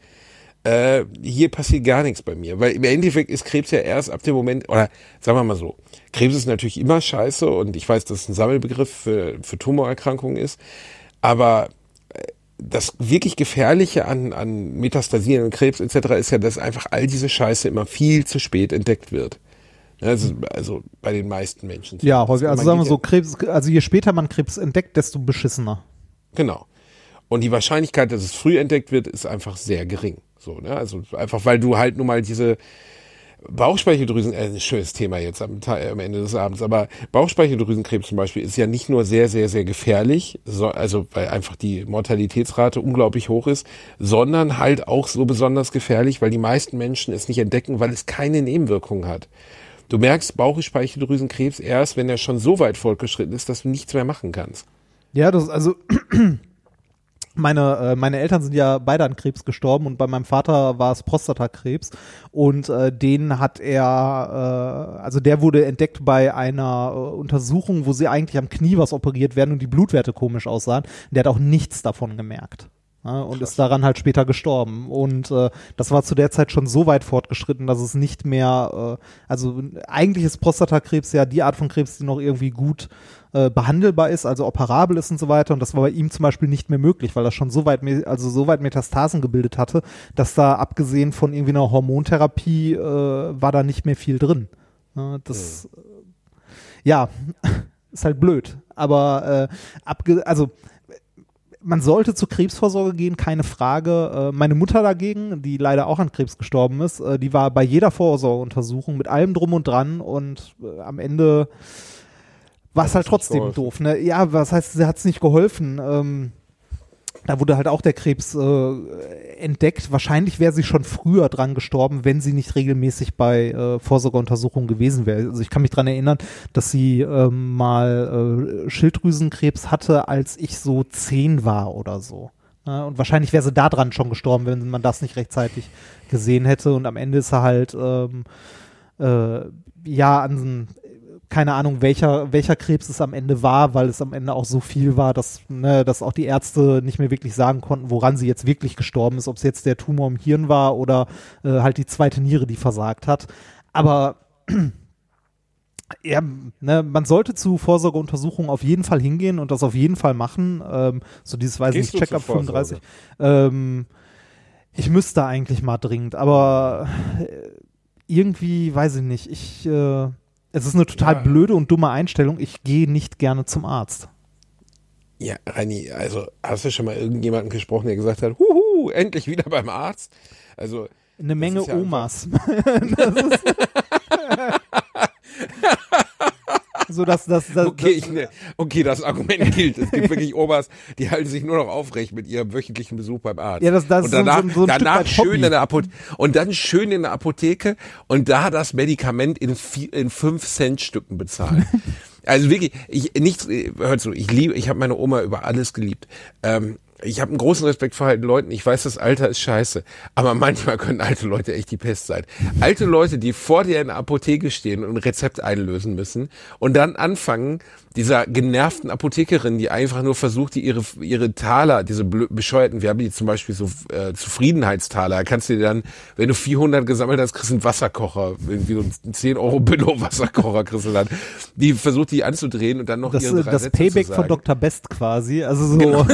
Speaker 5: Äh, hier passiert gar nichts bei mir, weil im Endeffekt ist Krebs ja erst ab dem Moment, oder sagen wir mal so, Krebs ist natürlich immer scheiße und ich weiß, dass es ein Sammelbegriff für, für Tumorerkrankungen ist, aber äh, das wirklich Gefährliche an, an Metastasien und Krebs et cetera ist ja, dass einfach all diese Scheiße immer viel zu spät entdeckt wird. Also, also bei den meisten Menschen.
Speaker 4: Ja, häufig. Also
Speaker 5: Man
Speaker 4: sagen wir
Speaker 5: geht
Speaker 4: so,
Speaker 5: ja-
Speaker 4: Krebs, also je später man Krebs entdeckt, desto beschissener.
Speaker 5: Genau. Und die Wahrscheinlichkeit, dass es früh entdeckt wird, ist einfach sehr gering. So, ne? Also einfach, weil du halt nun mal diese Bauchspeicheldrüsen, äh, ein schönes Thema jetzt am, Teil, am Ende des Abends, aber Bauchspeicheldrüsenkrebs zum Beispiel ist ja nicht nur sehr, sehr, sehr gefährlich, so, also weil einfach die Mortalitätsrate unglaublich hoch ist, sondern halt auch so besonders gefährlich, weil die meisten Menschen es nicht entdecken, weil es keine Nebenwirkungen hat. Du merkst Bauchspeicheldrüsenkrebs erst, wenn er schon so weit fortgeschritten ist, dass du nichts mehr machen kannst.
Speaker 4: Ja, das also meine äh, meine Eltern sind ja beide an Krebs gestorben und bei meinem Vater war es Prostatakrebs und äh, den hat er äh, also der wurde entdeckt bei einer äh, Untersuchung, wo sie eigentlich am Knie was operiert werden und die Blutwerte komisch aussahen. Der hat auch nichts davon gemerkt. Ja, und Krass. Ist daran halt später gestorben. Und äh, das war zu der Zeit schon so weit fortgeschritten, dass es nicht mehr, äh, also eigentlich ist Prostatakrebs ja die Art von Krebs, die noch irgendwie gut äh, behandelbar ist, also operabel ist und so weiter. Und das war bei ihm zum Beispiel nicht mehr möglich, weil er schon so weit, also so weit Metastasen gebildet hatte, dass da abgesehen von irgendwie einer Hormontherapie äh, war da nicht mehr viel drin. Ja, das, mhm. ja, ist halt blöd. Aber äh, abge also man sollte zur Krebsvorsorge gehen, keine Frage. Äh, meine Mutter dagegen, die leider auch an Krebs gestorben ist, äh, die war bei jeder Vorsorgeuntersuchung mit allem drum und dran und äh, am Ende war es halt trotzdem doof. Ne? Ja, was heißt, sie hat es nicht geholfen. Ähm, da wurde halt auch der Krebs äh, entdeckt. Wahrscheinlich wäre sie schon früher dran gestorben, wenn sie nicht regelmäßig bei äh, Vorsorgeuntersuchungen gewesen wäre. Also ich kann mich dran erinnern, dass sie ähm, mal äh, Schilddrüsenkrebs hatte, als ich so zehn war oder so. Ja, und wahrscheinlich wäre sie da dran schon gestorben, wenn man das nicht rechtzeitig gesehen hätte. Und am Ende ist er halt ähm, äh, ja an keine Ahnung, welcher, welcher Krebs es am Ende war, weil es am Ende auch so viel war, dass, ne, dass auch die Ärzte nicht mehr wirklich sagen konnten, woran sie jetzt wirklich gestorben ist, ob es jetzt der Tumor im Hirn war oder äh, halt die zweite Niere, die versagt hat. Aber ja, ne, man sollte zu Vorsorgeuntersuchungen auf jeden Fall hingehen und das auf jeden Fall machen. Ähm, so dieses, weiß nicht, Check-up fünfunddreißig. Ähm, ich müsste eigentlich mal dringend, aber irgendwie, weiß ich nicht, ich äh, es ist eine total ja. blöde und dumme Einstellung. Ich gehe nicht gerne zum Arzt.
Speaker 5: Ja, Reini, also hast du schon mal irgendjemanden gesprochen, der gesagt hat, huhu, endlich wieder beim Arzt? Also
Speaker 4: eine Menge ja Omas. so dass das, das,
Speaker 5: okay, ich, ne, okay, das Argument gilt. Es gibt wirklich Omas, die halten sich nur noch aufrecht mit ihrem wöchentlichen Besuch beim Arzt.
Speaker 4: Ja, das, das
Speaker 5: und danach,
Speaker 4: ist so, so ein
Speaker 5: danach
Speaker 4: Stück
Speaker 5: schön in der Apotheke und dann schön in der Apotheke und da das Medikament in vier, in fünf Cent Stücken bezahlen. Also wirklich, ich nichts. Hört zu, ich liebe, ich habe meine Oma über alles geliebt. Ähm, Ich habe einen großen Respekt vor alten Leuten. Ich weiß, das Alter ist scheiße. Aber manchmal können alte Leute echt die Pest sein. Alte Leute, die vor dir in der Apotheke stehen und ein Rezept einlösen müssen und dann anfangen, dieser genervten Apothekerin, die einfach nur versucht, die ihre ihre Taler, diese bescheuerten, wir haben die zum Beispiel so äh, Zufriedenheitstaler, da kannst du dir dann, wenn du vierhundert gesammelt hast, kriegst du einen Wasserkocher, irgendwie so einen zehn Euro Billo-Wasserkocher kriegst du dann. Die versucht, die anzudrehen und dann noch
Speaker 4: das,
Speaker 5: ihre drei
Speaker 4: das
Speaker 5: Sätze
Speaker 4: Payback
Speaker 5: zu sagen.
Speaker 4: von Doktor Best quasi, also so.
Speaker 5: Genau.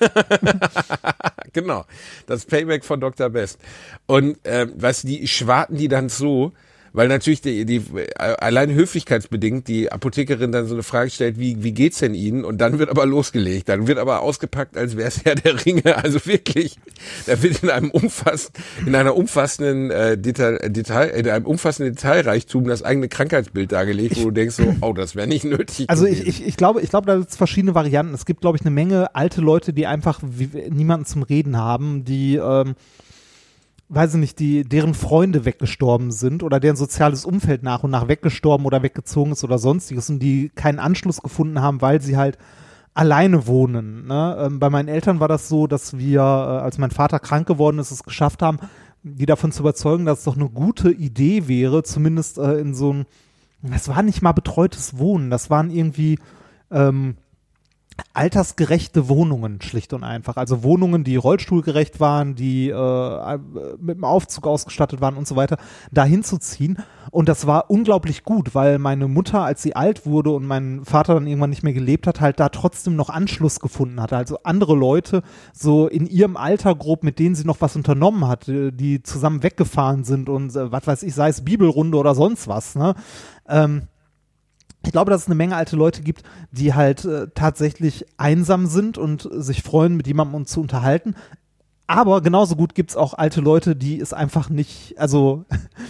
Speaker 5: Genau, das Payback von Doktor Best. Und äh, weißt du, die schwarten die dann so, weil natürlich die, die allein höflichkeitsbedingt die Apothekerin dann so eine Frage stellt, wie wie geht's denn Ihnen? Und dann wird aber losgelegt, dann wird aber ausgepackt, als wäre es Herr der Ringe. Also wirklich, da wird in einem umfassend, in einer umfassenden äh, Detail, Detail, in einem umfassenden Detailreichtum das eigene Krankheitsbild dargelegt, wo du denkst so, oh, das wäre nicht nötig.
Speaker 4: Also ich, ich, ich glaube, ich glaube, da gibt es verschiedene Varianten. Es gibt, glaube ich, eine Menge alte Leute, die einfach wie, niemanden zum Reden haben, die ähm, weiß ich nicht, die, deren Freunde weggestorben sind oder deren soziales Umfeld nach und nach weggestorben oder weggezogen ist oder sonstiges und die keinen Anschluss gefunden haben, weil sie halt alleine wohnen. Ne? Ähm, bei meinen Eltern war das so, dass wir, äh, als mein Vater krank geworden ist, es geschafft haben, die davon zu überzeugen, dass es doch eine gute Idee wäre, zumindest äh, in so ein, das war nicht mal betreutes Wohnen, das waren irgendwie ähm, altersgerechte Wohnungen, schlicht und einfach. Also Wohnungen, die rollstuhlgerecht waren, die äh, mit dem Aufzug ausgestattet waren und so weiter, dahin zu ziehen. Und das war unglaublich gut, weil meine Mutter, als sie alt wurde und mein Vater dann irgendwann nicht mehr gelebt hat, halt da trotzdem noch Anschluss gefunden hatte. Also andere Leute so in ihrem Alter grob, mit denen sie noch was unternommen hat, die zusammen weggefahren sind und äh, was weiß ich, sei es Bibelrunde oder sonst was, ne? Ähm, Ich glaube, dass es eine Menge alte Leute gibt, die halt äh, tatsächlich einsam sind und sich freuen, mit jemandem uns zu unterhalten. Aber genauso gut gibt es auch alte Leute, die es einfach nicht, also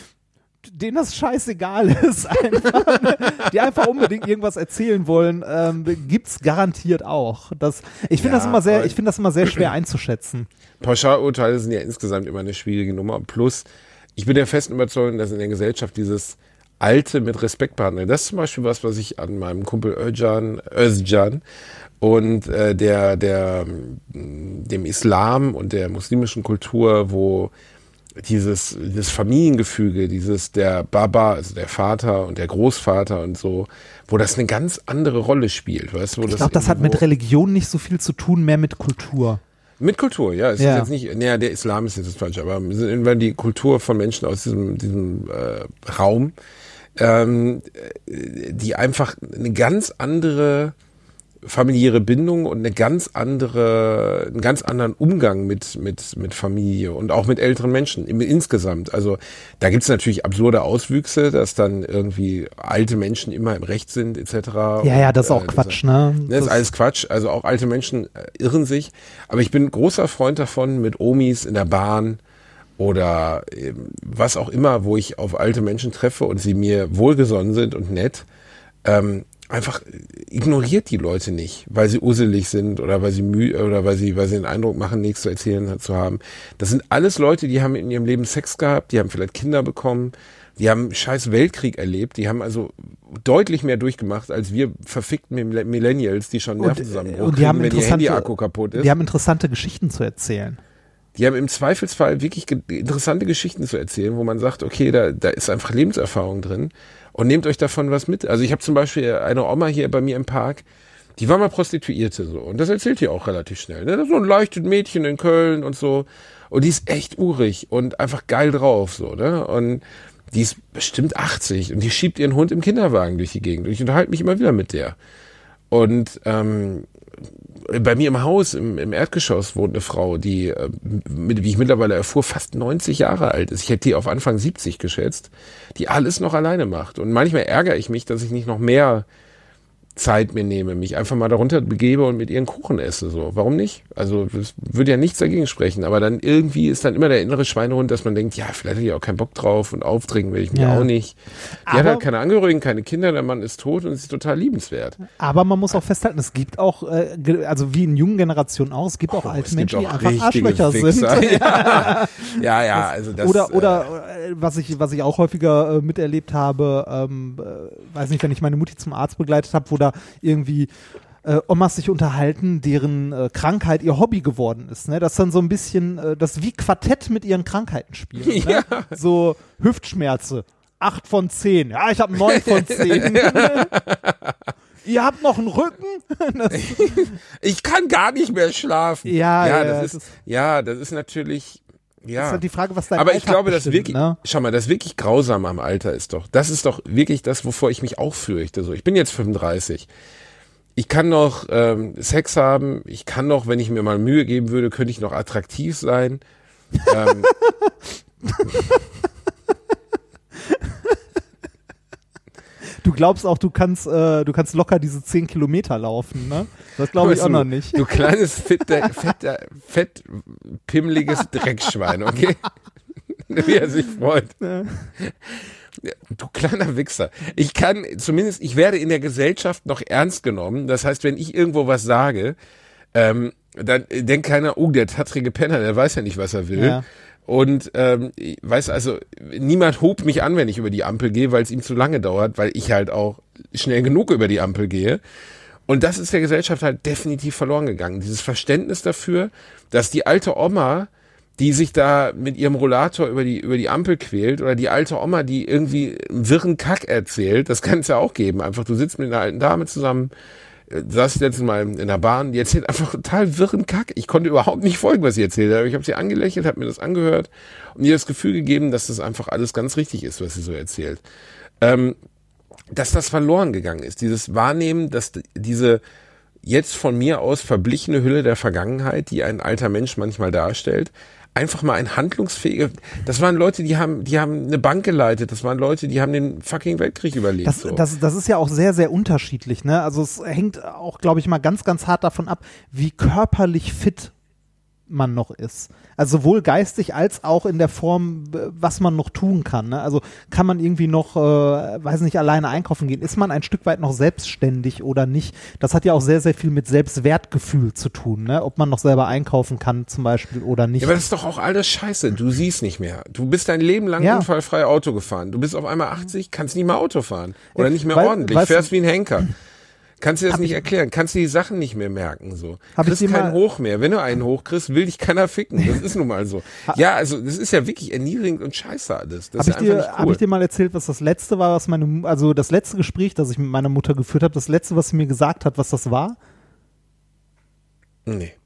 Speaker 4: denen das scheißegal ist, einfach, die einfach unbedingt irgendwas erzählen wollen, ähm, gibt's garantiert auch. Das, ich finde
Speaker 5: Ja,
Speaker 4: das immer sehr, ich finde das immer sehr schwer einzuschätzen.
Speaker 5: Pauschalurteile sind ja insgesamt immer eine schwierige Nummer. Plus, ich bin der festen Überzeugung, dass in der Gesellschaft dieses Alte mit Respekt behandeln. Das ist zum Beispiel was, was ich an meinem Kumpel Özcan, Özcan und äh, der, der, dem Islam und der muslimischen Kultur, wo dieses, dieses Familiengefüge, dieses der Baba, also der Vater und der Großvater und so, wo das eine ganz andere Rolle spielt, weißt du? Wo
Speaker 4: Ich glaube, das hat mit Religion nicht so viel zu tun, mehr mit Kultur.
Speaker 5: Mit Kultur, ja. Es
Speaker 4: Ja.
Speaker 5: ist jetzt nicht, naja, der Islam ist jetzt das Falsche, aber es sind irgendwann die Kultur von Menschen aus diesem, diesem äh, Raum, ähm, die einfach eine ganz andere familiäre Bindung und eine ganz andere, einen ganz anderen Umgang mit mit mit Familie und auch mit älteren Menschen im, insgesamt. Also da gibt's natürlich absurde Auswüchse, dass dann irgendwie alte Menschen immer im Recht sind et cetera.
Speaker 4: Ja, ja, das ist
Speaker 5: und,
Speaker 4: auch
Speaker 5: äh,
Speaker 4: Quatsch, ne?
Speaker 5: Das ist alles Quatsch. Also auch alte Menschen äh, irren sich. Aber ich bin großer Freund davon, mit Omis in der Bahn oder äh, was auch immer, wo ich auf alte Menschen treffe und sie mir wohlgesonnen sind und nett, ähm, einfach ignoriert die Leute nicht, weil sie uselig sind oder weil sie müde oder weil sie, weil sie den Eindruck machen, nichts zu erzählen zu haben. Das sind alles Leute, die haben in ihrem Leben Sex gehabt, die haben vielleicht Kinder bekommen, die haben einen scheiß Weltkrieg erlebt, die haben also deutlich mehr durchgemacht als wir verfickten Millennials, die schon Nervenzusammenbruch
Speaker 4: und die haben
Speaker 5: kriegen, wenn ihr Handy-Akku kaputt ist.
Speaker 4: Die haben interessante Geschichten zu erzählen.
Speaker 5: Die haben im Zweifelsfall wirklich ge- interessante Geschichten zu erzählen, wo man sagt, okay, da, da ist einfach Lebenserfahrung drin und nehmt euch davon was mit. Also ich habe zum Beispiel eine Oma hier bei mir im Park, die war mal Prostituierte so und das erzählt ihr auch relativ schnell. Ne? Das ist so ein leichtes Mädchen in Köln und so und die ist echt urig und einfach geil drauf so, ne? Und die ist bestimmt achtzig und die schiebt ihren Hund im Kinderwagen durch die Gegend und ich unterhalte mich immer wieder mit der. Und ähm, bei mir im Haus, im, im Erdgeschoss, wohnt eine Frau, die, äh, mit, wie ich mittlerweile erfuhr, fast neunzig Jahre alt ist. Ich hätte die auf Anfang siebzig geschätzt, die alles noch alleine macht. Und manchmal ärgere ich mich, dass ich nicht noch mehr Zeit mir nehme, mich einfach mal darunter begebe und mit ihren Kuchen esse. So, warum nicht? Also das würde ja nichts dagegen sprechen, aber dann irgendwie ist dann immer der innere Schweinehund, dass man denkt, ja, vielleicht hätte ich auch keinen Bock drauf und aufdringen will ich mir
Speaker 4: Ja.
Speaker 5: auch nicht. Die
Speaker 4: Aber-
Speaker 5: hat halt keine Angehörigen, keine Kinder, der Mann ist tot und sie ist total liebenswert.
Speaker 4: Aber man muss auch festhalten, es gibt auch, äh, ge- also wie in jungen Generationen auch, es gibt auch
Speaker 5: Oh,
Speaker 4: alte
Speaker 5: es gibt
Speaker 4: Menschen, die
Speaker 5: auch
Speaker 4: einfach
Speaker 5: richtige
Speaker 4: Arschlöcher
Speaker 5: Wichser.
Speaker 4: sind.
Speaker 5: Ja, ja, ja, also das.
Speaker 4: oder,
Speaker 5: äh,
Speaker 4: oder äh, was ich, was ich auch häufiger äh, miterlebt habe, ähm, äh, weiß nicht, wenn ich meine Mutti zum Arzt begleitet habe, wo da irgendwie äh, Omas sich unterhalten, deren äh, Krankheit ihr Hobby geworden ist. Ne? Das dann so ein bisschen, äh, das wie Quartett mit ihren Krankheiten spielen. Ne? So Hüftschmerze, acht von zehn. Ja, ich habe neun von zehn. Ihr habt noch einen Rücken? Das,
Speaker 5: Ich kann gar nicht mehr schlafen.
Speaker 4: Ja,
Speaker 5: ja,
Speaker 4: ja,
Speaker 5: das
Speaker 4: das-
Speaker 5: ist, ja, das ist natürlich. Ja.
Speaker 4: ist halt die Frage, was dein
Speaker 5: Aber ich
Speaker 4: Alltag
Speaker 5: glaube, das
Speaker 4: bestimmt,
Speaker 5: wirklich,
Speaker 4: ne?
Speaker 5: schau mal, das wirklich Grausame am Alter ist doch, das ist doch wirklich das, wovor ich mich auch fürchte. So, ich bin jetzt fünfunddreißig. Ich kann noch ähm, Sex haben, ich kann noch, wenn ich mir mal Mühe geben würde, könnte ich noch attraktiv sein. ähm,
Speaker 4: Du glaubst auch, du kannst, äh, du kannst locker diese zehn Kilometer laufen, ne? Das glaube ich auch
Speaker 5: du,
Speaker 4: noch nicht.
Speaker 5: Du kleines, fetter, fetter, fett, pimmeliges Dreckschwein, okay? Wie er sich freut. Du kleiner Wichser. Ich kann, zumindest, ich werde in der Gesellschaft noch ernst genommen. Das heißt, wenn ich irgendwo was sage, ähm, dann denkt keiner, oh, der tattrige Penner, der weiß ja nicht, was er will.
Speaker 4: Ja.
Speaker 5: Und ähm, ich weiß also, niemand hobt mich an, wenn ich über die Ampel gehe, weil es ihm zu lange dauert, weil ich halt auch schnell genug über die Ampel gehe. Und das ist der Gesellschaft halt definitiv verloren gegangen. Dieses Verständnis dafür, dass die alte Oma, die sich da mit ihrem Rollator über die über die Ampel quält, oder die alte Oma, die irgendwie einen wirren Kack erzählt, das kann es ja auch geben. Einfach, du sitzt mit einer alten Dame zusammen, äh, saß letztes Mal in der Bahn, die erzählt einfach total wirren Kack. Ich konnte überhaupt nicht folgen, was sie erzählt hat, aber ich habe sie angelächelt, habe mir das angehört und ihr das Gefühl gegeben, dass das einfach alles ganz richtig ist, was sie so erzählt. Ähm, dass das verloren gegangen ist, dieses Wahrnehmen, dass d- diese jetzt von mir aus verblichene Hülle der Vergangenheit, die ein alter Mensch manchmal darstellt, einfach mal ein handlungsfähiger, das waren Leute, die haben, die haben eine Bank geleitet, das waren Leute, die haben den fucking Weltkrieg überlebt.
Speaker 4: Das,
Speaker 5: so.
Speaker 4: das, das ist ja auch sehr, sehr unterschiedlich, ne? Also es hängt auch, glaube ich, mal ganz, ganz hart davon ab, wie körperlich fit man noch ist. Also sowohl geistig als auch in der Form, äh, was man noch tun kann. Ne? Also kann man irgendwie noch, äh, weiß nicht, alleine einkaufen gehen? Ist man ein Stück weit noch selbstständig oder nicht? Das hat ja auch sehr, sehr viel mit Selbstwertgefühl zu tun, ne? Ob man noch selber einkaufen kann zum Beispiel oder nicht.
Speaker 5: Ja, aber das ist doch auch alles scheiße. Du siehst nicht mehr. Du bist dein Leben lang
Speaker 4: Ja.
Speaker 5: unfallfrei Auto gefahren. Du bist auf einmal achtzig, kannst nicht mehr Auto fahren. Oder nicht mehr
Speaker 4: Weil-
Speaker 5: ordentlich.
Speaker 4: weißt du-
Speaker 5: Fährst wie ein Henker. Kannst dir das
Speaker 4: Hab
Speaker 5: nicht
Speaker 4: ich-
Speaker 5: erklären. Kannst dir die Sachen nicht mehr merken, so.
Speaker 4: Hab ich
Speaker 5: Kriegst
Speaker 4: dir
Speaker 5: keinen
Speaker 4: mal-
Speaker 5: Hoch mehr. Wenn du einen hochkriegst, will dich keiner ficken. Das ist nun mal so. Ja, also, das ist ja wirklich erniedrigend und scheiße alles. Das
Speaker 4: Habe
Speaker 5: ist
Speaker 4: ich, dir,
Speaker 5: einfach nicht
Speaker 4: hab
Speaker 5: cool.
Speaker 4: ich dir mal erzählt, was das letzte war, was meine, Mu- also das letzte Gespräch, das ich mit meiner Mutter geführt habe, das letzte, was sie mir gesagt hat, was das war?
Speaker 5: Nee.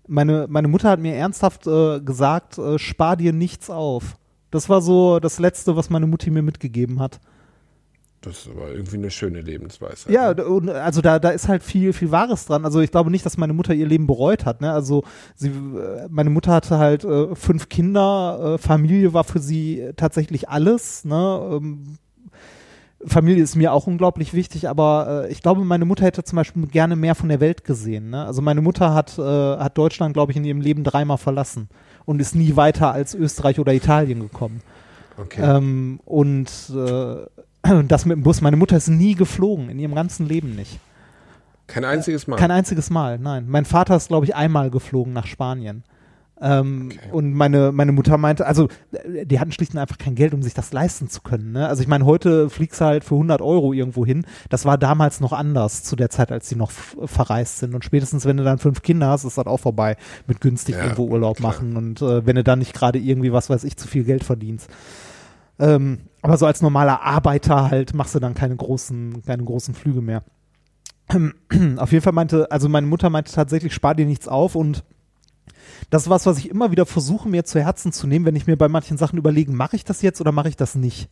Speaker 4: Meine, meine Mutter hat mir ernsthaft äh, gesagt, äh, spar dir nichts auf. Das war so das Letzte, was meine Mutti mir mitgegeben hat.
Speaker 5: Das ist aber irgendwie eine schöne Lebensweise.
Speaker 4: Ja, und also da, da ist halt viel, viel Wahres dran. Also ich glaube nicht, dass meine Mutter ihr Leben bereut hat. Ne? Also sie, meine Mutter hatte halt äh, fünf Kinder, äh, Familie war für sie tatsächlich alles. Ne? Ähm, Familie ist mir auch unglaublich wichtig, aber äh, ich glaube, meine Mutter hätte zum Beispiel gerne mehr von der Welt gesehen. Ne? Also meine Mutter hat, äh, hat Deutschland, glaube ich, in ihrem Leben dreimal verlassen und ist nie weiter als Österreich oder Italien gekommen.
Speaker 5: Okay.
Speaker 4: Ähm, und äh, das mit dem Bus, meine Mutter ist nie geflogen, in ihrem ganzen Leben nicht.
Speaker 5: Kein einziges Mal?
Speaker 4: Kein einziges Mal, nein. Mein Vater ist, glaube ich, einmal geflogen nach Spanien. Ähm,
Speaker 5: Okay.
Speaker 4: Und meine, meine Mutter meinte, also die hatten schlicht und einfach kein Geld, um sich das leisten zu können. Ne? Also ich meine, heute fliegst du halt für hundert Euro irgendwo hin. Das war damals noch anders, zu der Zeit, als die noch f- verreist sind. Und spätestens, wenn du dann fünf Kinder hast, ist das auch vorbei mit günstig
Speaker 5: Ja,
Speaker 4: irgendwo Urlaub
Speaker 5: klar.
Speaker 4: machen. Und äh, wenn du dann nicht gerade irgendwie, was weiß ich, zu viel Geld verdienst. Ähm, aber so als normaler Arbeiter halt machst du dann keine großen, keine großen Flüge mehr. Auf jeden Fall meinte, also meine Mutter meinte tatsächlich, spar dir nichts auf, und das ist was, was ich immer wieder versuche, mir zu Herzen zu nehmen, wenn ich mir bei manchen Sachen überlege, mache ich das jetzt oder mache ich das nicht?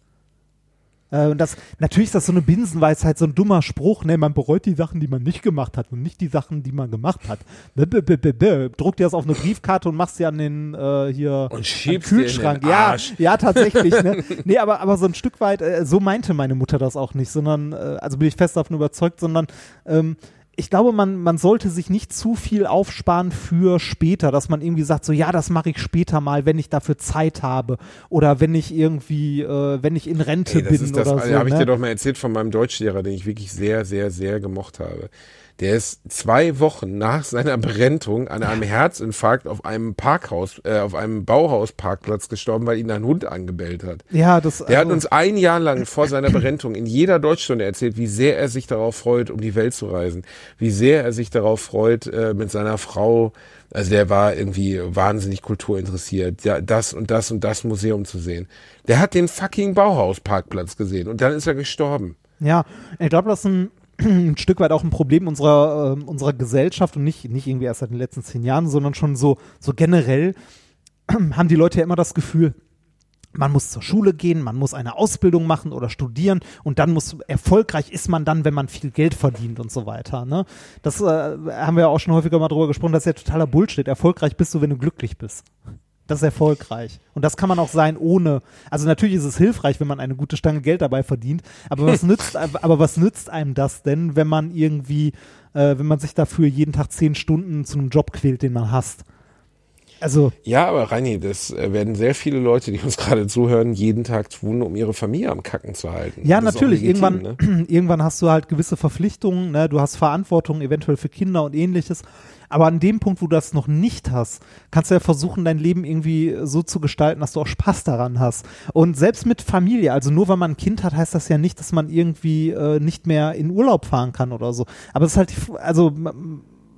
Speaker 4: Äh, und das, natürlich ist das so eine Binsenweisheit, so ein dummer Spruch, ne, man bereut die Sachen, die man nicht gemacht hat und nicht die Sachen, die man gemacht hat. B -b -b -b -b. Druck dir das auf eine Briefkarte und machst sie an den äh, hier
Speaker 5: Und
Speaker 4: am
Speaker 5: schiebst dir in den
Speaker 4: Kühlschrank. Ja,
Speaker 5: Arsch.
Speaker 4: ja, tatsächlich. Ne? Nee, aber, aber so ein Stück weit, äh, so meinte meine Mutter das auch nicht, sondern, äh, also bin ich fest davon überzeugt, sondern ähm, ich glaube, man, man sollte sich nicht zu viel aufsparen für später, dass man irgendwie sagt, so ja, das mache ich später mal, wenn ich dafür Zeit habe oder wenn ich irgendwie, äh, wenn ich in Rente
Speaker 5: Ey, das
Speaker 4: bin
Speaker 5: ist das,
Speaker 4: oder so.
Speaker 5: habe ich
Speaker 4: Ne?
Speaker 5: dir doch mal erzählt von meinem Deutschlehrer, den ich wirklich sehr, sehr, sehr gemocht habe. Der ist zwei Wochen nach seiner Berentung an einem Herzinfarkt auf einem Parkhaus, äh, auf einem Bauhausparkplatz gestorben, weil ihn ein Hund angebellt hat.
Speaker 4: Ja, das,
Speaker 5: Der hat
Speaker 4: also-
Speaker 5: uns ein Jahr lang vor seiner Berentung in jeder Deutschstunde erzählt, wie sehr er sich darauf freut, um die Welt zu reisen. Wie sehr er sich darauf freut, äh, mit seiner Frau, also der war irgendwie wahnsinnig kulturinteressiert, ja, das und das und das Museum zu sehen. Der hat den fucking Bauhausparkplatz gesehen und dann ist er gestorben.
Speaker 4: Ja, ich glaube, das ist ein, ein Stück weit auch ein Problem unserer, äh, unserer Gesellschaft und nicht, nicht irgendwie erst seit den letzten zehn Jahren, sondern schon so, so generell haben die Leute ja immer das Gefühl, man muss zur Schule gehen, man muss eine Ausbildung machen oder studieren und dann muss, erfolgreich ist man dann, wenn man viel Geld verdient und so weiter. Ne? Das äh, haben wir ja auch schon häufiger mal drüber gesprochen, das ist ja totaler Bullshit. Erfolgreich bist du, wenn du glücklich bist. Das ist erfolgreich. Und das kann man auch sein ohne, also natürlich ist es hilfreich, wenn man eine gute Stange Geld dabei verdient, aber was nützt, aber was nützt einem das denn, wenn man irgendwie, äh, wenn man sich dafür jeden Tag zehn Stunden zu einem Job quält, den man hasst? Also,
Speaker 5: Ja, aber Reini, das äh, werden sehr viele Leute, die uns gerade zuhören, jeden Tag tun, um ihre Familie am Kacken zu halten.
Speaker 4: ja,
Speaker 5: Das ist auch
Speaker 4: natürlich.
Speaker 5: legitim,
Speaker 4: Irgendwann,
Speaker 5: ne?
Speaker 4: irgendwann hast du halt gewisse Verpflichtungen, ne? Du hast Verantwortung eventuell für Kinder und ähnliches. Aber an dem Punkt, wo du das noch nicht hast, kannst du ja versuchen, dein Leben irgendwie so zu gestalten, dass du auch Spaß daran hast. Und selbst mit Familie, also nur weil man ein Kind hat, heißt das ja nicht, dass man irgendwie äh, nicht mehr in Urlaub fahren kann oder so. Aber es ist halt, die, also m-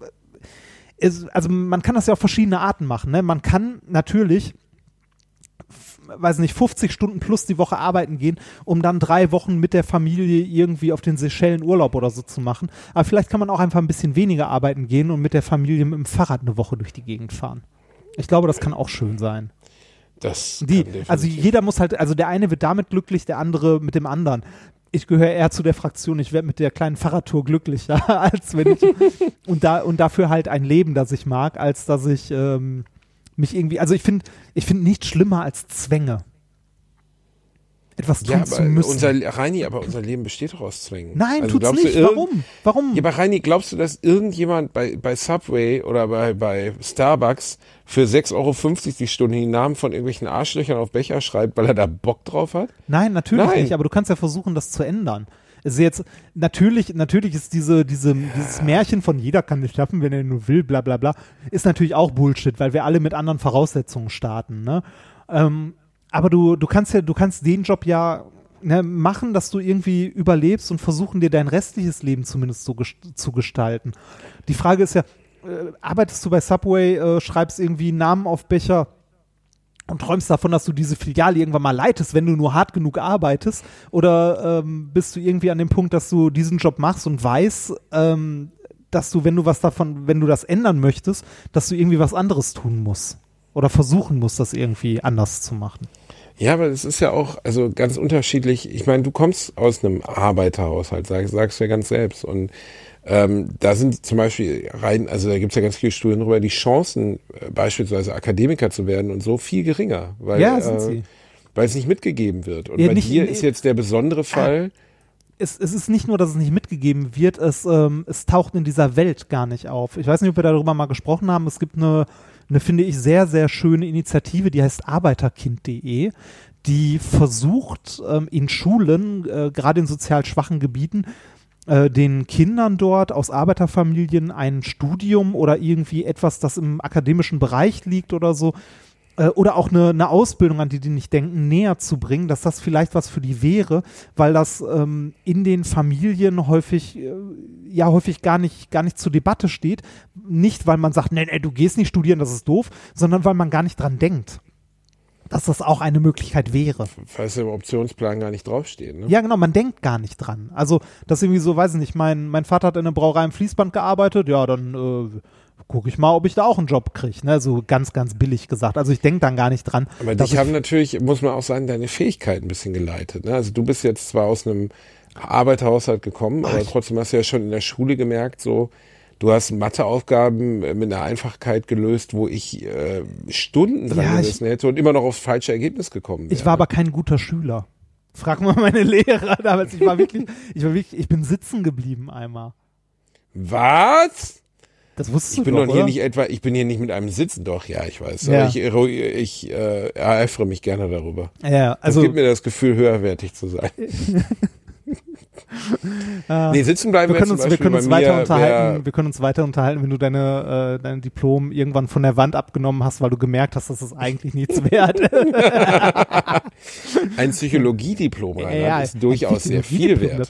Speaker 4: es, also man kann das ja auf verschiedene Arten machen. Ne? Man kann natürlich, f- weiß nicht, fünfzig Stunden plus die Woche arbeiten gehen, um dann drei Wochen mit der Familie irgendwie auf den Seychellen Urlaub oder so zu machen. Aber vielleicht kann man auch einfach ein bisschen weniger arbeiten gehen und mit der Familie mit dem Fahrrad eine Woche durch die Gegend fahren. Ich glaube, das kann auch schön sein.
Speaker 5: Das
Speaker 4: Die,
Speaker 5: kann definitiv-
Speaker 4: also jeder muss halt, also der eine wird damit glücklich, der andere mit dem anderen. Ich gehöre eher zu der Fraktion, ich werde mit der kleinen Fahrradtour glücklicher, als wenn ich und da und dafür halt ein Leben, das ich mag, als dass ich ähm, mich irgendwie, also ich finde, ich finde nichts schlimmer als Zwänge. Etwas tun
Speaker 5: ja,
Speaker 4: zu
Speaker 5: aber
Speaker 4: müssen.
Speaker 5: unser, Reini, aber unser Leben besteht doch aus Zwängen.
Speaker 4: Nein,
Speaker 5: Also
Speaker 4: tut's
Speaker 5: glaubst du,
Speaker 4: nicht.
Speaker 5: irgend-
Speaker 4: Warum? Warum?
Speaker 5: Ja, aber Reini, glaubst du, dass irgendjemand bei, bei Subway oder bei, bei Starbucks für sechs Euro fünfzig die Stunde die Namen von irgendwelchen Arschlöchern auf Becher schreibt, weil er da Bock drauf hat?
Speaker 4: Nein, natürlich
Speaker 5: Nein.
Speaker 4: nicht, aber du kannst ja versuchen, das zu ändern. Es ist jetzt, natürlich, natürlich ist diese, diese, dieses Märchen von jeder kann es schaffen, wenn er nur will, bla bla bla, ist natürlich auch Bullshit, weil wir alle mit anderen Voraussetzungen starten, ne? Ähm, aber du, du kannst ja, du kannst den Job ja ne, machen, dass du irgendwie überlebst und versuchen, dir dein restliches Leben zumindest so ges- zu gestalten. Die Frage ist ja, äh, arbeitest du bei Subway, äh, schreibst irgendwie Namen auf Becher und träumst davon, dass du diese Filiale irgendwann mal leitest, wenn du nur hart genug arbeitest? Oder ähm, bist du irgendwie an dem Punkt, dass du diesen Job machst und weißt, ähm, dass du, wenn du was davon, wenn du das ändern möchtest, dass du irgendwie was anderes tun musst oder versuchen musst, das irgendwie anders zu machen.
Speaker 5: Ja, aber es ist ja auch also ganz unterschiedlich. Ich meine, du kommst aus einem Arbeiterhaushalt, sag, sagst du ja ganz selbst. Und ähm, da sind zum Beispiel rein, also da gibt's ja ganz viele Studien darüber, die Chancen, äh, beispielsweise Akademiker zu werden und so viel geringer, weil,
Speaker 4: ja, sind sie.
Speaker 5: Äh, weil es nicht mitgegeben wird. Und
Speaker 4: Ja,
Speaker 5: bei
Speaker 4: nicht-
Speaker 5: dir
Speaker 4: nee.
Speaker 5: ist jetzt der besondere Fall.
Speaker 4: Es, es ist nicht nur, dass es nicht mitgegeben wird, es, ähm, es taucht in dieser Welt gar nicht auf. Ich weiß nicht, ob wir darüber mal gesprochen haben. Es gibt eine, eine finde ich, sehr, sehr schöne Initiative, die heißt arbeiterkind punkt de, die versucht, ähm, in Schulen, äh, gerade in sozial schwachen Gebieten, äh, den Kindern dort aus Arbeiterfamilien ein Studium oder irgendwie etwas, das im akademischen Bereich liegt oder so, äh, oder auch eine, eine Ausbildung, an die die nicht denken, näher zu bringen, dass das vielleicht was für die wäre, weil das ähm, in den Familien häufig äh, ja häufig gar nicht gar nicht zur Debatte steht. Nicht, weil man sagt, nee, nee, du gehst nicht studieren, das ist doof, sondern weil man gar nicht dran denkt, dass das auch eine Möglichkeit wäre.
Speaker 5: Weil es im Optionsplan gar nicht draufsteht. Ne?
Speaker 4: Ja, genau, man denkt gar nicht dran. Also, das irgendwie so, weiß ich nicht, mein, mein Vater hat in einer Brauerei im Fließband gearbeitet, ja, dann äh, gucke ich mal, ob ich da auch einen Job kriege, ne? So ganz, ganz billig gesagt. Also ich denke dann gar nicht dran.
Speaker 5: Aber
Speaker 4: dass
Speaker 5: dich
Speaker 4: ich-
Speaker 5: haben natürlich, muss man auch sagen, deine Fähigkeiten ein bisschen geleitet. Ne? Also du bist jetzt zwar aus einem Arbeiterhaushalt gekommen, aber trotzdem hast du ja schon in der Schule gemerkt, so, du hast Matheaufgaben äh, mit einer Einfachkeit gelöst, wo ich äh, Stunden dran
Speaker 4: Ja, ich-
Speaker 5: gesessen hätte und immer noch aufs falsche Ergebnis gekommen wäre.
Speaker 4: Ich war aber kein guter Schüler. Frag mal meine Lehrer damals. Ich war wirklich, ich war wirklich, ich bin sitzen geblieben einmal.
Speaker 5: Was?
Speaker 4: Das wusstest
Speaker 5: Ich bin
Speaker 4: du
Speaker 5: doch
Speaker 4: doch,
Speaker 5: hier
Speaker 4: oder?
Speaker 5: nicht etwa, ich bin hier nicht mit einem Sitzen, doch, ja, ich weiß.
Speaker 4: Ja.
Speaker 5: Aber ich, ero- ich äh, ereifere mich gerne darüber.
Speaker 4: Ja,
Speaker 5: Das
Speaker 4: also
Speaker 5: gibt mir das Gefühl, höherwertig zu sein.
Speaker 4: äh,
Speaker 5: Nee, sitzen bleiben
Speaker 4: wir können uns,
Speaker 5: zum
Speaker 4: wir
Speaker 5: Beispiel
Speaker 4: können uns
Speaker 5: bei
Speaker 4: weiter
Speaker 5: mir,
Speaker 4: unterhalten.
Speaker 5: wär-
Speaker 4: Wir können uns weiter unterhalten, wenn du deine, äh, dein Diplom irgendwann von der Wand abgenommen hast, weil du gemerkt hast, dass es eigentlich nichts wert ist.
Speaker 5: Ein Psychologiediplom, Reinhard,
Speaker 4: Ja,
Speaker 5: ist durchaus sehr viel wert.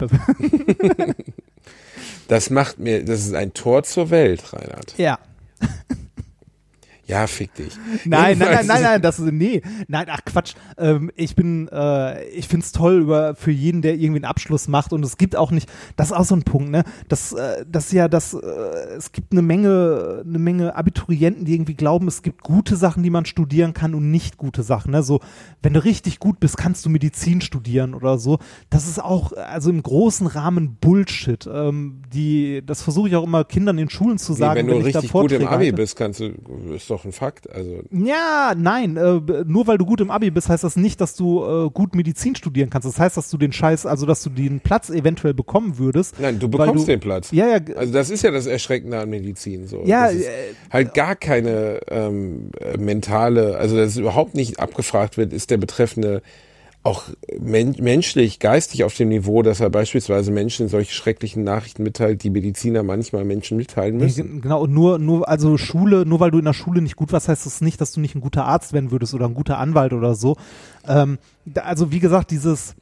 Speaker 5: Das macht mir, das ist ein Tor zur Welt, Reinhard.
Speaker 4: Ja.
Speaker 5: Ja, fick dich.
Speaker 4: Nein, nein, nein,
Speaker 5: Jedenfalls-
Speaker 4: nein, nein, das ist, nee, nein, ach Quatsch. Ähm, ich bin, äh, ich find's toll über, für jeden, der irgendwie einen Abschluss macht und es gibt auch nicht, das ist auch so ein Punkt, ne, das, äh, das ist ja, das, äh, es gibt eine Menge, eine Menge Abiturienten, die irgendwie glauben, es gibt gute Sachen, die man studieren kann und nicht gute Sachen, ne, so, wenn du richtig gut bist, kannst du Medizin studieren oder so, das ist auch, also im großen Rahmen Bullshit, ähm, die, das versuche ich auch immer Kindern in Schulen zu
Speaker 5: Nee,
Speaker 4: sagen,
Speaker 5: wenn du
Speaker 4: ich da
Speaker 5: richtig gut im
Speaker 4: Vorträge
Speaker 5: Abi
Speaker 4: halte.
Speaker 5: bist, kannst du, ist doch ein Fakt. Also
Speaker 4: Ja, nein, äh, b- nur weil du gut im Abi bist, heißt das nicht, dass du äh, gut Medizin studieren kannst. Das heißt, dass du den Scheiß, also dass du den Platz eventuell bekommen würdest.
Speaker 5: nein, du
Speaker 4: weil
Speaker 5: bekommst
Speaker 4: du,
Speaker 5: den Platz.
Speaker 4: Ja, ja, g-
Speaker 5: Also das ist ja das Erschreckende an Medizin. So.
Speaker 4: Ja,
Speaker 5: das ist
Speaker 4: äh,
Speaker 5: halt gar keine ähm, äh, mentale, also dass es überhaupt nicht abgefragt wird, ist der Betreffende auch men menschlich, geistig auf dem Niveau, dass er beispielsweise Menschen solche schrecklichen Nachrichten mitteilt, die Mediziner manchmal Menschen mitteilen
Speaker 4: nee,
Speaker 5: müssen.
Speaker 4: g- genau, und nur, nur, also Schule, nur weil du in der Schule nicht gut warst, heißt das nicht, dass du nicht ein guter Arzt werden würdest oder ein guter Anwalt oder so. Ähm, da, also wie gesagt, dieses,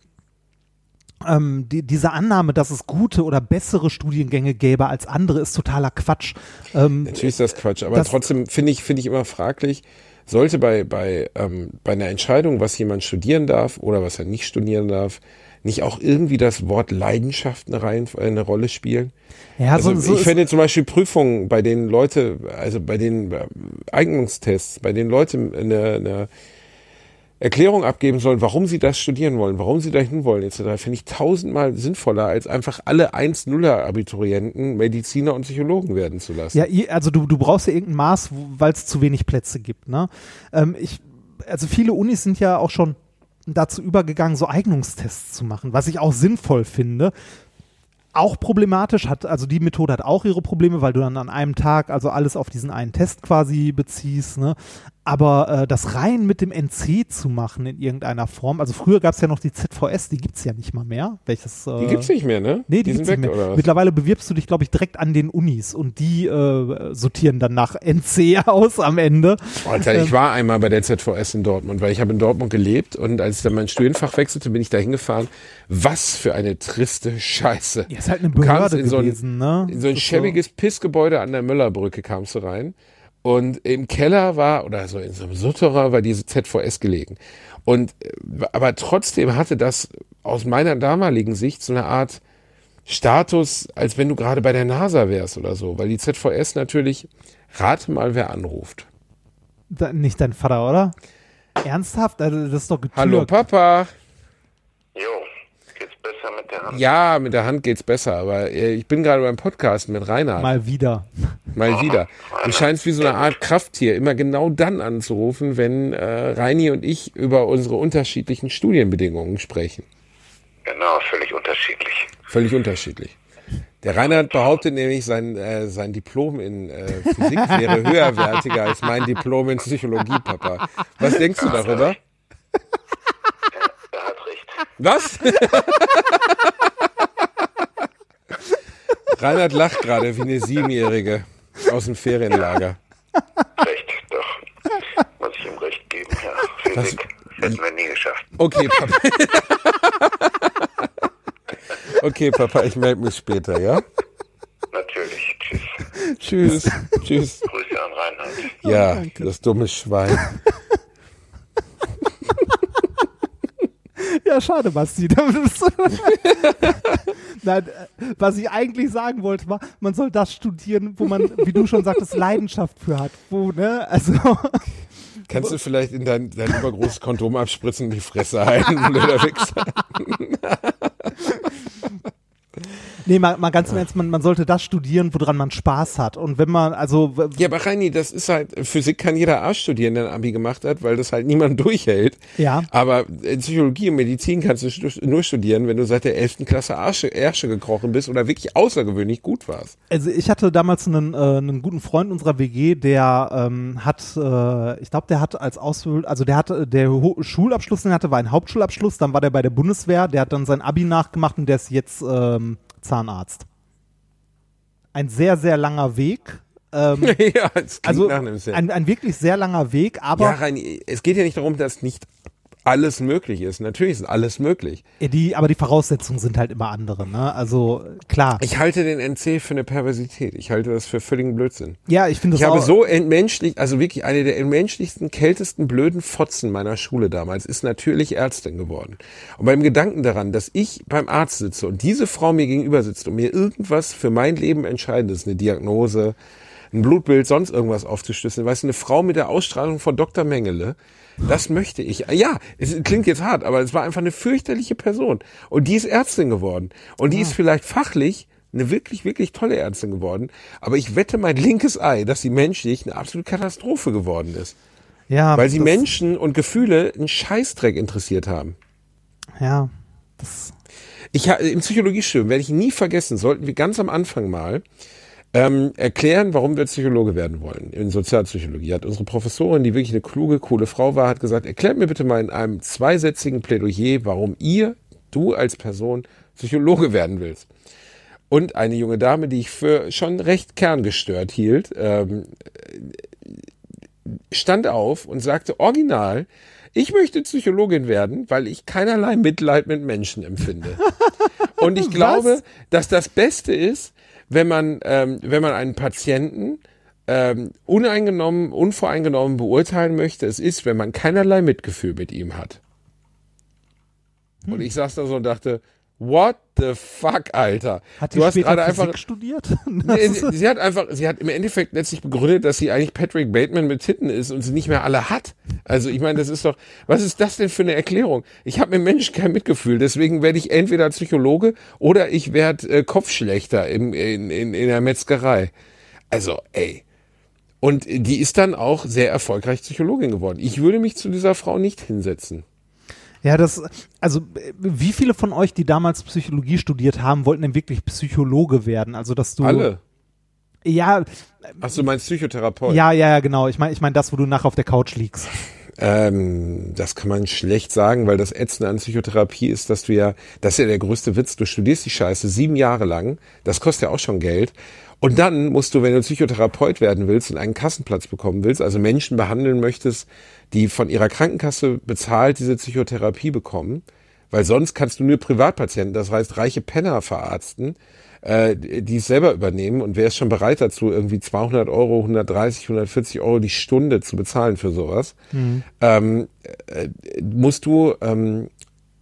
Speaker 4: ähm, die, diese Annahme, dass es gute oder bessere Studiengänge gäbe als andere, ist totaler Quatsch. Ähm,
Speaker 5: Natürlich ist das Quatsch, aber
Speaker 4: das-
Speaker 5: trotzdem finde ich, finde ich immer fraglich, sollte bei, bei, ähm, bei einer Entscheidung, was jemand studieren darf oder was er nicht studieren darf, nicht auch irgendwie das Wort Leidenschaft eine, Reihen, eine Rolle spielen?
Speaker 4: ja,
Speaker 5: Also
Speaker 4: so, so
Speaker 5: ich
Speaker 4: ist-
Speaker 5: finde zum Beispiel Prüfungen, bei denen Leute, also bei den äh, Eignungstests, bei denen Leute eine, eine Erklärung abgeben sollen, warum sie das studieren wollen, warum sie dahin wollen, et cetera, finde ich tausendmal sinnvoller, als einfach alle eins nuller Abiturienten Mediziner und Psychologen werden zu lassen.
Speaker 4: Ja, i- also du, du brauchst ja irgendein Maß, weil es zu wenig Plätze gibt. Ne? Ähm, ich, also viele Unis sind ja auch schon dazu übergegangen, so Eignungstests zu machen, was ich auch sinnvoll finde. Auch problematisch hat, also die Methode hat auch ihre Probleme, weil du dann an einem Tag also alles auf diesen einen Test quasi beziehst, ne? Aber äh, das rein mit dem N C zu machen in irgendeiner Form, also früher gab es ja noch die Z V S, die gibt's ja nicht mal mehr. Welches, äh,
Speaker 5: Die gibt's nicht mehr, ne?
Speaker 4: Nee, die,
Speaker 5: sind
Speaker 4: gibt's
Speaker 5: weg,
Speaker 4: nicht mehr.
Speaker 5: oder was?
Speaker 4: Mittlerweile bewirbst du dich, glaube ich, direkt an den Unis und die äh, sortieren dann nach N C aus am Ende.
Speaker 5: Alter, ich war einmal bei der Z V S in Dortmund, weil ich habe in Dortmund gelebt und als ich dann mein Studienfach wechselte, bin ich da hingefahren. Was für eine triste Scheiße.
Speaker 4: Ja, ist halt eine
Speaker 5: Du kamst
Speaker 4: Behörde
Speaker 5: in so ein,
Speaker 4: gewesen, ne?
Speaker 5: in so ein
Speaker 4: Das ist
Speaker 5: schäbiges Pissgebäude an der Müllerbrücke kamst du rein und im Keller war, oder so in so einem Sutterer war diese Z V S gelegen. Und, äh, aber trotzdem hatte das aus meiner damaligen Sicht so eine Art Status, als wenn du gerade bei der NASA wärst oder so, weil die Z V S natürlich, rate mal, wer anruft.
Speaker 4: Da, nicht dein Vater, oder? Ernsthaft? Also, das ist doch getürkt.
Speaker 5: Hallo Papa.
Speaker 6: Jo, geht's besser mit der Hand?
Speaker 5: Ja, mit der Hand geht's besser, aber äh, ich bin gerade beim Podcast mit Reinhard.
Speaker 4: Mal wieder.
Speaker 5: Mal wieder. Du scheinst wie so eine Art Krafttier immer genau dann anzurufen, wenn äh, Reini und ich über unsere unterschiedlichen Studienbedingungen sprechen.
Speaker 6: Genau, völlig unterschiedlich.
Speaker 5: Völlig unterschiedlich. Der Reinhard behauptet nämlich, sein, äh, sein Diplom in äh, Physik wäre höherwertiger als mein Diplom in Psychologie, Papa. Was denkst du darüber?
Speaker 6: Ja, er hat recht.
Speaker 5: Was? Reinhard lacht gerade wie eine Siebenjährige aus dem Ferienlager.
Speaker 6: Recht, doch. Muss ich ihm recht geben, ja. Physik hätten wir nie geschafft.
Speaker 5: Okay, Papa. Okay, Papa, ich melde mich später, ja?
Speaker 6: Natürlich. Tschüss.
Speaker 5: Tschüss. Tschüss.
Speaker 6: Grüße an Reinhard.
Speaker 5: Ja, das dumme Schwein.
Speaker 4: Ja, schade, Basti. Nein, was ich eigentlich sagen wollte, war, man soll das studieren, wo man, wie du schon sagtest, Leidenschaft für hat. Wo, ne? Also.
Speaker 5: Kannst du vielleicht in dein, dein übergroßes Kondom abspritzen und die Fresse halten, blöder Wichser?
Speaker 4: Nee, mal, mal ganz im Ernst, man, man sollte das studieren, woran man Spaß hat. Und wenn man, also... w-
Speaker 5: Ja, aber Reini, das ist halt, Physik kann jeder Arsch studieren, der ein Abi gemacht hat, weil das halt niemand durchhält.
Speaker 4: Ja.
Speaker 5: Aber in Psychologie und Medizin kannst du stu- nur studieren, wenn du seit der elften Klasse Arsche, Ärsche gekrochen bist oder wirklich außergewöhnlich gut warst.
Speaker 4: Also ich hatte damals einen, äh, einen guten Freund unserer W G, der ähm, hat, äh, ich glaube, der hat als Ausbildung, also der hatte, der Ho- Schulabschluss, den er hatte, war ein Hauptschulabschluss, dann war der bei der Bundeswehr, der hat dann sein Abi nachgemacht und der ist jetzt ähm, Zahnarzt. Ein sehr, sehr langer Weg. Ähm,
Speaker 5: Ja, es klingt
Speaker 4: also
Speaker 5: nach einem Sinn.
Speaker 4: ein, ein wirklich sehr langer Weg, aber
Speaker 5: Ja, Reini, es geht ja nicht darum, dass nicht alles möglich ist. Natürlich ist alles möglich.
Speaker 4: die, aber die Voraussetzungen sind halt immer andere, ne? Also klar.
Speaker 5: Ich halte den N C für eine Perversität. Ich halte das für völligen Blödsinn.
Speaker 4: Ja, ich finde das
Speaker 5: Ich habe
Speaker 4: auch,
Speaker 5: so entmenschlicht, also wirklich eine der entmenschlichsten, kältesten, blöden Fotzen meiner Schule damals ist natürlich Ärztin geworden. Und beim Gedanken daran, dass ich beim Arzt sitze und diese Frau mir gegenüber sitzt und mir irgendwas für mein Leben Entscheidendes, eine Diagnose, ein Blutbild, sonst irgendwas aufzuschlüsseln, weißt du, eine Frau mit der Ausstrahlung von Doktor Mengele, das möchte ich. Ja, es klingt jetzt hart, aber es war einfach eine fürchterliche Person. Und die ist Ärztin geworden. Und die ist vielleicht fachlich eine wirklich, wirklich tolle Ärztin geworden. Aber ich wette mein linkes Ei, dass sie menschlich eine absolute Katastrophe geworden ist.
Speaker 4: ja,
Speaker 5: Weil sie
Speaker 4: das,
Speaker 5: Menschen und Gefühle einen Scheißdreck interessiert haben.
Speaker 4: Ja, das,
Speaker 5: Ich ha- im Psychologiestudium werde ich nie vergessen, sollten wir ganz am Anfang mal ähm, erklären, warum wir Psychologe werden wollen. In Sozialpsychologie hat unsere Professorin, die wirklich eine kluge, coole Frau war, hat gesagt, erklärt mir bitte mal in einem zweisätzigen Plädoyer, warum ihr, du als Person, Psychologe werden willst. Und eine junge Dame, die ich für schon recht kerngestört hielt, ähm, stand auf und sagte original, ich möchte Psychologin werden, weil ich keinerlei Mitleid mit Menschen empfinde. Und ich glaube, dass das Beste ist, wenn man, ähm, wenn man einen Patienten ähm, uneingenommen, unvoreingenommen beurteilen möchte, es ist, wenn man keinerlei Mitgefühl mit ihm hat. Und ich saß da so und dachte, what the fuck, Alter?
Speaker 4: hat die
Speaker 5: du hast
Speaker 4: später
Speaker 5: gerade
Speaker 4: Physik
Speaker 5: einfach
Speaker 4: studiert?
Speaker 5: Nee, sie, sie hat einfach, sie hat im Endeffekt letztlich begründet, dass sie eigentlich Patrick Bateman mit Titten ist und sie nicht mehr alle hat. Also ich meine, das ist doch, was ist das denn für eine Erklärung? Ich habe mit Menschen kein Mitgefühl, deswegen werde ich entweder Psychologe oder ich werde äh, Kopfschlächter im, in, in, in der Metzgerei. Also, ey. Und die ist dann auch sehr erfolgreich Psychologin geworden. Ich würde mich zu dieser Frau nicht hinsetzen.
Speaker 4: Ja, das, also äh, wie viele von euch, die damals Psychologie studiert haben, wollten denn wirklich Psychologe werden? Also dass du
Speaker 5: Alle.
Speaker 4: Ja,
Speaker 5: Ach so, meinst Psychotherapeut?
Speaker 4: ja, ja, ja, genau. Ich meine, ich meine das, wo du nachher auf der Couch liegst.
Speaker 5: Ähm, das kann man schlecht sagen, weil das Ätzende an Psychotherapie ist, dass du ja, das ist ja der größte Witz, du studierst die Scheiße sieben Jahre lang, das kostet ja auch schon Geld. Und dann musst du, wenn du Psychotherapeut werden willst und einen Kassenplatz bekommen willst, also Menschen behandeln möchtest, die von ihrer Krankenkasse bezahlt diese Psychotherapie bekommen, weil sonst kannst du nur Privatpatienten, das heißt reiche Penner verarzten, äh, die es selber übernehmen, und wer ist schon bereit dazu, irgendwie zweihundert Euro, hundertdreißig, hundertvierzig Euro die Stunde zu bezahlen für sowas, mhm. ähm, äh, musst du ähm,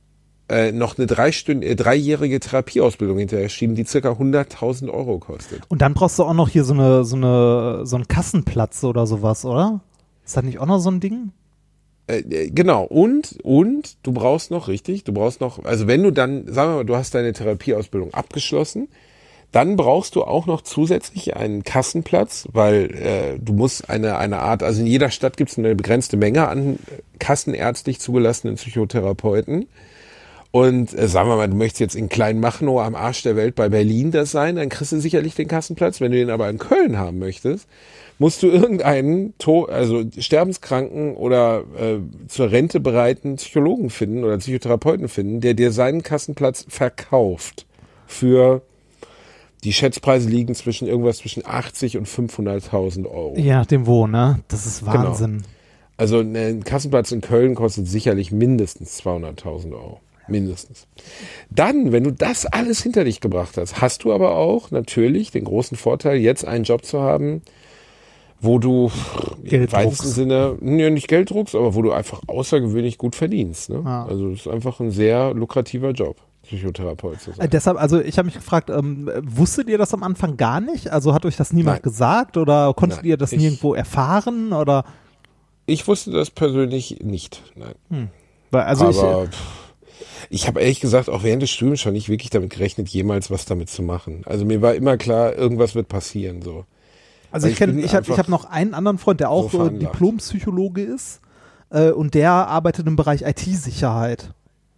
Speaker 5: äh, noch eine dreistünd- äh, dreijährige Therapieausbildung hinterher schieben, die circa hunderttausend Euro kostet.
Speaker 4: Und dann brauchst du auch noch hier so eine, so eine, so einen Kassenplatz oder sowas, oder? Ist das nicht auch noch so ein Ding?
Speaker 5: Äh, genau. Und, und du brauchst noch, richtig, du brauchst noch, also wenn du dann, sagen wir mal, du hast deine Therapieausbildung abgeschlossen, dann brauchst du auch noch zusätzlich einen Kassenplatz, weil äh, du musst eine eine Art, also in jeder Stadt gibt es eine begrenzte Menge an kassenärztlich zugelassenen Psychotherapeuten. Und äh, sagen wir mal, du möchtest jetzt in Kleinmachnow am Arsch der Welt bei Berlin das sein, dann kriegst du sicherlich den Kassenplatz. Wenn du den aber in Köln haben möchtest, musst du irgendeinen to- also sterbenskranken oder äh, zur Rente bereiten Psychologen finden oder Psychotherapeuten finden, der dir seinen Kassenplatz verkauft für die Schätzpreise liegen zwischen irgendwas zwischen achtzig und fünfhunderttausend Euro.
Speaker 4: Je nachdem wo, ne? Das ist Wahnsinn.
Speaker 5: Genau. Also ein Kassenplatz in Köln kostet sicherlich mindestens zweihunderttausend Euro. Mindestens. Dann, wenn du das alles hinter dich gebracht hast, hast du aber auch natürlich den großen Vorteil, jetzt einen Job zu haben, wo du
Speaker 4: Geld
Speaker 5: im weitesten
Speaker 4: druckst.
Speaker 5: Sinne, ja, nicht Geld druckst, aber wo du einfach außergewöhnlich gut verdienst. Ne?
Speaker 4: Ah.
Speaker 5: Also es ist einfach ein sehr lukrativer Job, Psychotherapeut zu sein.
Speaker 4: Äh, deshalb, also ich habe mich gefragt, ähm, wusstet ihr das am Anfang gar nicht? Also hat euch das niemand
Speaker 5: Nein.
Speaker 4: gesagt oder konntet
Speaker 5: Nein,
Speaker 4: ihr das
Speaker 5: ich-
Speaker 4: nirgendwo erfahren? Oder
Speaker 5: Ich wusste das persönlich nicht, nein.
Speaker 4: weil, also
Speaker 5: aber
Speaker 4: ich,
Speaker 5: pff, ich habe ehrlich gesagt auch während des Studiums schon nicht wirklich damit gerechnet, jemals was damit zu machen. Also mir war immer klar, irgendwas wird passieren. So.
Speaker 4: also
Speaker 5: weil
Speaker 4: ich kenne,
Speaker 5: bin
Speaker 4: ich habe ich
Speaker 5: einfach
Speaker 4: hab noch einen anderen Freund, der auch
Speaker 5: so
Speaker 4: äh,
Speaker 5: veranlagt.
Speaker 4: Diplompsychologe ist äh, und der arbeitet im Bereich I T-Sicherheit.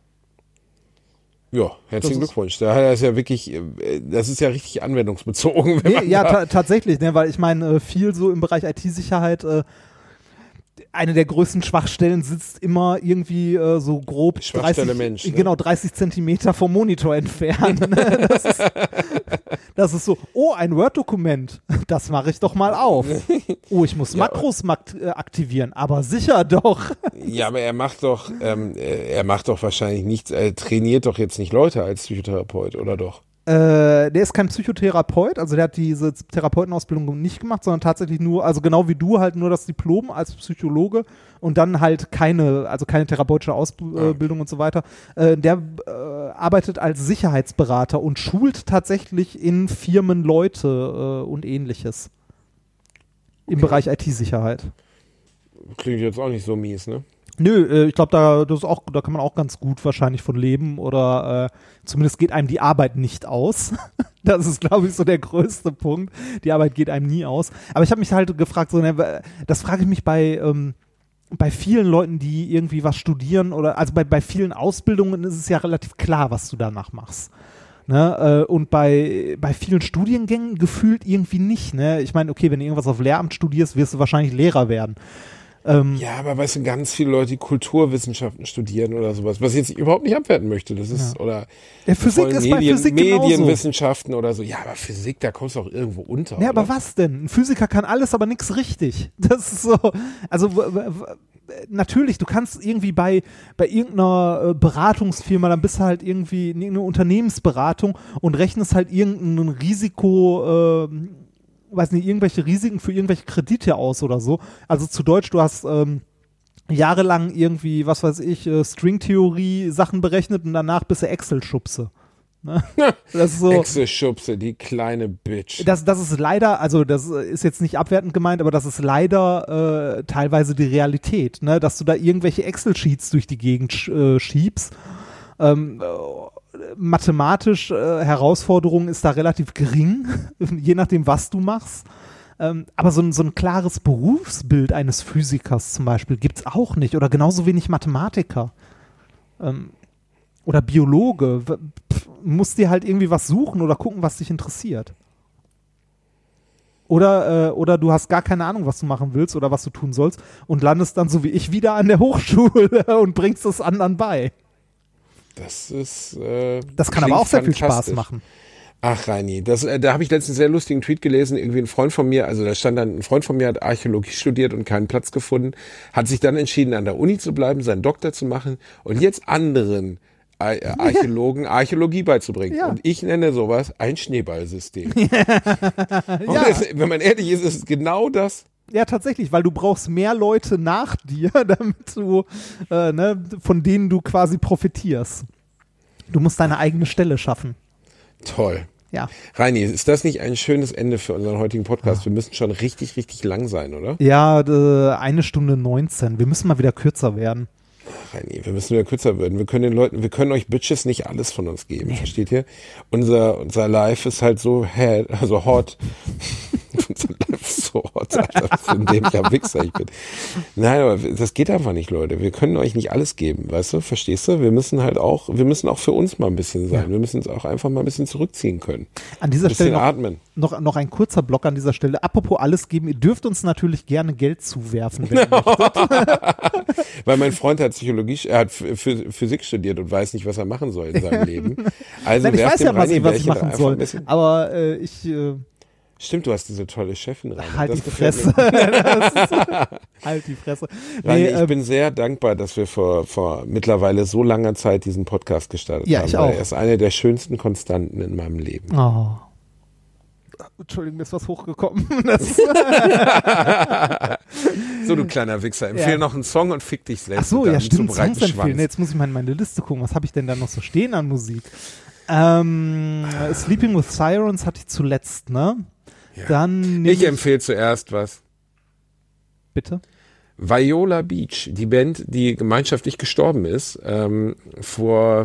Speaker 5: Ja, herzlichen
Speaker 4: Das ist-
Speaker 5: Glückwunsch. Da hat er es ja wirklich, äh, das ist ja richtig anwendungsbezogen. Wenn
Speaker 4: Nee,
Speaker 5: man
Speaker 4: ja,
Speaker 5: da,
Speaker 4: ta tatsächlich, ne, weil ich meine, äh, viel so im Bereich I T-Sicherheit, äh, eine der größten Schwachstellen sitzt immer irgendwie äh, so grob
Speaker 5: Schwachstelle
Speaker 4: dreißig,
Speaker 5: Mensch, ne?
Speaker 4: genau, dreißig Zentimeter vom Monitor entfernt. Ne? Das, ist, das ist so, oh, ein Word-Dokument, das mache ich doch mal auf. Oh, ich muss
Speaker 5: Ja.
Speaker 4: Makros mak äh, aktivieren, aber sicher doch.
Speaker 5: ja, aber er macht doch, ähm, äh, er macht doch wahrscheinlich nichts, er trainiert doch jetzt nicht Leute als Psychotherapeut, oder doch?
Speaker 4: Äh, der ist kein Psychotherapeut, also der hat diese Therapeutenausbildung nicht gemacht, sondern tatsächlich nur, also genau wie du, halt nur das Diplom als Psychologe und dann halt keine, also keine therapeutische Ausbildung und so weiter. Äh, der äh, arbeitet als Sicherheitsberater und schult tatsächlich in Firmen Leute äh, und ähnliches. Im Bereich I T-Sicherheit.
Speaker 5: Klingt jetzt auch nicht so mies, ne?
Speaker 4: Nö, äh, ich glaube, da, das ist auch, da kann man auch ganz gut wahrscheinlich von leben oder äh, zumindest geht einem die Arbeit nicht aus. Das ist, glaube ich, so der größte Punkt. Die Arbeit geht einem nie aus. Aber ich habe mich halt gefragt, so, ne, das frage ich mich bei, ähm, bei vielen Leuten, die irgendwie was studieren oder, also bei, bei vielen Ausbildungen ist es ja relativ klar, was du danach machst. Ne, äh, und bei, bei vielen Studiengängen gefühlt irgendwie nicht. Ne? Ich meine, okay, wenn du irgendwas auf Lehramt studierst, wirst du wahrscheinlich Lehrer werden. Ähm,
Speaker 5: Ja, aber weißt du, ganz viele Leute, die Kulturwissenschaften studieren oder sowas, was ich jetzt überhaupt nicht abwerten möchte, das ist, oder
Speaker 4: Ja, Physik
Speaker 5: voll
Speaker 4: ist bei
Speaker 5: Medien,
Speaker 4: Physik genauso.
Speaker 5: Medienwissenschaften oder so. Ja, aber Physik, da kommst du auch irgendwo unter.
Speaker 4: Ja, aber
Speaker 5: oder?
Speaker 4: was denn? Ein Physiker kann alles, aber nichts richtig. Das ist so, also w- w- w- natürlich, du kannst irgendwie bei, bei irgendeiner äh, Beratungsfirma, dann bist du halt irgendwie in irgendeiner Unternehmensberatung und rechnest halt irgendein Risiko, äh, weiß nicht, irgendwelche Risiken für irgendwelche Kredite aus oder so. Also zu Deutsch, du hast ähm, jahrelang irgendwie, was weiß ich, äh, Stringtheorie Sachen berechnet und danach bist du Excel-Schubse. Ne? Das ist so.
Speaker 5: Excel-Schubse, die kleine Bitch.
Speaker 4: Das, das ist leider, also das ist jetzt nicht abwertend gemeint, aber das ist leider äh, teilweise die Realität, ne? Dass du da irgendwelche Excel-Sheets durch die Gegend sch äh, schiebst. Ähm, äh, mathematisch äh, Herausforderung ist da relativ gering, je nachdem, was du machst. Ähm, aber so ein, so ein klares Berufsbild eines Physikers zum Beispiel gibt es auch nicht oder genauso wenig Mathematiker. Ähm, oder Biologe. Pff, musst dir halt irgendwie was suchen oder gucken, was dich interessiert. Oder, äh, oder du hast gar keine Ahnung, was du machen willst oder was du tun sollst und landest dann so wie ich wieder an der Hochschule und bringst es anderen bei.
Speaker 5: Das ist. Äh,
Speaker 4: Das kann aber
Speaker 5: klingt
Speaker 4: auch sehr viel Spaß
Speaker 5: fantastisch.
Speaker 4: machen.
Speaker 5: Ach, Reini, das, äh, da habe ich letztens einen sehr lustigen Tweet gelesen. Irgendwie ein Freund von mir, also da stand dann, ein Freund von mir hat Archäologie studiert und keinen Platz gefunden, hat sich dann entschieden, an der Uni zu bleiben, seinen Doktor zu machen und jetzt anderen Ar äh, Archäologen Archäologie beizubringen.
Speaker 4: Ja.
Speaker 5: Und ich nenne sowas ein Schneeballsystem. Und das, wenn man ehrlich ist, ist es genau das.
Speaker 4: Ja, tatsächlich, weil du brauchst mehr Leute nach dir, damit du, äh, ne, von denen du quasi profitierst. Du musst deine eigene Stelle schaffen.
Speaker 5: Toll.
Speaker 4: Ja.
Speaker 5: Reini, ist das nicht ein schönes Ende für unseren heutigen Podcast? Wir müssen schon richtig, richtig lang sein, oder?
Speaker 4: Ja, äh, eine Stunde neunzehn. Wir müssen mal wieder kürzer werden.
Speaker 5: Reini, wir müssen wieder kürzer werden. Wir können den Leuten, wir können euch Bitches nicht alles von uns geben, nee. Versteht ihr? Unser, unser Life ist halt so head, also hot. Unser Life ist so hot, Alter, was in dem ich am Wichser ich bin. Nein, aber das geht einfach nicht, Leute. Wir können euch nicht alles geben, weißt du? Verstehst du? Wir müssen halt auch, wir müssen auch für uns mal ein bisschen sein. Ja. Wir müssen uns auch einfach mal ein bisschen zurückziehen können.
Speaker 4: An dieser
Speaker 5: ein
Speaker 4: Stelle noch,
Speaker 5: atmen.
Speaker 4: Noch, noch ein kurzer Block an dieser Stelle. Apropos alles geben, ihr dürft uns natürlich gerne Geld zuwerfen, wenn ihr möchtet.
Speaker 5: Weil mein Freund hat Psychologie, er hat Physik studiert und weiß nicht, was er machen soll in seinem Leben. Also
Speaker 4: Nein, ich weiß ja, was
Speaker 5: Reini,
Speaker 4: ich, was ich machen soll. Aber äh, ich... Äh,
Speaker 5: Stimmt, du hast diese tolle Chefin rein.
Speaker 4: Halt
Speaker 5: das
Speaker 4: die Fresse. Halt die Fresse.
Speaker 5: Reini,
Speaker 4: Nee,
Speaker 5: ich
Speaker 4: äh,
Speaker 5: bin sehr dankbar, dass wir vor, vor mittlerweile so langer Zeit diesen Podcast gestartet
Speaker 4: Ja,
Speaker 5: haben.
Speaker 4: ich
Speaker 5: weil
Speaker 4: auch.
Speaker 5: Er ist eine der schönsten Konstanten in meinem Leben.
Speaker 4: Oh. Entschuldigung, mir ist was hochgekommen. Das
Speaker 5: So, du kleiner Wichser, empfehl
Speaker 4: Ja.
Speaker 5: noch einen Song und fick dich selbst.
Speaker 4: Ach so,
Speaker 5: mit
Speaker 4: ja
Speaker 5: deinem
Speaker 4: stimmt,
Speaker 5: zu breiten
Speaker 4: Songs empfehlen.
Speaker 5: Schwanz.
Speaker 4: Jetzt muss ich mal in meine Liste gucken. Was habe ich denn da noch so stehen an Musik? Ähm, Sleeping with Sirens hatte ich zuletzt, ne?
Speaker 5: Ja.
Speaker 4: Dann nehm
Speaker 5: Ich empfehle zuerst was.
Speaker 4: Bitte?
Speaker 5: Viola Beach, die Band, die gemeinschaftlich gestorben ist. Ähm, vor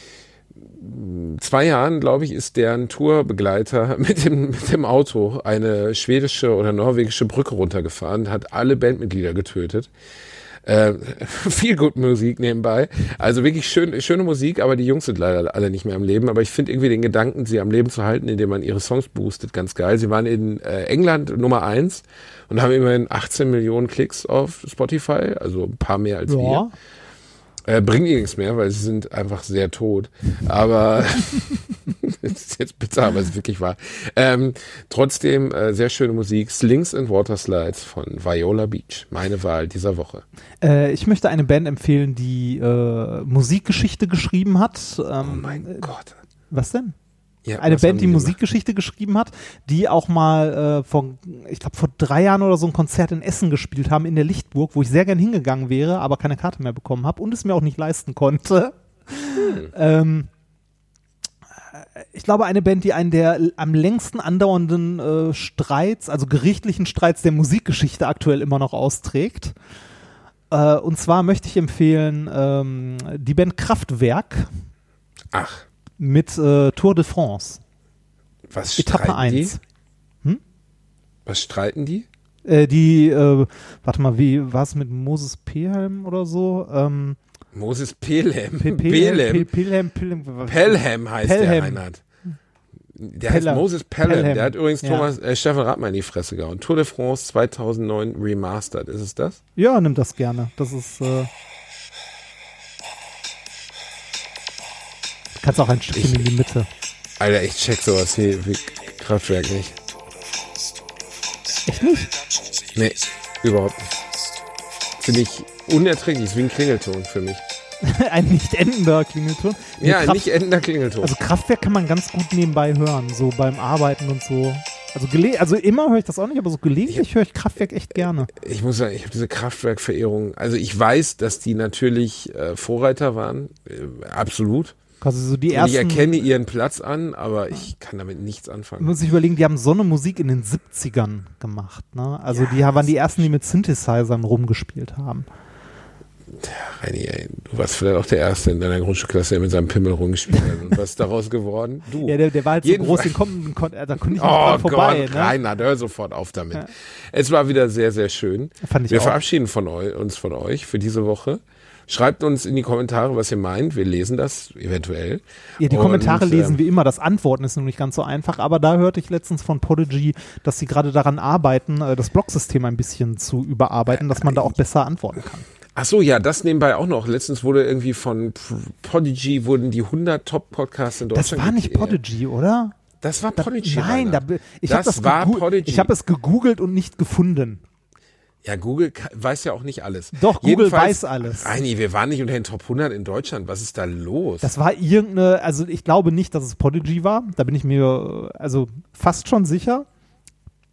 Speaker 5: zwei Jahren, glaube ich, ist deren Tourbegleiter mit dem, mit dem Auto eine schwedische oder norwegische Brücke runtergefahren, hat alle Bandmitglieder getötet. Äh, viel gut Musik nebenbei. Also wirklich schön, schöne Musik, aber die Jungs sind leider alle nicht mehr am Leben. Aber ich finde irgendwie den Gedanken, sie am Leben zu halten, indem man ihre Songs boostet, ganz geil. Sie waren in äh, England Nummer eins und haben immerhin achtzehn Millionen Klicks auf Spotify, also ein paar mehr als
Speaker 4: Ja.
Speaker 5: wir. Äh, bringt ihr nichts mehr, weil sie sind einfach sehr tot. Aber das ist jetzt bitter, aber es ist wirklich wahr. Ähm, trotzdem äh, sehr schöne Musik. Slings and Waterslides von Viola Beach. Meine Wahl dieser Woche.
Speaker 4: Äh, ich möchte eine Band empfehlen, die äh, Musikgeschichte geschrieben hat. Ähm,
Speaker 5: Oh mein Gott.
Speaker 4: Was denn?
Speaker 5: Ja,
Speaker 4: Eine
Speaker 5: was haben
Speaker 4: Band, die
Speaker 5: gemacht?
Speaker 4: Musikgeschichte geschrieben hat, die auch mal äh, vor, ich glaube, vor drei Jahren oder so ein Konzert in Essen gespielt haben, in der Lichtburg, wo ich sehr gern hingegangen wäre, aber keine Karte mehr bekommen habe und es mir auch nicht leisten konnte.
Speaker 5: Hm.
Speaker 4: Ähm, ich glaube, eine Band, die einen der am längsten andauernden äh, Streits, also gerichtlichen Streits der Musikgeschichte aktuell immer noch austrägt. Äh, und zwar möchte ich empfehlen ähm, die Band Kraftwerk
Speaker 5: Ach,
Speaker 4: mit äh, Tour de France.
Speaker 5: was
Speaker 4: Etappe
Speaker 5: streiten die?
Speaker 4: eins. Hm?
Speaker 5: Was streiten die?
Speaker 4: Äh, die, äh, warte mal, wie war es mit Moses Pelham oder so? Ähm,
Speaker 5: Moses Pelham.
Speaker 4: Pe-
Speaker 5: Pelham.
Speaker 4: Pe- Pelham, Pelham, was-
Speaker 5: Pelham heißt der,
Speaker 4: Pelham.
Speaker 5: Reinhard. Der
Speaker 4: Pelham.
Speaker 5: heißt Moses Pelham.
Speaker 4: Pelham.
Speaker 5: Der hat übrigens
Speaker 4: Ja.
Speaker 5: Thomas, äh, Stefan Rathmann in die Fresse gehauen. Tour de France zweitausendneun Remastered. Ist es das?
Speaker 4: Ja, nimm das gerne. Das ist. Äh, du kannst auch ein Stückchen
Speaker 5: Ich-
Speaker 4: in die Mitte.
Speaker 5: Alter, ich check sowas wie, wie Kraftwerk nicht.
Speaker 4: Echt nicht?
Speaker 5: Nee, überhaupt nicht. Finde ich unerträglich. Ist wie ein Klingelton für mich.
Speaker 4: Ein nicht endender Klingelton. Nee,
Speaker 5: Ja,
Speaker 4: Kraft-
Speaker 5: nicht endender Klingelton.
Speaker 4: Also Kraftwerk kann man ganz gut nebenbei hören, so beim Arbeiten und so. Also, gele also immer höre ich das auch nicht, aber so gelegentlich höre ich Kraftwerk echt gerne.
Speaker 5: Ich muss sagen, ich habe diese Kraftwerk-Verehrung. Also ich weiß, dass die natürlich äh, Vorreiter waren. Äh, absolut.
Speaker 4: Quasi so die
Speaker 5: Und ich
Speaker 4: ersten.
Speaker 5: erkenne ihren Platz an, aber ich kann damit nichts anfangen.
Speaker 4: Man muss sich überlegen, die haben so eine Musik in den siebzigern gemacht. Ne? Also die waren die ersten, die mit Synthesizern rumgespielt haben.
Speaker 5: Reini, ey, du warst vielleicht auch der Erste in deiner Grundschulklasse, der mit seinem Pimmel rumgespielt hat. Und was ist daraus geworden? Du.
Speaker 4: Ja, der, der war halt so
Speaker 5: Jedenfalls-
Speaker 4: groß, den konnten, kon da konnte ich nicht
Speaker 5: Oh
Speaker 4: dran vorbei.
Speaker 5: Gott,
Speaker 4: Ne?
Speaker 5: Reinhard, hör sofort auf damit.
Speaker 4: Ja.
Speaker 5: Es war wieder sehr, sehr schön.
Speaker 4: Fand ich
Speaker 5: Wir
Speaker 4: auch.
Speaker 5: verabschieden von eu uns von euch für diese Woche. Schreibt uns in die Kommentare, was ihr meint. Wir lesen das eventuell.
Speaker 4: Ja, die
Speaker 5: Und,
Speaker 4: Kommentare lesen
Speaker 5: ähm,
Speaker 4: wie immer. Das Antworten ist noch nicht ganz so einfach, aber da hörte ich letztens von Podigy, dass sie gerade daran arbeiten, äh, das Blogsystem ein bisschen zu überarbeiten, dass man da auch besser antworten kann.
Speaker 5: Ach so, ja, das nebenbei auch noch. Letztens wurde irgendwie von P- Podigy wurden die hundert Top-Podcasts in
Speaker 4: Das
Speaker 5: Deutschland.
Speaker 4: war nicht
Speaker 5: ge-
Speaker 4: Podigy, oder?
Speaker 5: Das war
Speaker 4: Da,
Speaker 5: Podigy.
Speaker 4: nein, da,
Speaker 5: Reinhard.
Speaker 4: ich habe
Speaker 5: das
Speaker 4: das,
Speaker 5: war
Speaker 4: gegoo-
Speaker 5: Podigy.
Speaker 4: ich hab es gegoogelt und nicht gefunden.
Speaker 5: Ja, Google ka- weiß ja auch nicht alles.
Speaker 4: Doch, Google
Speaker 5: Jedenfalls-
Speaker 4: weiß alles.
Speaker 5: Reini, wir waren nicht unter den Top hundert in Deutschland. Was ist da los?
Speaker 4: Das war irgendeine, also ich glaube nicht, dass es Podigy war. Da bin ich mir also fast schon sicher.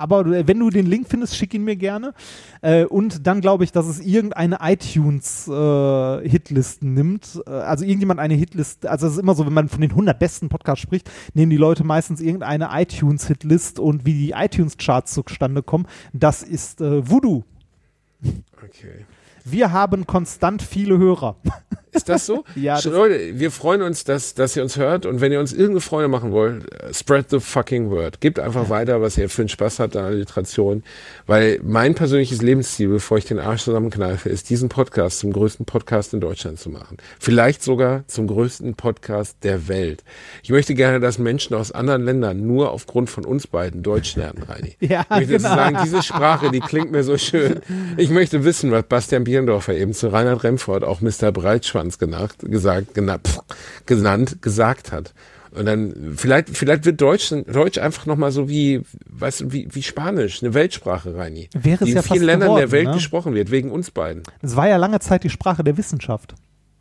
Speaker 4: aber wenn du den Link findest, schick ihn mir gerne. Äh, und dann glaube ich, dass es irgendeine iTunes-Hitliste äh, nimmt. Äh, also irgendjemand eine Hitliste. Also es ist immer so, wenn man von den hundert besten Podcasts spricht, nehmen die Leute meistens irgendeine iTunes-Hitlist und wie die iTunes-Charts zustande kommen, das ist äh, Voodoo.
Speaker 5: Okay.
Speaker 4: Wir haben konstant viele Hörer.
Speaker 5: Ist das so?
Speaker 4: Ja. Das
Speaker 5: Leute, wir freuen uns, dass, dass ihr uns hört und wenn ihr uns irgendeine Freude machen wollt, spread the fucking word. Gebt einfach weiter, was ihr für einen Spaß habt an Alliteration, weil mein persönliches Lebensziel, bevor ich den Arsch zusammenkneife, ist, diesen Podcast zum größten Podcast in Deutschland zu machen. Vielleicht sogar zum größten Podcast der Welt. Ich möchte gerne, dass Menschen aus anderen Ländern nur aufgrund von uns beiden Deutsch lernen, Reini.
Speaker 4: Ja,
Speaker 5: ich möchte
Speaker 4: genau.
Speaker 5: sagen, diese Sprache, die klingt mir so schön. Ich möchte wissen, was Bastian Bierendorfer eben zu Reinhard Remford, auch Mister Breitschwanz genannt, gesagt, genannt, pff, genannt, gesagt hat. Und dann, vielleicht, vielleicht wird Deutsch, Deutsch einfach nochmal so wie, weißt du, wie, wie Spanisch, eine Weltsprache, Reini.
Speaker 4: Wäre es
Speaker 5: die in
Speaker 4: ja
Speaker 5: vielen
Speaker 4: fast
Speaker 5: Ländern
Speaker 4: geworden,
Speaker 5: der Welt
Speaker 4: ne?
Speaker 5: gesprochen wird, wegen uns beiden.
Speaker 4: Es war ja lange Zeit die Sprache der Wissenschaft.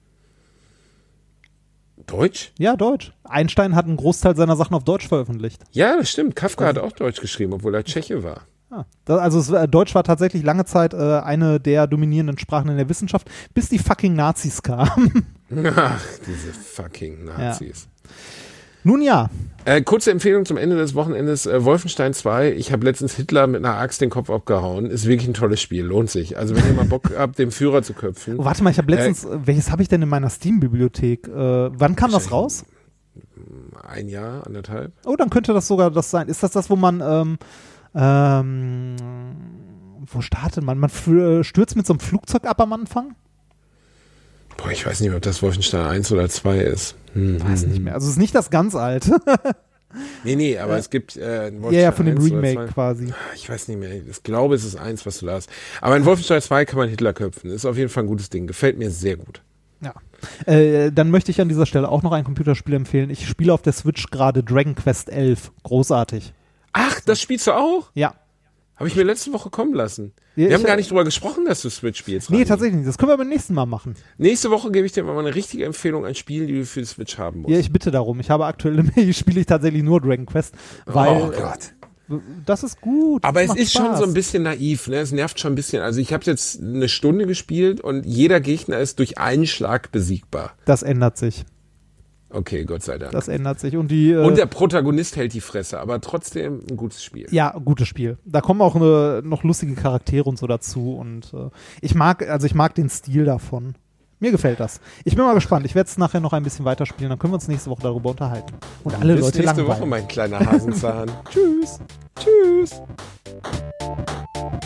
Speaker 5: Deutsch?
Speaker 4: Ja, Deutsch. Einstein hat einen Großteil seiner Sachen auf Deutsch veröffentlicht.
Speaker 5: Ja, das stimmt. Kafka hat auch Deutsch geschrieben, obwohl er Tscheche war.
Speaker 4: Ah, das, also es, äh, Deutsch war tatsächlich lange Zeit äh, eine der dominierenden Sprachen in der Wissenschaft, bis die fucking Nazis kamen.
Speaker 5: Ach, diese fucking Nazis.
Speaker 4: Ja. Nun ja.
Speaker 5: Äh, kurze Empfehlung zum Ende des Wochenendes. Äh, Wolfenstein zwei. Ich habe letztens Hitler mit einer Axt den Kopf abgehauen. Ist wirklich ein tolles Spiel. Lohnt sich. Also wenn ihr mal Bock habt, den Führer zu köpfen.
Speaker 4: Oh, warte mal, ich habe letztens, äh, welches habe ich denn in meiner Steam-Bibliothek? Äh, wann kam das raus?
Speaker 5: Ein Jahr, anderthalb.
Speaker 4: Oh, dann könnte das sogar das sein. Ist das das, wo man ähm, ähm, wo startet man? Man f- stürzt mit so einem Flugzeug ab am Anfang?
Speaker 5: Boah, ich weiß nicht, ob das Wolfenstein eins oder zwei ist. Hm,
Speaker 4: Weiß nicht mehr. Also es ist nicht das ganz alte.
Speaker 5: Nee, nee, aber es gibt äh, ein
Speaker 4: Ja, ja, von dem
Speaker 5: eins oder
Speaker 4: Remake
Speaker 5: zwei.
Speaker 4: quasi.
Speaker 5: Ich weiß nicht mehr. Ich glaube, es ist eins, was du da hast. Aber in Wolfenstein zwei kann man Hitler köpfen. Ist auf jeden Fall ein gutes Ding. Gefällt mir sehr gut.
Speaker 4: Ja. Äh, dann möchte ich an dieser Stelle auch noch ein Computerspiel empfehlen. Ich spiele auf der Switch gerade Dragon Quest elf. Großartig.
Speaker 5: Ach, das spielst du auch?
Speaker 4: Ja.
Speaker 5: Habe ich mir letzte Woche kommen lassen.
Speaker 4: Ja,
Speaker 5: wir haben
Speaker 4: ich-
Speaker 5: gar nicht drüber gesprochen, dass du Switch spielst.
Speaker 4: Nee,
Speaker 5: Rani.
Speaker 4: tatsächlich nicht. Das können wir beim nächsten Mal machen.
Speaker 5: Nächste Woche gebe ich dir mal eine richtige Empfehlung an Spielen, die du für die Switch haben musst.
Speaker 4: Ja, ich bitte darum. Ich habe aktuell, spiele ich tatsächlich nur Dragon Quest, weil
Speaker 5: oh Gott.
Speaker 4: äh, das ist gut.
Speaker 5: Aber
Speaker 4: das
Speaker 5: es
Speaker 4: macht
Speaker 5: ist schon
Speaker 4: Spaß.
Speaker 5: so ein bisschen naiv, ne? Es nervt schon ein bisschen. Also ich habe jetzt eine Stunde gespielt und jeder Gegner ist durch einen Schlag besiegbar.
Speaker 4: Das ändert sich.
Speaker 5: Okay, Gott sei Dank.
Speaker 4: Das ändert sich. Und die, äh,
Speaker 5: Und der Protagonist hält die Fresse, aber trotzdem ein gutes Spiel.
Speaker 4: ja, gutes Spiel. Da kommen auch eine, noch lustige Charaktere und so dazu. Und äh, ich mag, also ich mag den Stil davon. Mir gefällt das. Ich bin mal gespannt. Ich werde es nachher noch ein bisschen weiterspielen. Dann können wir uns nächste Woche darüber unterhalten. Und alle
Speaker 5: Bis
Speaker 4: Leute
Speaker 5: nächste
Speaker 4: langweilen.
Speaker 5: Woche, mein kleiner Hasenzahn.
Speaker 4: Tschüss.
Speaker 5: Tschüss.